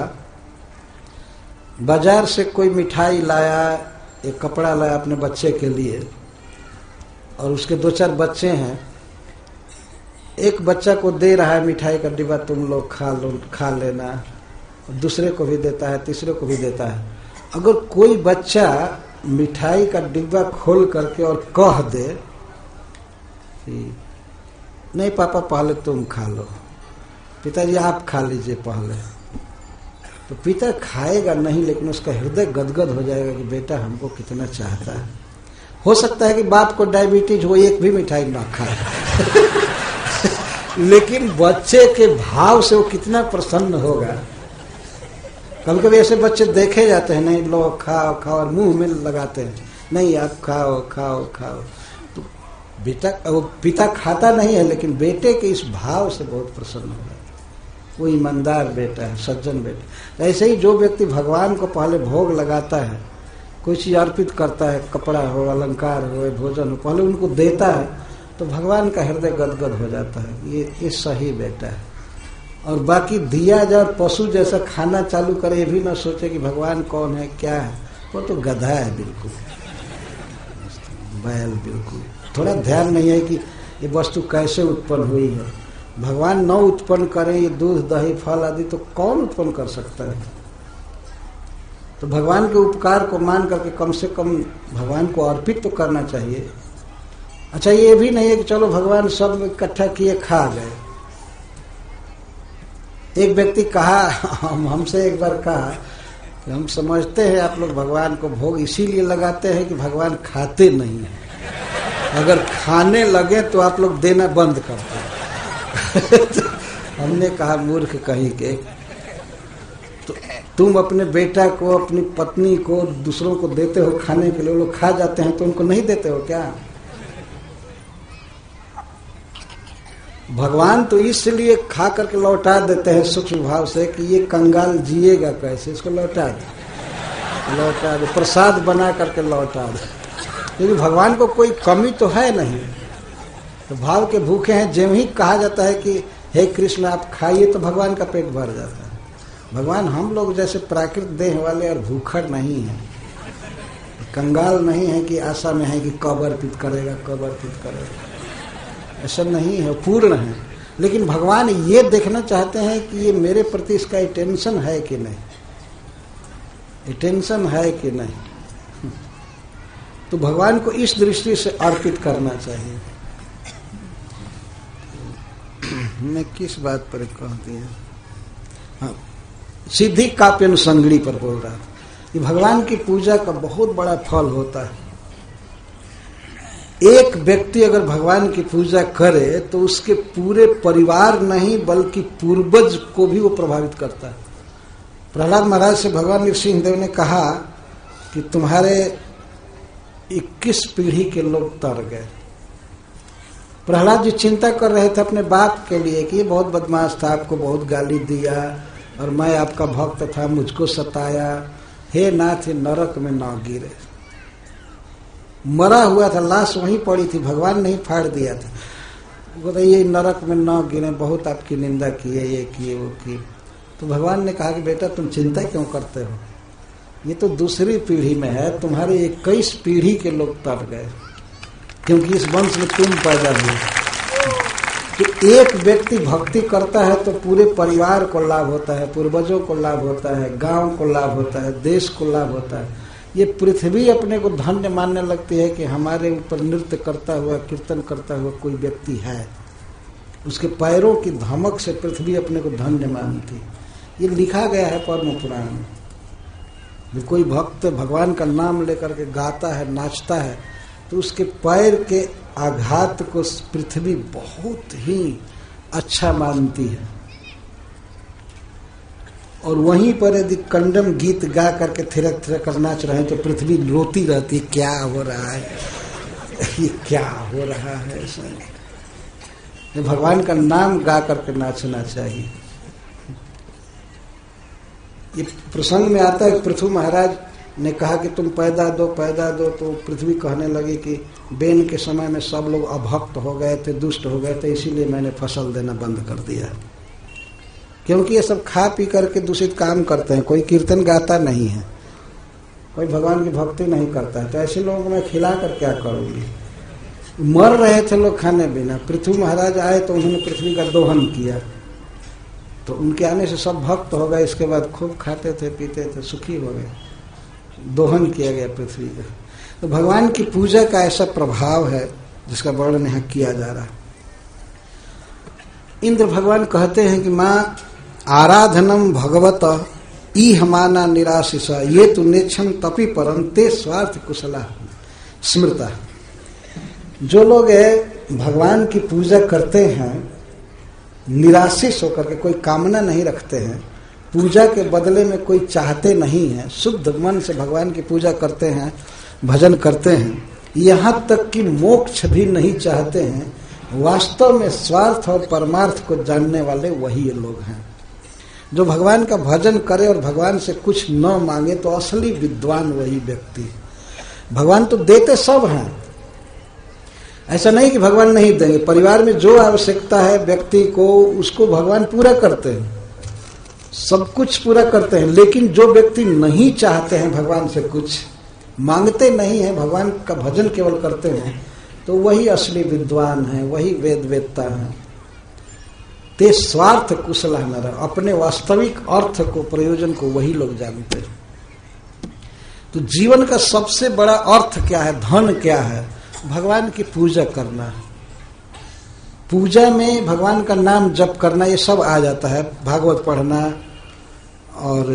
बाजार से कोई मिठाई लाया, एक कपड़ा लाया अपने बच्चे के लिए, और उसके दो चार बच्चे हैं, एक बच्चा को दे रहा है मिठाई का डिब्बा, तुम लोग खा लो, खा लेना, दूसरे को भी देता है, तीसरे को भी देता है। अगर कोई बच्चा मिठाई का डिब्बा खोल करके और कह दे कि नहीं पापा पहले तुम खा लो, पिताजी आप खा लीजिए पहले, तो पिता खाएगा नहीं, लेकिन उसका हृदय गदगद हो जाएगा कि बेटा हमको कितना चाहता है। हो सकता है कि बाप को डायबिटीज हो, एक भी मिठाई ना खाए लेकिन बच्चे के भाव से वो कितना प्रसन्न होगा। कभी कभी ऐसे बच्चे देखे जाते हैं, नहीं लो खाओ खाओ, और मुंह में लगाते हैं, नहीं आप खाओ खाओ खाओ। तो बेटा, वो पिता खाता नहीं है, लेकिन बेटे के इस भाव से बहुत प्रसन्न होगा, वो ईमानदार बेटा है, सज्जन बेटा। ऐसे ही जो व्यक्ति भगवान को पहले भोग लगाता है, कोई चीज अर्पित करता है, कपड़ा हो, अलंकार हो, भोजन हो, पहले उनको देता है, तो भगवान का हृदय गदगद हो जाता है। ये ये सही बेटा है। और बाकी दिया जाए पशु जैसा खाना चालू करे, ये भी ना सोचे कि भगवान कौन है, क्या है, वो तो गधा है बिल्कुल, बैल बिल्कुल। थोड़ा ध्यान नहीं है कि ये वस्तु कैसे उत्पन्न हुई है। भगवान न उत्पन्न करें ये दूध दही फल आदि, तो कौन उत्पन्न कर सकता है? तो भगवान के उपकार को मान करके कम से कम भगवान को अर्पित तो करना चाहिए। अच्छा, ये भी नहीं है कि चलो भगवान सब इकट्ठा किए खा गए। एक व्यक्ति कहा, हम हमसे एक बार कहा कि हम समझते हैं आप लोग भगवान को भोग इसीलिए लगाते हैं कि भगवान खाते नहीं है। अगर खाने लगे तो आप लोग देना बंद कर दो। हमने कहा मूर्ख कहीं के, तो तुम अपने बेटा को, अपनी पत्नी को, दूसरों को देते हो खाने के लिए, लोग खा जाते हैं तो उनको नहीं देते हो क्या? भगवान तो इसलिए खा करके लौटा देते हैं सूक्ष्म भाव से कि ये कंगाल जिएगा कैसे, इसको लौटा दे, लौटा दे, प्रसाद बना करके लौटा दे। क्योंकि भगवान को कोई कमी तो है नहीं, तो भाव के भूखे हैं। जब ही कहा जाता है कि हे कृष्ण आप खाइए तो भगवान का पेट भर जाता है। भगवान हम लोग जैसे प्राकृत देह वाले और भूखर नहीं है, कंगाल नहीं है कि आशा में है कि कब अर्पित करेगा, कब अर्पित करेगा, ऐसा नहीं है, पूर्ण है। लेकिन भगवान ये देखना चाहते हैं कि ये मेरे प्रति इसका अटेंशन है कि नहीं, अटेंशन है कि नहीं। तो भगवान को इस दृष्टि से अर्पित करना चाहिए। मैं किस बात पर कह दिया? हाँ, सिद्धि काव्य अनुसंगणी पर बोल रहा था कि भगवान की पूजा का बहुत बड़ा फल होता है। एक व्यक्ति अगर भगवान की पूजा करे तो उसके पूरे परिवार नहीं बल्कि पूर्वज को भी वो प्रभावित करता है। प्रहलाद महाराज से भगवान नृसिंहदेव ने कहा कि तुम्हारे इक्कीस पीढ़ी के लोग तर गए। प्रहलाद जी चिंता कर रहे थे अपने बाप के लिए कि ये बहुत बदमाश था, आपको बहुत गाली दिया और मैं आपका भक्त था, मुझको सताया, हे नाथ नरक में ना गिरे। मरा हुआ था, लाश वहीं पड़ी थी, भगवान नहीं फाड़ दिया था। बोला ये नरक में न गिरे, बहुत आपकी निंदा किए, ये किए वो किए। तो भगवान ने कहा कि बेटा तुम चिंता क्यों करते हो, ये तो दूसरी पीढ़ी में है, तुम्हारे इक्कीस पीढ़ी के लोग तर गए क्योंकि इस वंश में तुम पैदा हुए। तो एक व्यक्ति भक्ति करता है तो पूरे परिवार को लाभ होता है, पूर्वजों को लाभ होता है, गांव को लाभ होता है, देश को लाभ होता है। ये पृथ्वी अपने को धन्य मानने लगती है कि हमारे ऊपर नृत्य करता हुआ, कीर्तन करता हुआ कोई व्यक्ति है। उसके पैरों की धमक से पृथ्वी अपने को धन्य मानती। ये लिखा गया है पद्म पुराण में। जो कोई भक्त भगवान का नाम लेकर के गाता है, नाचता है, तो उसके पैर के आघात को पृथ्वी बहुत ही अच्छा मानती है। और वहीं पर यदि कंडम गीत गा करके थिरक थिरक कर नाच रहे हैं तो पृथ्वी रोती रहती है, क्या हो रहा है, ये क्या हो रहा है। ऐसा भगवान का नाम गा करके नाचना चाहिए। ये प्रसंग में आता है कि पृथु महाराज ने कहा कि तुम पैदा दो पैदा दो, तो पृथ्वी कहने लगी कि बेन के समय में सब लोग अभक्त हो गए थे, दुष्ट हो गए थे, इसीलिए मैंने फसल देना बंद कर दिया। क्योंकि ये सब खा पी करके दूषित काम करते हैं, कोई कीर्तन गाता नहीं है, कोई भगवान की भक्ति नहीं करता है, तो ऐसे लोगों को मैं खिला कर क्या करूंगी। मर रहे थे लोग खाने बिना, पृथ्वी महाराज आए तो उन्होंने पृथ्वी का दोहन किया, तो उनके आने से सब भक्त हो गए। इसके बाद खूब खाते थे, पीते थे, सुखी हो गए, दोहन किया गया पृथ्वी का। तो भगवान की पूजा का ऐसा प्रभाव है जिसका वर्णन यहाँ किया जा रहा है। इंद्र भगवान कहते हैं कि माँ आराधनम भगवत ई हमाना निराशिष ये तु नेक्षम तपि परम ते स्वार्थ कुशला स्मृता। जो लोग भगवान की पूजा करते हैं निराशिष होकर के, कोई कामना नहीं रखते हैं, पूजा के बदले में कोई चाहते नहीं है, शुद्ध मन से भगवान की पूजा करते हैं, भजन करते हैं, यहाँ तक कि मोक्ष भी नहीं चाहते हैं, वास्तव में स्वार्थ और परमार्थ को जानने वाले वही ये लोग हैं। जो भगवान का भजन करे और भगवान से कुछ न मांगे तो असली विद्वान वही व्यक्ति। भगवान तो देते सब हैं, ऐसा नहीं कि भगवान नहीं देंगे। परिवार में जो आवश्यकता है व्यक्ति को, उसको भगवान पूरा करते हैं, सब कुछ पूरा करते हैं। लेकिन जो व्यक्ति नहीं चाहते हैं भगवान से कुछ, मांगते नहीं है, भगवान का भजन केवल करते हैं, तो वही असली विद्वान है, वही वेद वेदता है। ते स्वार्थ कुशल नर, अपने वास्तविक अर्थ को, प्रयोजन को वही लोग जानते हैं। तो जीवन का सबसे बड़ा अर्थ क्या है, धन क्या है? भगवान की पूजा करना। पूजा में भगवान का नाम जप करना, ये सब आ जाता है। भागवत पढ़ना और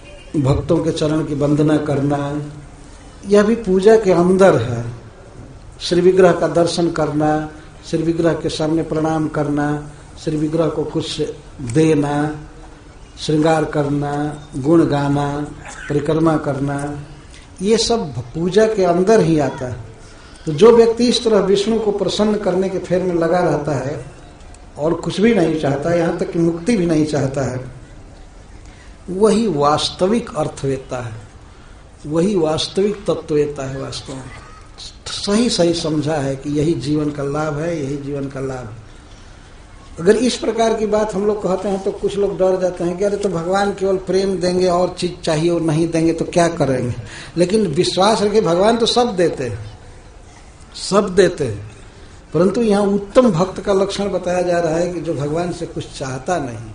भक्तों के चरण की वंदना करना, यह भी पूजा के अंदर है। श्री विग्रह का दर्शन करना, श्री विग्रह के सामने प्रणाम करना, श्री विग्रह को कुछ देना, श्रृंगार करना, गुण गाना, परिक्रमा करना, ये सब पूजा के अंदर ही आता है। तो जो व्यक्ति इस तरह विष्णु को प्रसन्न करने के फेर में लगा रहता है और कुछ भी नहीं चाहता, यहाँ तक कि मुक्ति भी नहीं चाहता है, वही वास्तविक अर्थवेता है, वही वास्तविक तत्ववेता है। वास्तव में सही सही समझा है कि यही जीवन का लाभ है, यही जीवन का लाभ है। अगर इस प्रकार की बात हम लोग कहते हैं तो कुछ लोग डर जाते हैं कि अरे तो भगवान केवल प्रेम देंगे और चीज चाहिए और नहीं देंगे तो क्या करेंगे। लेकिन विश्वास रखे भगवान तो सब देते हैं, सब देते हैं, परंतु यहाँ उत्तम भक्त का लक्षण बताया जा रहा है कि जो भगवान से कुछ चाहता नहीं।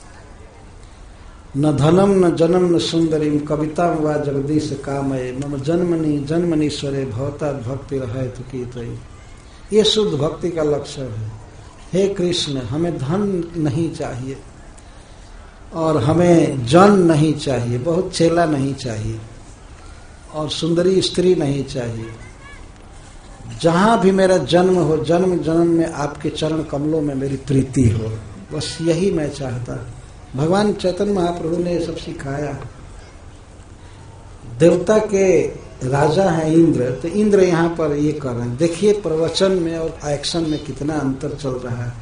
न धनम न जन्म न सुंदरीम कविता व जगदीश कामये मम जन्मनि जन्मनीश्वरे भवता भक्ति रहे तो की तो ये शुद्ध भक्ति का लक्षण है। हे कृष्ण, हमें धन नहीं चाहिए और हमें जन नहीं चाहिए, बहुत चेला नहीं चाहिए और सुंदरी स्त्री नहीं चाहिए। जहां भी मेरा जन्म हो, जन्म जन्म में आपके चरण कमलों में मेरी प्रीति हो, बस यही मैं चाहता। भगवान चैतन्य महाप्रभु ने सब सिखाया। देवता के राजा हैं इंद्र, तो इंद्र यहाँ पर ये कर रहे हैं। देखिए प्रवचन में और एक्शन में कितना अंतर चल रहा है।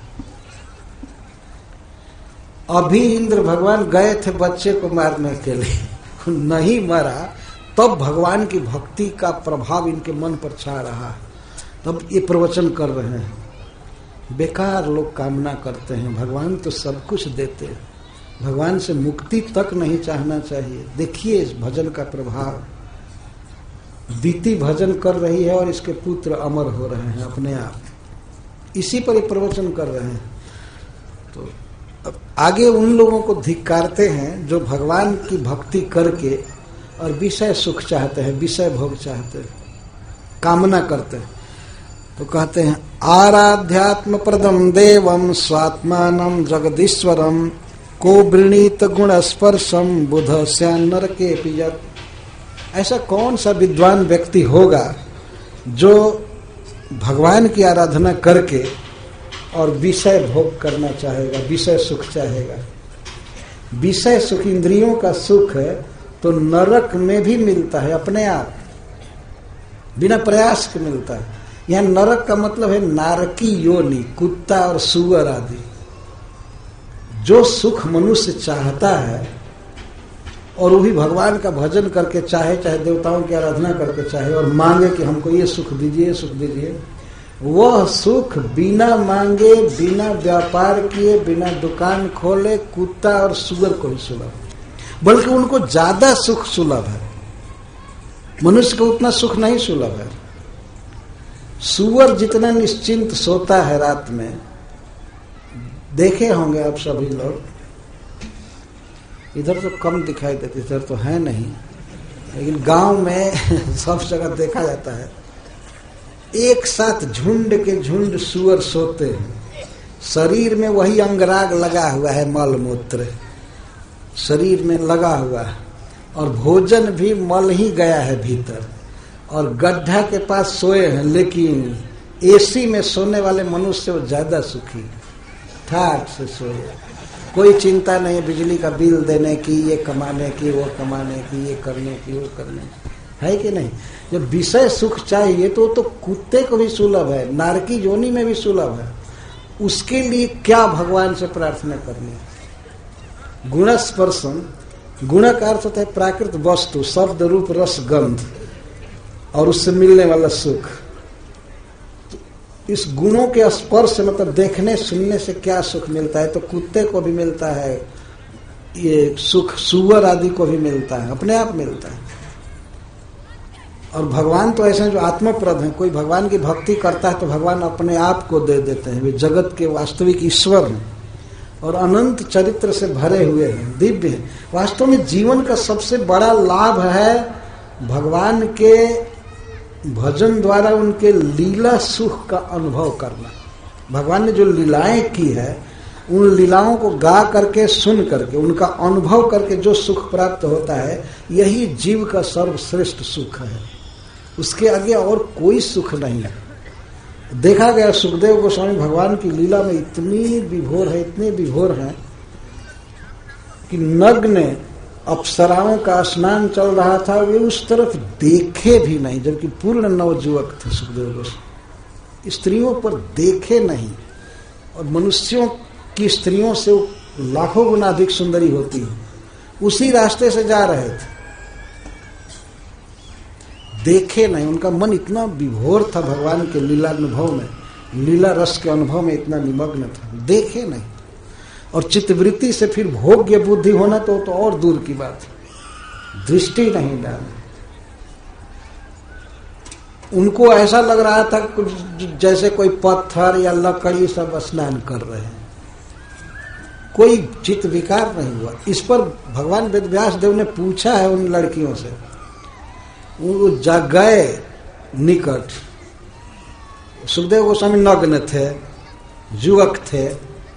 अभी इंद्र भगवान गए थे बच्चे को मारने के लिए, नहीं मरा, तब भगवान की भक्ति का प्रभाव इनके मन पर छा रहा है, तब ये प्रवचन कर रहे हैं। बेकार लोग कामना करते हैं, भगवान तो सब कुछ देते हैं, भगवान से मुक्ति तक नहीं चाहना चाहिए। देखिए इस भजन का प्रभाव। दीति भजन कर रही है और इसके पुत्र अमर हो रहे हैं अपने आप, इसी पर ये प्रवचन कर रहे हैं। तो अब आगे उन लोगों को धिक्कारते हैं जो भगवान की भक्ति करके और विषय सुख चाहते हैं, विषय भोग चाहते हैं, कामना करते हैं। तो कहते हैं आराध्यात्म प्रदम देवम स्वात्मानम जगदीश्वरम को वृणीत गुण स्पर्शम बुध स्यान नरके पियत। ऐसा कौन सा विद्वान व्यक्ति होगा जो भगवान की आराधना करके और विषय भोग करना चाहेगा, विषय सुख चाहेगा। विषय सुख इंद्रियों का सुख है तो नरक में भी मिलता है अपने आप, बिना प्रयास के मिलता है। यह नरक का मतलब है नारकी योनि, कुत्ता और सुअर आदि। जो सुख मनुष्य चाहता है और वो भी भगवान का भजन करके चाहे, चाहे देवताओं की आराधना करके चाहे और मांगे कि हमको ये सुख दीजिए, सुख दीजिए, वह सुख बिना मांगे, बिना व्यापार किए, बिना दुकान खोले कुत्ता और सुअर को ही सुलभ, बल्कि उनको ज्यादा सुख सुलभ है। मनुष्य को उतना सुख नहीं सुलभ है। सुअर जितना निश्चिंत सोता है रात में, देखे होंगे आप सभी लोग, इधर तो कम दिखाई देती, इधर तो है नहीं, लेकिन गांव में सब जगह देखा जाता है। एक साथ झुंड के झुंड सुअर सोते हैं, शरीर में वही अंगराग लगा हुआ है, मल मूत्र शरीर में लगा हुआ है और भोजन भी मल ही गया है भीतर, और गड्ढा के पास सोए हैं। लेकिन एसी में सोने वाले मनुष्य वो ज्यादा सुखी, ठाक से सोए, कोई चिंता नहीं बिजली का बिल देने की, ये कमाने की, वो कमाने की, ये करने की, वो करने की, है कि नहीं। जब विषय सुख चाहिए तो तो कुत्ते को भी सुलभ है, नारकी योनि में भी सुलभ है। उसके लिए क्या भगवान से प्रार्थना करनी। गुण स्पर्शम, गुण का अर्थ होता है प्राकृत वस्तु, शब्द रूप रस गंध और उससे मिलने वाला सुख। इस गुणों के स्पर्श से मतलब देखने सुनने से क्या सुख मिलता है, तो कुत्ते को भी मिलता है ये सुख, सुअर आदि को भी मिलता है, अपने आप मिलता है। और भगवान तो ऐसे हैं जो आत्मप्रद हैं। कोई भगवान की भक्ति करता है तो भगवान अपने आप को दे देते हैं। वे जगत के वास्तविक ईश्वर हैं और अनंत चरित्र से भरे हुए हैं, दिव्य हैं। वास्तव में जीवन का सबसे बड़ा लाभ है भगवान के भजन द्वारा उनके लीला सुख का अनुभव करना। भगवान ने जो लीलाएं की है, उन लीलाओं को गा करके, सुन करके, उनका अनुभव करके जो सुख प्राप्त होता है, यही जीव का सर्वश्रेष्ठ सुख है। उसके आगे और कोई सुख नहीं है। देखा गया सुखदेव गोस्वामी भगवान की लीला में इतनी विभोर है, इतने विभोर हैं कि नग्न अप्सराओं का स्नान चल रहा था, वे उस तरफ देखे भी नहीं, जबकि पूर्ण नवजुवक थे सुखदेव गोस्वामी। स्त्रियों पर देखे नहीं, और मनुष्यों की स्त्रियों से लाखों गुना अधिक सुंदरी होती है, उसी रास्ते से जा रहे थे, देखे नहीं। उनका मन इतना विभोर था भगवान के लीला अनुभव में, लीला रस के अनुभव में इतना निमग्न था, देखे नहीं। और चित्तवृत्ति से फिर भोग्य बुद्धि होना तो, तो और दूर की बात है, दृष्टि नहीं डाली। उनको ऐसा लग रहा था कुछ जैसे कोई पत्थर या लकड़ी सब स्नान कर रहे हैं, कोई चित्त विकार नहीं हुआ। इस पर भगवान वेदव्यास देव ने पूछा है उन लड़कियों से, वो जा गए निकट, सुखदेव गोस्वामी नग्न थे, युवक थे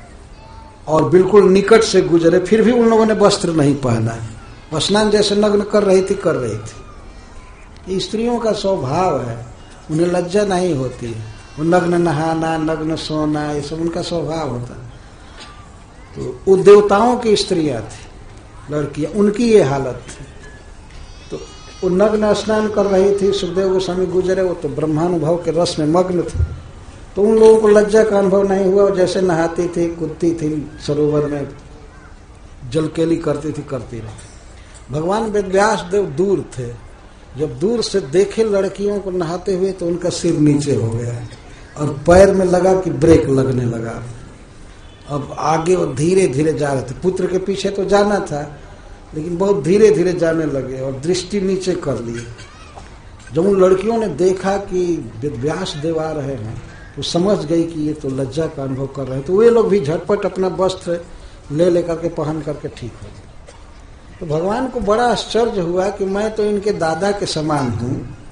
और बिल्कुल निकट से गुजरे, फिर भी उन लोगों ने वस्त्र नहीं पहना, स्नान जैसे नग्न कर रही थी कर रही थी। स्त्रियों का स्वभाव है, उन्हें लज्जा नहीं होती, वो नग्न नहाना, नग्न सोना, ये सब उनका स्वभाव होता है। तो वो देवताओं की स्त्रियां थी, लड़कियां, उनकी ये हालत थी। तो वो नग्न स्नान कर रही थी, सुखदेव गोस्वामी गुजरे, वो तो ब्रह्मानुभव के रस में मग्न थे, तो उन लोगों को लज्जा का अनुभव नहीं हुआ। जैसे नहाती थी, कूदती थी सरोवर में, जलकेली करती थी, करती रही। भगवान वेदव्यास देव दूर थे, जब दूर से देखे लड़कियों को नहाते हुए तो उनका सिर नीचे हो गया और पैर में लगा कि ब्रेक लगने लगा। अब आगे वो धीरे धीरे जा रहे थे, पुत्र के पीछे तो जाना था, लेकिन बहुत धीरे धीरे जाने लगे और दृष्टि नीचे कर ली। जब उन लड़कियों ने देखा कि वेदव्यास देव आ रहे हैं तो समझ गई कि ये तो लज्जा का अनुभव कर रहे हैं, तो वे लोग भी झटपट अपना वस्त्र ले लेकर के पहन करके ठीक हो गए। तो भगवान को बड़ा आश्चर्य हुआ कि मैं तो इनके दादा के समान हूं,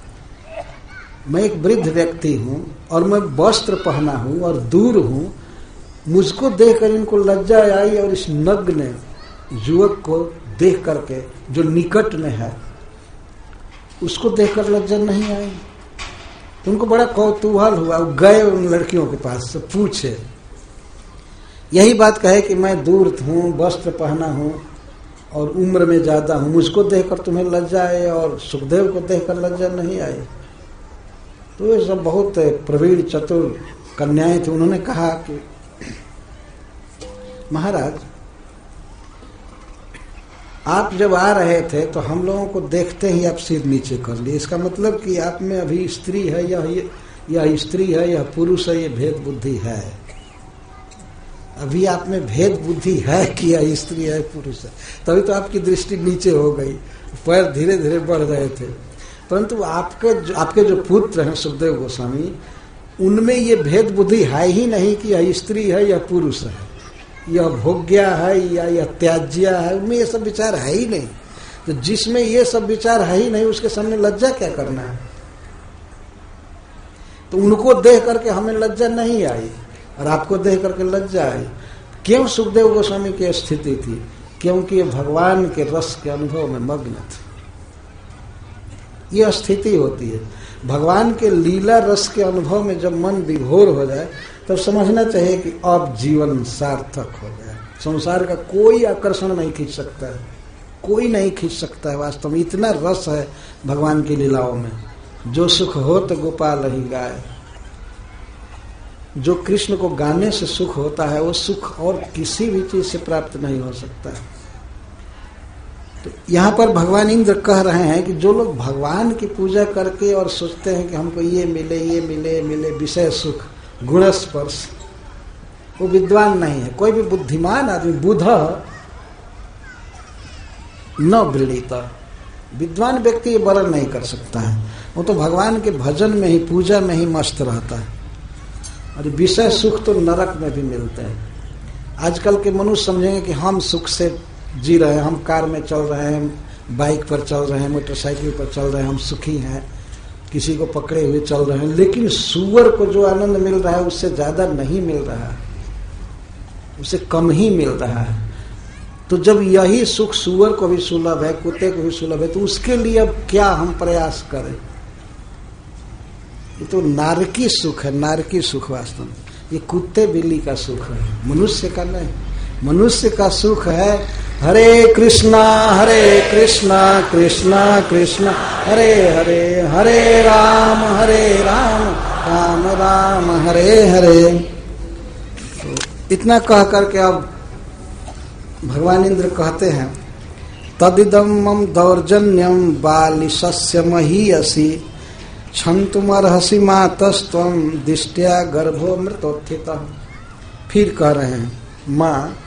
मैं एक वृद्ध व्यक्ति हूं और मैं वस्त्र पहना हूं और दूर हूं, मुझको देखकर इनको लज्जा आई, और इस नग्न युवक को देख करके जो निकट में है उसको देखकर लज्जा नहीं आई। तो उनको बड़ा कौतूहल हुआ, वो गए उन लड़कियों के पास से पूछे, यही बात कहे कि मैं दूर हूं, वस्त्र पहना हूं और उम्र में ज्यादा हूं, मुझको देखकर तुम्हें लज्जा आए और सुखदेव को देखकर लज्जा नहीं आई। तो ये सब बहुत प्रवीण चतुर कन्याएं थी। उन्होंने कहा कि महाराज, आप जब आ रहे थे तो हम लोगों को देखते ही आप सिर नीचे कर लिए, इसका मतलब कि आप में अभी स्त्री है, यह यह स्त्री है, यह पुरुष है, ये भेद बुद्धि है। अभी आप में भेद बुद्धि है कि यह स्त्री है पुरुष है, तभी तो आपकी दृष्टि नीचे हो गई, पैर धीरे धीरे बढ़ रहे थे। परंतु आपके जो आपके जो पुत्र हैं सुखदेव गोस्वामी, उनमें ये भेद बुद्धि है ही नहीं कि यह स्त्री है या पुरुष है, यह भोग्या है या यह त्याज्या है, उनमें ये सब विचार है ही नहीं। तो जिसमें ये सब विचार है ही नहीं उसके सामने लज्जा क्या करना है। तो उनको देख करके हमें लज्जा नहीं आई और आपको देख करके लज्जा आई। क्यों सुखदेव गोस्वामी की स्थिति थी? क्योंकि भगवान के रस के अनुभव में मग्न थे। यह स्थिति होती है भगवान के लीला रस के अनुभव में। जब मन विभोर हो जाए तब समझना चाहिए कि अब जीवन सार्थक हो गया, संसार का कोई आकर्षण नहीं खींच सकता है, कोई नहीं खींच सकता है। वास्तव में इतना रस है भगवान की लीलाओं में। जो सुख हो तो गोपाल ही गाए, जो कृष्ण को गाने से सुख होता है वो सुख और किसी भी चीज से प्राप्त नहीं हो सकता। तो यहाँ पर भगवान इंद्र कह रहे हैं कि जो लोग भगवान की पूजा करके और सोचते हैं कि हमको ये मिले ये मिले मिले विषय सुख गुण स्पर्श, वो विद्वान नहीं है। कोई भी बुद्धिमान आदमी, बुध न वृणीता, विद्वान व्यक्ति ये वर्णन नहीं कर सकता है। वो तो भगवान के भजन में ही, पूजा में ही मस्त रहता है। और विषय सुख तो नरक में भी मिलते हैं। आजकल के मनुष्य समझेंगे कि हम सुख से जी रहे हैं, हम कार में चल रहे हैं, बाइक पर चल रहे हैं, मोटरसाइकिल पर चल रहे हैं, हम सुखी हैं, किसी को पकड़े हुए चल रहे हैं। लेकिन सुअर को जो आनंद मिल रहा है उससे ज्यादा नहीं मिल रहा है, उससे कम ही मिल रहा है। तो जब यही सुख सुअर को भी सुलभ है, कुत्ते को भी सुलभ है, तो उसके लिए अब क्या हम प्रयास करें? ये तो नारकी सुख है, नारकी सुख वास्तव में। ये कुत्ते बिल्ली का सुख है, मनुष्य का नहीं। मनुष्य का सुख है हरे कृष्णा हरे कृष्णा कृष्णा कृष्णा हरे हरे, हरे राम हरे राम राम राम हरे हरे। तो इतना कह करके अब भगवान इंद्र कहते हैं तदिदम मम दौर्जन्यम बालिशस्य महीयसी क्षंतुमर्हसि मातस्त्वं दिष्ट्या गर्भो मृतोत्थितः। फिर कह रहे हैं माँ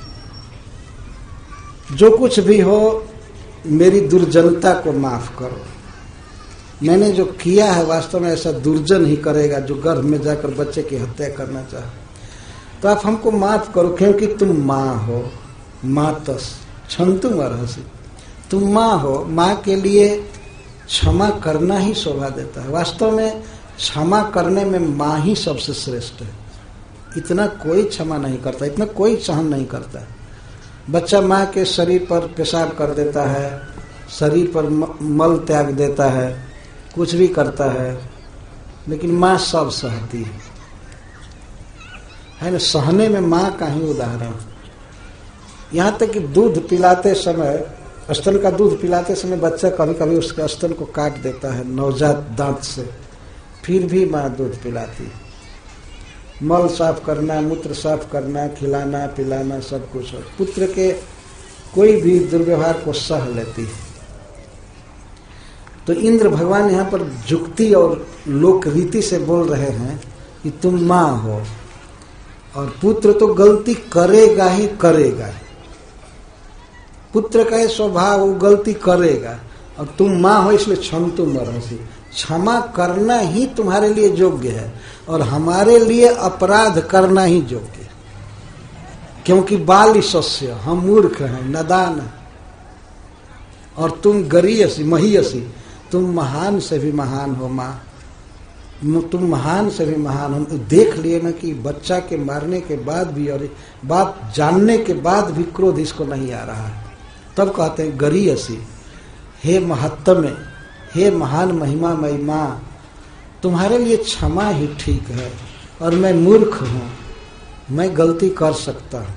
जो कुछ भी हो मेरी दुर्जनता को माफ करो। मैंने जो किया है वास्तव में ऐसा दुर्जन ही करेगा जो गर्भ में जाकर बच्चे की हत्या करना चाहे। तो आप हमको माफ करो क्योंकि तुम माँ हो। मातस क्षंतुम अर्हसि, तुम माँ हो। माँ के लिए क्षमा करना ही शोभा देता है। वास्तव में क्षमा करने में माँ ही सबसे श्रेष्ठ है। इतना कोई क्षमा नहीं करता, इतना कोई सहन नहीं करता। बच्चा माँ के शरीर पर पेशाब कर देता है, शरीर पर मल त्याग देता है, कुछ भी करता है, लेकिन माँ सब सहती है, है ना। सहने में माँ का ही उदाहरण। यहाँ तक कि दूध पिलाते समय, स्तन का दूध पिलाते समय बच्चा कभी कभी उसके स्तन को काट देता है नवजात दांत से, फिर भी माँ दूध पिलाती है। मल साफ करना, मूत्र साफ करना, खिलाना पिलाना सब कुछ है। पुत्र के कोई भी दुर्व्यवहार को सह लेती है। तो इंद्र भगवान यहाँ पर जुक्ति और लोक रीति से बोल रहे हैं कि तुम माँ हो और पुत्र तो गलती करेगा ही करेगा। पुत्र का स्वभाव वो गलती करेगा और तुम माँ हो इसलिए क्षंतुम अर्हसि, क्षमा करना ही तुम्हारे लिए योग्य है और हमारे लिए अपराध करना ही योग्य है। क्योंकि बालिशस्य, हम मूर्ख हैं, नादान हैं, और तुम गरीयसी महीयसी, तुम महान से भी महान हो। माँ तुम महान से भी महान हो। देख लिए ना कि बच्चा के मारने के बाद भी और बात जानने के बाद भी क्रोध इसको नहीं आ रहा है। तब कहते हैं गरीयसी, हे महत्तम, हे महान महिमामयी माँ, तुम्हारे लिए क्षमा ही ठीक है और मैं मूर्ख हूँ, मैं गलती कर सकता हूँ।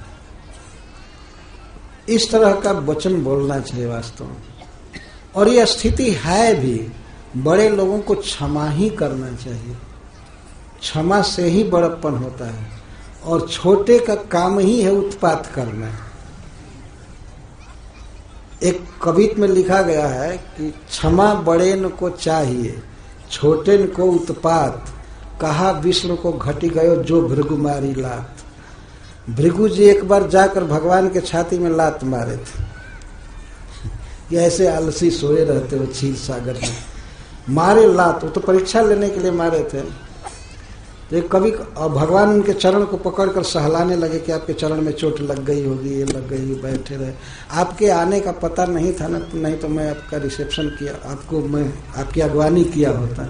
इस तरह का वचन बोलना चाहिए वास्तव में। और ये स्थिति है भी, बड़े लोगों को क्षमा ही करना चाहिए। क्षमा से ही बड़प्पन होता है और छोटे का काम ही है उत्पात करना। एक कवित में लिखा गया है कि क्षमा बड़ेन को चाहिए, छोटेन को उत्पात, कहा विष्णु को घटी गयो जो भृगु मारी लात। भृगु जी एक बार जाकर भगवान के छाती में लात मारे थे कि ऐसे आलसी सोए रहते हो क्षीर सागर में, मारे लात। वो तो परीक्षा लेने के लिए मारे थे। तो एक कवि भगवान उनके चरण को पकड़कर सहलाने लगे कि आपके चरण में चोट लग गई होगी, ये लग गई, बैठे रहे। आपके आने का पता नहीं था ना, तो नहीं तो मैं आपका रिसेप्शन किया, आपको मैं आपकी अगवानी किया होता।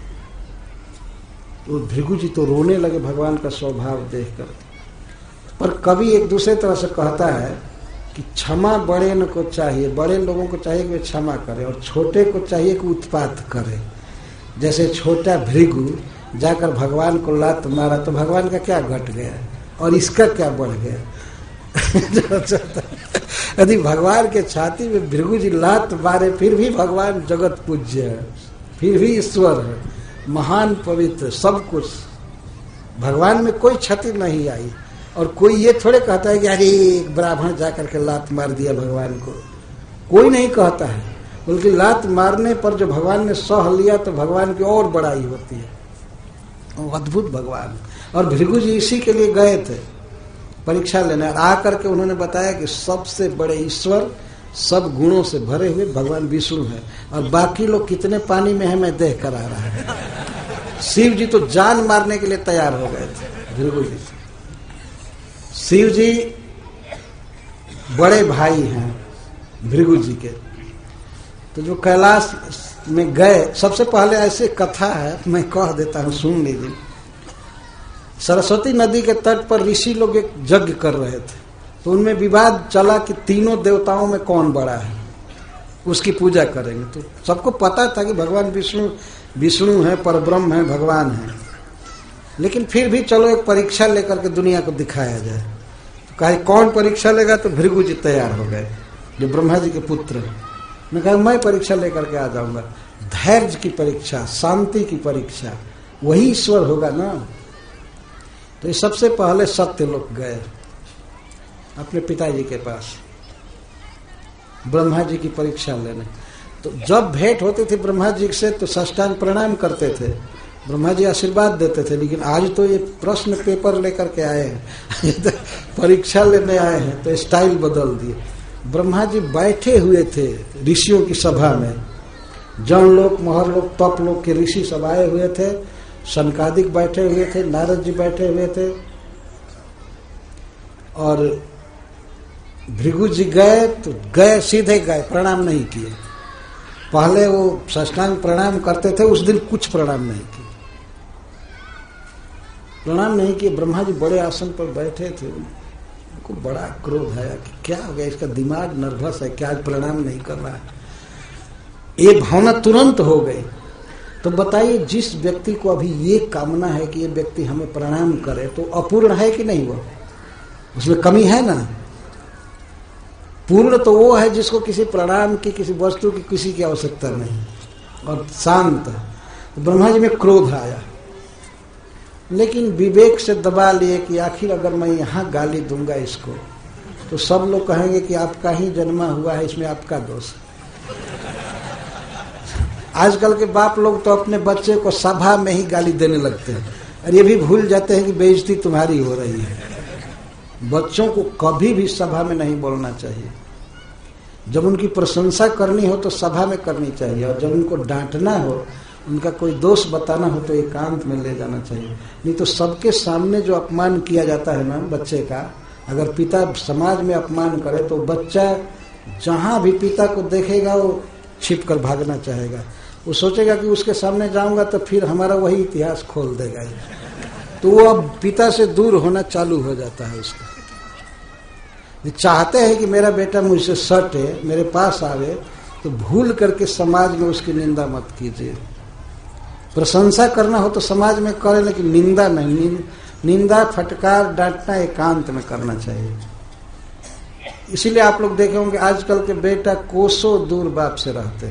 तो भृगु जी तो रोने लगे भगवान का स्वभाव देखकर। पर कवि एक दूसरे तरह से कहता है कि क्षमा बड़े न को चाहिए, बड़े लोगों को चाहिए कि वे क्षमा करें और छोटे को चाहिए कि उत्पात करे। जैसे छोटा भृगु जाकर भगवान को लात मारा तो भगवान का क्या घट गया और इसका क्या बढ़ गया। यदि भगवान के छाती में भृगु जी लात मारे फिर भी भगवान जगत पूज्य है, फिर भी ईश्वर है, महान पवित्र सब कुछ। भगवान में कोई क्षति नहीं आई। और कोई ये थोड़े कहता है कि अरे एक ब्राह्मण जाकर के लात मार दिया भगवान को, कोई नहीं कहता है। बल्कि लात मारने पर जो भगवान ने सह लिया तो भगवान की और बड़ाई होती है। अद्भुत भगवान। और भृगु जी इसी के लिए गए थे परीक्षा लेने। आकर के उन्होंने बताया कि सबसे बड़े ईश्वर सब गुणों से भरे हुए भगवान विष्णु है और बाकी लोग कितने पानी में है मैं देख कर आ रहा है। शिव जी तो जान मारने के लिए तैयार हो गए थे भृगु जी। शिव जी बड़े भाई हैं भृगु जी के। तो जो कैलाश में गए, सबसे पहले ऐसे कथा है मैं कह देता हूँ, सुन लीजिए। सरस्वती नदी के तट पर ऋषि लोग एक यज्ञ कर रहे थे। तो उनमें विवाद चला कि तीनों देवताओं में कौन बड़ा है, उसकी पूजा करेंगे। तो सबको पता था कि भगवान विष्णु विष्णु है, परब्रह्म है, भगवान है, लेकिन फिर भी चलो एक परीक्षा लेकर के दुनिया को दिखाया जाए। तो कहा कौन परीक्षा लेगा? तो भृगु जी तैयार हो गए, जो ब्रह्मा जी के पुत्र हैं। मैं कहा मैं परीक्षा लेकर के आ जाऊंगा। धैर्य की परीक्षा, शांति की परीक्षा, वही ईश्वर होगा ना। तो ये सबसे पहले सत्य लोग गए अपने पिताजी के पास ब्रह्मा जी की परीक्षा लेने। तो जब भेंट होती थी ब्रह्मा जी से तो साष्टांग प्रणाम करते थे, ब्रह्मा जी आशीर्वाद देते थे। लेकिन आज तो ये प्रश्न पेपर लेकर के आए हैं परीक्षा लेने आए हैं, तो स्टाइल बदल दिए। ब्रह्मा जी बैठे हुए थे ऋषियों की सभा में, जन लोग, महर लोग, तप लोग के ऋषि सब आए हुए थे, शनकादिक बैठे हुए थे, नारद जी बैठे हुए थे। और भृगु जी गए तो गए, सीधे गए, प्रणाम नहीं किए। पहले वो साष्टांग प्रणाम करते थे, उस दिन कुछ प्रणाम नहीं किए, प्रणाम नहीं किए। ब्रह्मा जी बड़े आसन पर बैठे थे, उनको बड़ा क्रोध आया कि क्या हो गया, इसका दिमाग नर्वस है, क्या आज प्रणाम नहीं कर रहा है। ये भावना तुरंत हो गई। तो बताइए, जिस व्यक्ति को अभी ये कामना है कि ये व्यक्ति हमें प्रणाम करे, तो अपूर्ण है कि नहीं? वो उसमें कमी है ना। पूर्ण तो वो है जिसको किसी प्रणाम की, किसी वस्तु की, किसी की आवश्यकता नहीं, और शांत है। तो ब्रह्मा जी में क्रोध आया, लेकिन विवेक से दबा लिए कि आखिर अगर मैं यहाँ गाली दूंगा इसको तो सब लोग कहेंगे कि आपका ही जन्मा हुआ है, इसमें आपका दोष है। आजकल के बाप लोग तो अपने बच्चे को सभा में ही गाली देने लगते हैं, और ये भी भूल जाते हैं कि बेइज्जती तुम्हारी हो रही है। बच्चों को कभी भी सभा में नहीं बोलना चाहिए। जब उनकी प्रशंसा करनी हो तो सभा में करनी चाहिए, और जब उनको डांटना हो, उनका कोई दोष बताना हो, तो एकांत में ले जाना चाहिए। नहीं तो सबके सामने जो अपमान किया जाता है ना बच्चे का, अगर पिता समाज में अपमान करे तो बच्चा जहां भी पिता को देखेगा वो छिप कर भागना चाहेगा। वो सोचेगा कि उसके सामने जाऊंगा तो फिर हमारा वही इतिहास खोल देगा, तो वो अब पिता से दूर होना चालू हो जाता है उसका। चाहते हैं कि मेरा बेटा मुझसे सटे, मेरे पास आवे, तो भूल करके समाज में उसकी निंदा मत कीजिए। प्रशंसा करना हो तो समाज में करें, लेकिन निंदा नहीं। निंदा, फटकार, डांटना एकांत में करना चाहिए। इसीलिए आप लोग देखे होंगे आजकल के बेटा कोसों दूर बाप से रहते,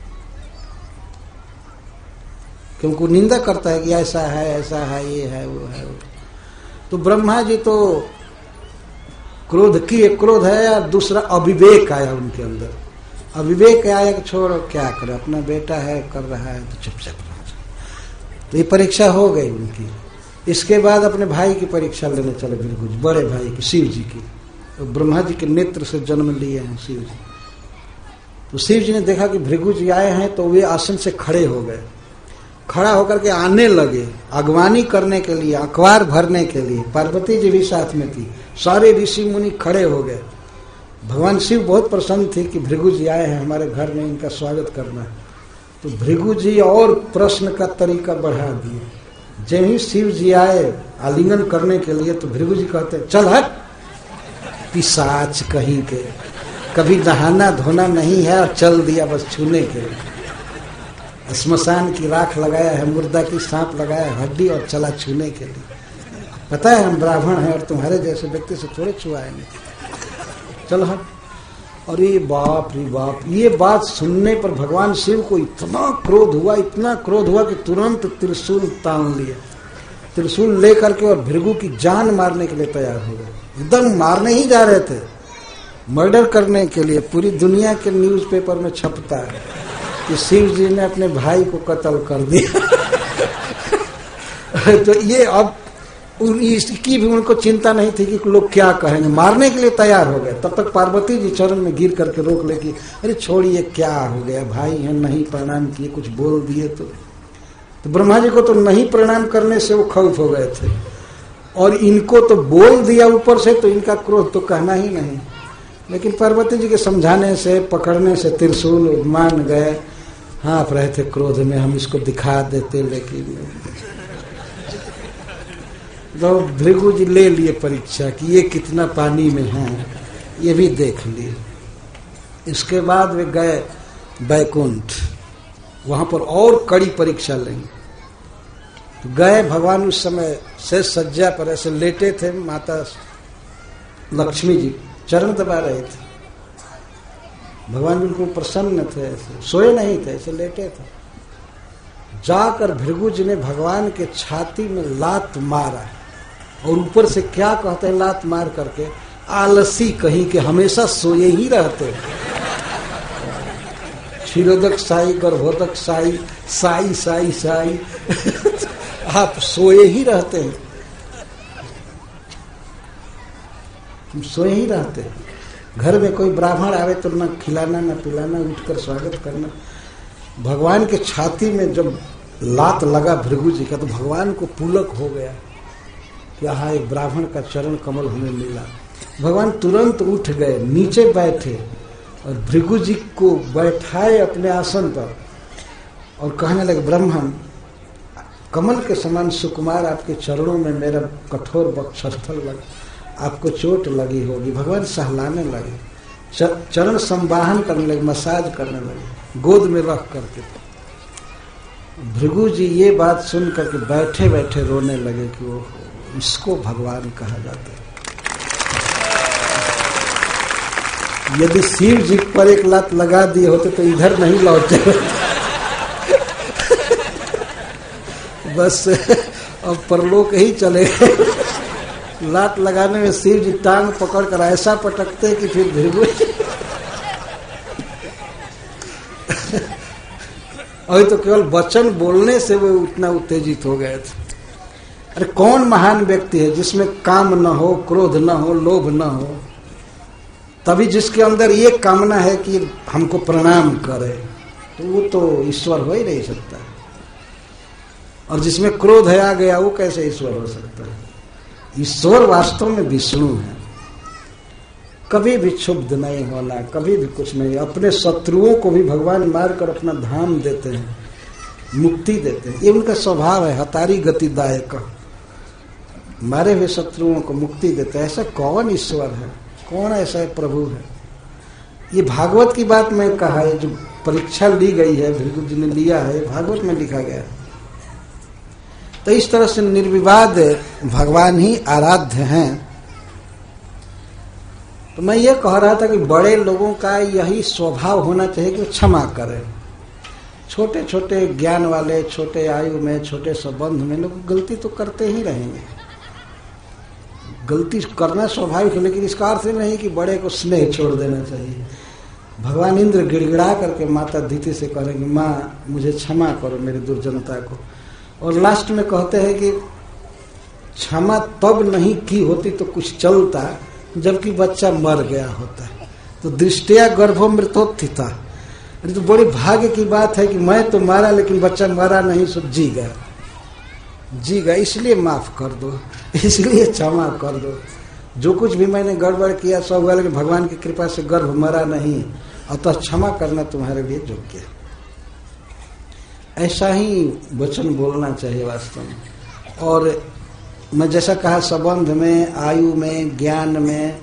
क्योंकि निंदा करता है कि ऐसा है, ऐसा है, ये है, वो है। तो ब्रह्मा जी तो क्रोध किए, क्रोध है, और दूसरा अविवेक आया उनके अंदर। अविवेक आया कि छोड़ो, क्या करे, अपना बेटा है, कर रहा है तो चुपचाप रहो। तो ये परीक्षा हो गई उनकी। इसके बाद अपने भाई की परीक्षा लेने चले भृगु जी, बड़े भाई की, शिव जी की। तो ब्रह्मा जी के नेत्र से जन्म लिए हैं शिव जी। तो शिव जी ने देखा कि भृगु जी आए हैं, तो वे आसन से खड़े हो गए। खड़ा होकर के आने लगे अगवानी करने के लिए, अखबार भरने के लिए। पार्वती जी भी साथ में थी, सारे ऋषि मुनि खड़े हो गए। भगवान शिव बहुत प्रसन्न थे कि भृगु जी आए हैं हमारे घर में, इनका स्वागत करना है। तो भृगु जी और प्रश्न का तरीका बढ़ा दिए। जब ही शिव जी आए आलिंगन करने के लिए, तो भृगु जी कहते चल हट, पिशाच कहीं के, कभी नहाना धोना नहीं है और चल दिया बस छूने के लिए। श्मशान की राख लगाया है, मुर्दा की सांप लगाया है, हड्डी, और चला छूने के लिए। पता है हम ब्राह्मण हैं और तुम्हारे जैसे व्यक्ति से थोड़े छुआएंगे, चल हट। और ये बाप रे बाप, ये बात सुनने पर भगवान शिव को इतना क्रोध हुआ, इतना क्रोध हुआ कि तुरंत त्रिशूल तान लिए। त्रिशूल लेकर के और भृगु की जान मारने के लिए तैयार हो गए। एकदम मारने ही जा रहे थे, मर्डर करने के लिए। पूरी दुनिया के न्यूज़पेपर में छपता है कि शिव जी ने अपने भाई को कत्ल कर दिया। तो ये अब इसकी भी उनको चिंता नहीं थी कि लोग क्या कहेंगे, मारने के लिए तैयार हो गए। तब तक पार्वती जी चरण में गिर करके रोक ले कि अरे छोड़िए, क्या हो गया, भाई हैं, नहीं प्रणाम किए, कुछ बोल दिए तो। तो ब्रह्मा जी को तो नहीं प्रणाम करने से वो खौफ हो गए थे, और इनको तो बोल दिया ऊपर से, तो इनका क्रोध तो कहना ही नहीं। लेकिन पार्वती जी के समझाने से, पकड़ने से त्रिशूल मान गए। हाँफ रहे थे क्रोध में, हम इसको दिखा देते, लेकिन तो भृगु जी ले लिए परीक्षा कि ये कितना पानी में है, ये भी देख लिए। इसके बाद वे गए बैकुंठ, वहां पर और कड़ी परीक्षा लेंगे। तो गए भगवान उस समय से सज्जा पर ऐसे लेटे थे, माता लक्ष्मी जी चरण दबा रहे थे। भगवान बिल्कुल प्रसन्न थे, ऐसे सोए नहीं थे, ऐसे लेटे थे। जाकर भृगु जी ने भगवान के छाती में लात मारा और ऊपर से क्या कहते हैं लात मार करके, आलसी कहीं के हमेशा सोए ही रहते, क्षीरोदक साई गर्भोदक साई साई साई साई आप सोए ही रहते हैं, हम सोए ही रहते हैं। घर में कोई ब्राह्मण आवे तो न खिलाना न पिलाना, उठकर स्वागत करना। भगवान के छाती में जब लात लगा भृगु जी का तो भगवान को पुलक हो गया कि हाँ एक ब्राह्मण का चरण कमल हमें मिला। भगवान तुरंत उठ गए, नीचे बैठे और भृगु जी को बैठाए अपने आसन पर और कहने लगे, ब्राह्मण कमल के समान सुकुमार आपके चरणों में मेरा कठोर वक्षस्थल लगा, आपको चोट लगी होगी। भगवान सहलाने लगे, चरण संवाहन करने लगे, मसाज करने लगे, गोद में रख करके। भृगु जी ये बात सुन करके बैठे बैठे रोने लगे कि वो इसको भगवान कहा जाता है। यदि शिव जी पर एक लात लगा दिए होते तो इधर नहीं लौटे बस अब परलोक ही चले गए। लात लगाने में शिव जी टांग पकड़ कर ऐसा पटकते कि फिर भृगु अभी तो केवल वचन बोलने से वो उतना उत्तेजित हो गए थे। अरे कौन महान व्यक्ति है जिसमें काम न हो, क्रोध न हो, लोभ न हो, तभी जिसके अंदर ये कामना है कि हमको प्रणाम करे, तो वो तो ईश्वर हो ही नहीं सकता। और जिसमें क्रोध है आ गया, वो कैसे ईश्वर हो सकता है? ईश्वर वास्तव में विष्णु है। कभी भी क्षुब्ध नहीं होना, कभी भी कुछ नहीं। अपने शत्रुओं को भी भगवान मारकर अपना धाम देते हैं, मुक्ति देते हैं। ये उनका स्वभाव है, हतारी गतिदायक, मारे हुए शत्रुओं को मुक्ति देते हैं। ऐसा कौन ईश्वर है, कौन ऐसा है प्रभु है? ये भागवत की बात मैं कहा है, जो परीक्षा ली गई है, भृगु जी ने लिया है, भागवत में लिखा गया है। तो इस तरह से निर्विवाद भगवान ही आराध्य हैं। तो मैं ये कह रहा था कि बड़े लोगों का यही स्वभाव होना चाहिए कि वो क्षमा करें। छोटे छोटे ज्ञान वाले, छोटे आयु में, छोटे संबंध में लोग गलती तो करते ही रहेंगे। गलती करना स्वाभाविक है, लेकिन इसका अर्थ नहीं कि बड़े को स्नेह छोड़ देना चाहिए। भगवान इंद्र गिड़गिड़ा करके माता दीति से कह रहे कि माँ मुझे क्षमा करो मेरी दुर्जनता को, और लास्ट में कहते हैं कि क्षमा तब नहीं की होती तो कुछ चलता जबकि बच्चा मर गया होता। तो दृष्टिया गर्भोमृतोत्थिता, तो बड़ी भाग्य की बात है कि मैं तो मारा लेकिन बच्चा मरा नहीं, सो जी गया जी गया इसलिए माफ कर दो, इसलिए क्षमा कर दो। जो कुछ भी मैंने गड़बड़ किया सब हुआ, लेकिन भगवान की कृपा से गर्भ मरा नहीं, अतः क्षमा करना तुम्हारे लिए योग्य है। ऐसा ही वचन बोलना चाहिए वास्तव में। और मैं जैसा कहा, संबंध में, आयु में, ज्ञान में,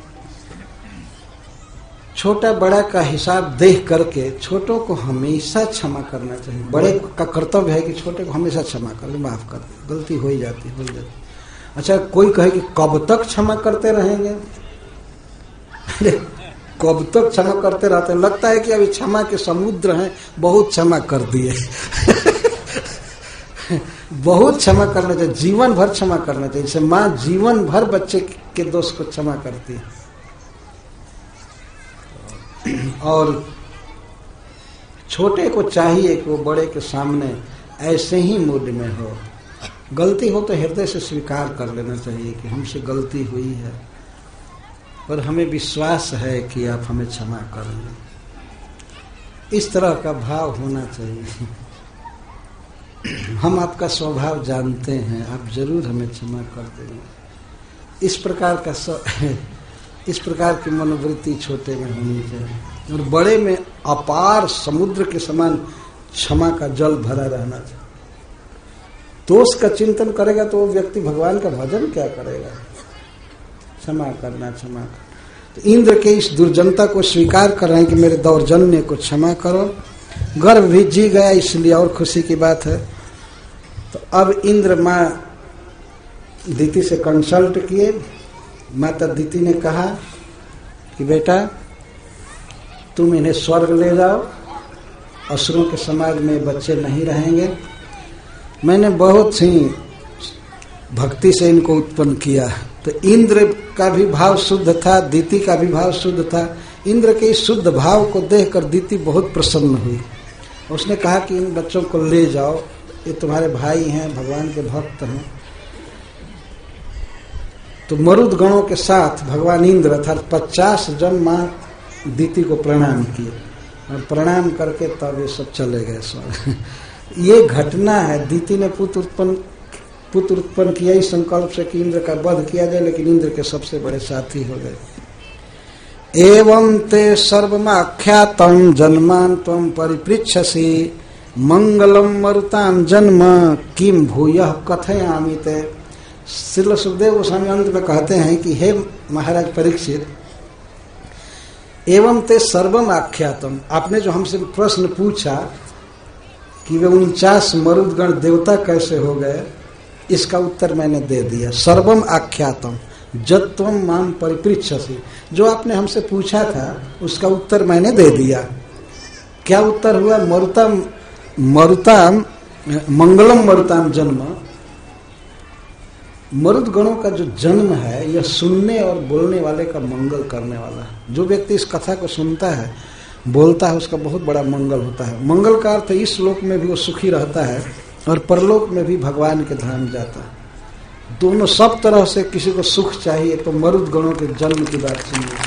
छोटा बड़ा का हिसाब देख करके छोटों को हमेशा क्षमा करना चाहिए। बड़े का कर्तव्य है कि छोटे को हमेशा क्षमा कर दे, माफ कर दे, गलती हो ही जाती हो जाती। अच्छा, कोई कहे कि कब तक क्षमा करते रहेंगे? अरे कब तक क्षमा करते रहते हैं? लगता है कि अभी क्षमा के समुद्र हैं, बहुत क्षमा कर दिए बहुत क्षमा करना चाहिए, जीवन भर क्षमा करना चाहिए। जैसे माँ जीवन भर बच्चे के दोष को क्षमा करती है। और छोटे को चाहिए कि वो बड़े के सामने ऐसे ही मूड में हो। गलती हो तो हृदय से स्वीकार कर लेना चाहिए कि हमसे गलती हुई है, पर हमें विश्वास है कि आप हमें क्षमा करेंगे। इस तरह का भाव होना चाहिए। हम आपका स्वभाव जानते हैं, आप जरूर हमें क्षमा कर देंगे। इस प्रकार का स... इस प्रकार की मनोवृत्ति छोटे में होनी चाहिए, और बड़े में अपार समुद्र के समान क्षमा का जल भरा रहना चाहिए। दोष का चिंतन करेगा तो वो व्यक्ति भगवान का भजन क्या करेगा? क्षमा करना, क्षमा करना। तो इंद्र के इस दुर्जनता को स्वीकार कर रहे हैं कि मेरे दौर्जन्य को क्षमा करो, गर्भ भी जी गया, इसलिए और खुशी की बात है। तो अब इंद्र माँ दीति से कंसल्ट किए। माता दीति ने कहा कि बेटा तुम इन्हें स्वर्ग ले जाओ, असुरों के समाज में बच्चे नहीं रहेंगे। मैंने बहुत सी भक्ति से इनको उत्पन्न किया। तो इंद्र का भी भाव शुद्ध था, दीति का भी भाव शुद्ध था। इंद्र के इस शुद्ध भाव को देखकर दीति बहुत प्रसन्न हुई। उसने कहा कि इन बच्चों को ले जाओ, ये तुम्हारे भाई हैं, भगवान के भक्त हैं। तो मरुद गणों के साथ भगवान इंद्र अर्थात पचास जन माँ दीति को प्रणाम किए और प्रणाम करके तब ये सब चले गए स्वर्ग। ये घटना है। दीति ने पुत्र उत्पन्न पुत्र उत्पन्न किया इस संकल्प से कि इंद्र का वध किया जाए, लेकिन इंद्र के सबसे बड़े साथी हो गए। एवं ते सर्वमाख्यातं जन्मान त्वं परिपृच्छसि मंगलम मरुतां जन्म किम भूयः कथयामि ते। श्रील सुखदेव गोस्वामी अंत में कहते हैं कि हे महाराज परीक्षित, एवं ते सर्वम आख्यातम, आपने जो हमसे प्रश्न पूछा कि वे उनचास मरुदगण देवता कैसे हो गए, इसका उत्तर मैंने दे दिया। सर्वम आख्यातम जत्वम माम परिपृच्छसि, जो आपने हमसे पूछा था उसका उत्तर मैंने दे दिया। क्या उत्तर हुआ? मरुताम मरुताम मंगलम मरुताम जन्म। मरुद गणों का जो जन्म है यह सुनने और बोलने वाले का मंगल करने वाला है। जो व्यक्ति इस कथा को सुनता है, बोलता है, उसका बहुत बड़ा मंगल होता है। मंगल का अर्थ इस लोक में भी वो सुखी रहता है और परलोक में भी भगवान के धाम जाता है। दोनों सब तरह से किसी को सुख चाहिए तो मरुद गणों के जन्म की बात सुनिए।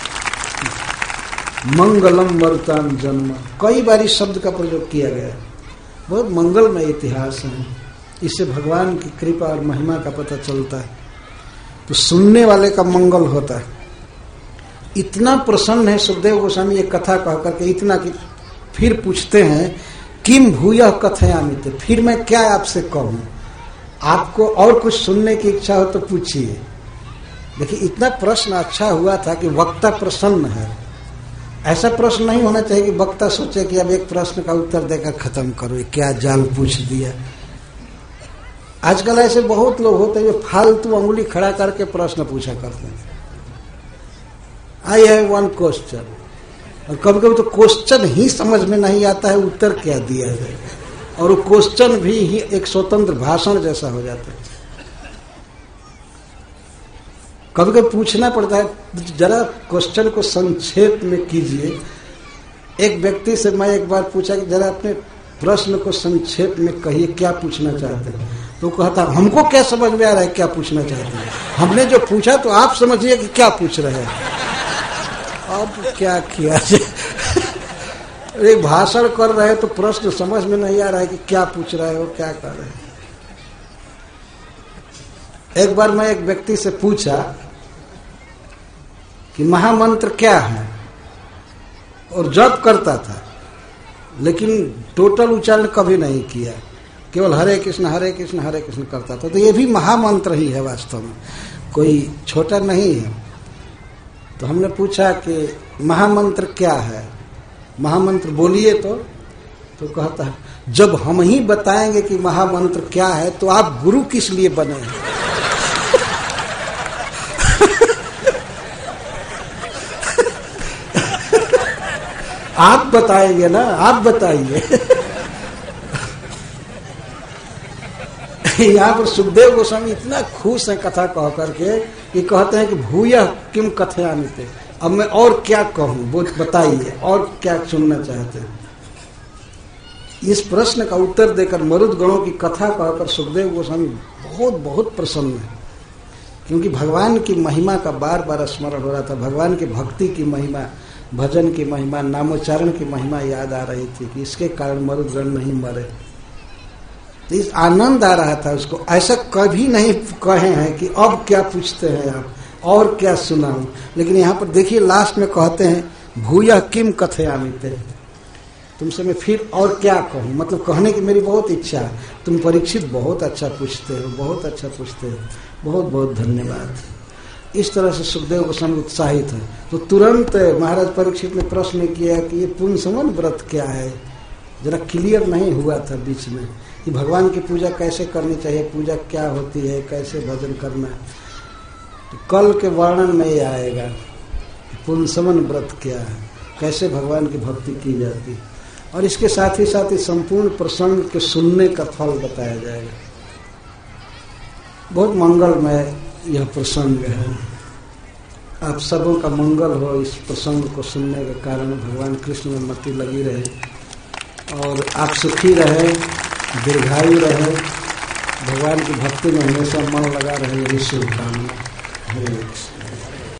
मंगलम मरुताम जन्म, कई बार इस शब्द का प्रयोग किया गया। बहुत मंगलमय इतिहास है। इससे भगवान की कृपा और महिमा का पता चलता है। तो सुनने वाले का मंगल होता है। इतना प्रसन्न है सुखदेव गोस्वामी ये कथा कह करके, इतना कि फिर पूछते हैं किम भूयः कथयामि ते, फिर मैं क्या आपसे कहूं? आपको और कुछ सुनने की इच्छा हो तो पूछिए। देखिए इतना प्रश्न अच्छा हुआ था कि वक्ता प्रसन्न है। ऐसा प्रश्न नहीं होना चाहिए कि वक्ता सोचे कि अब एक प्रश्न का उत्तर देकर खत्म करो, क्या जाल पूछ दिया। आजकल ऐसे बहुत लोग होते हैं जो फालतू अंगुली खड़ा करके प्रश्न पूछा करते हैं। आई हैव वन क्वेश्चन, और कभी कभी तो क्वेश्चन ही समझ में नहीं आता है उत्तर क्या दिया जाए, और वो क्वेश्चन भी ही एक स्वतंत्र भाषण जैसा हो जाता है। कभी कभी पूछना पड़ता है जरा क्वेश्चन को संक्षेप में कीजिए। एक व्यक्ति से मैं एक बार पूछा कि जरा अपने प्रश्न को संक्षेप में कहिए, क्या पूछना चाहते हैं? तो कहता हमको क्या समझ में आ रहा है क्या पूछना चाहते हैं? हमने जो पूछा तो आप समझिए कि क्या पूछ रहे हैं। अब क्या किया जाए? एक भाषण कर रहे तो प्रश्न समझ में नहीं आ रहा है कि क्या पूछ रहे हो, क्या कर रहे हैं। एक बार मैं एक व्यक्ति से पूछा कि महामंत्र क्या है, और जप करता था लेकिन टोटल उच्चारण कभी नहीं किया, केवल हरे कृष्ण हरे कृष्ण हरे कृष्ण करता था। तो ये भी महामंत्र ही है, वास्तव में कोई छोटा नहीं है। तो हमने पूछा कि महामंत्र क्या है, महामंत्र बोलिए तो तो कहता है जब हम ही बताएंगे कि महामंत्र क्या है तो आप गुरु किस लिए बने हैं? आप बताएंगे ना, आप बताइए। यहाँ पर सुखदेव गोस्वामी इतना खुश है कथा कह करके कि कहते हैं कि भूयः किम कथयामि ते, अब मैं और क्या कहूं, वो बताइए और क्या सुनना चाहते हैं। इस प्रश्न का उत्तर देकर मरुद गणों की कथा कहकर सुखदेव गोस्वामी बहुत बहुत प्रसन्न है, क्योंकि भगवान की महिमा का बार बार स्मरण हो रहा था। भगवान की भक्ति की महिमा, भजन की महिमा, नामोच्चारण की महिमा याद आ रही थी कि इसके कारण मरुद गण नहीं मरे। तो इस आनंद आ रहा था उसको। ऐसा कभी नहीं कहे हैं कि अब क्या पूछते हैं आप और क्या सुनाऊं, लेकिन यहाँ पर देखिए लास्ट में कहते हैं भूयः किम कथयामि ते, तुमसे मैं फिर और क्या कहूं, मतलब कहने की मेरी बहुत इच्छा है। तुम परीक्षित बहुत अच्छा पूछते हो, बहुत अच्छा पूछते हो, बहुत बहुत धन्यवाद। इस तरह से सुखदेव गोस्वामी उत्साहित है। तो तुरंत महाराज परीक्षित ने प्रश्न किया कि ये पुंसवन व्रत क्या है, जरा क्लियर नहीं हुआ था बीच में कि भगवान की पूजा कैसे करनी चाहिए, पूजा क्या होती है, कैसे भजन करना है। तो कल के वर्णन में ये आएगा पुंसवन व्रत क्या है, कैसे भगवान की भक्ति की जाती है, और इसके साथ ही साथ ही संपूर्ण प्रसंग के सुनने का फल बताया जाएगा। बहुत मंगलमय यह प्रसंग है। आप सबों का मंगल हो इस प्रसंग को सुनने के कारण, भगवान कृष्ण में मति लगी रहे और आप सुखी रहे, दीर्घायु रहे, भगवान की भक्ति में हमेशा मन लगा रहे, यही शुभकामना। हरे कृष्ण।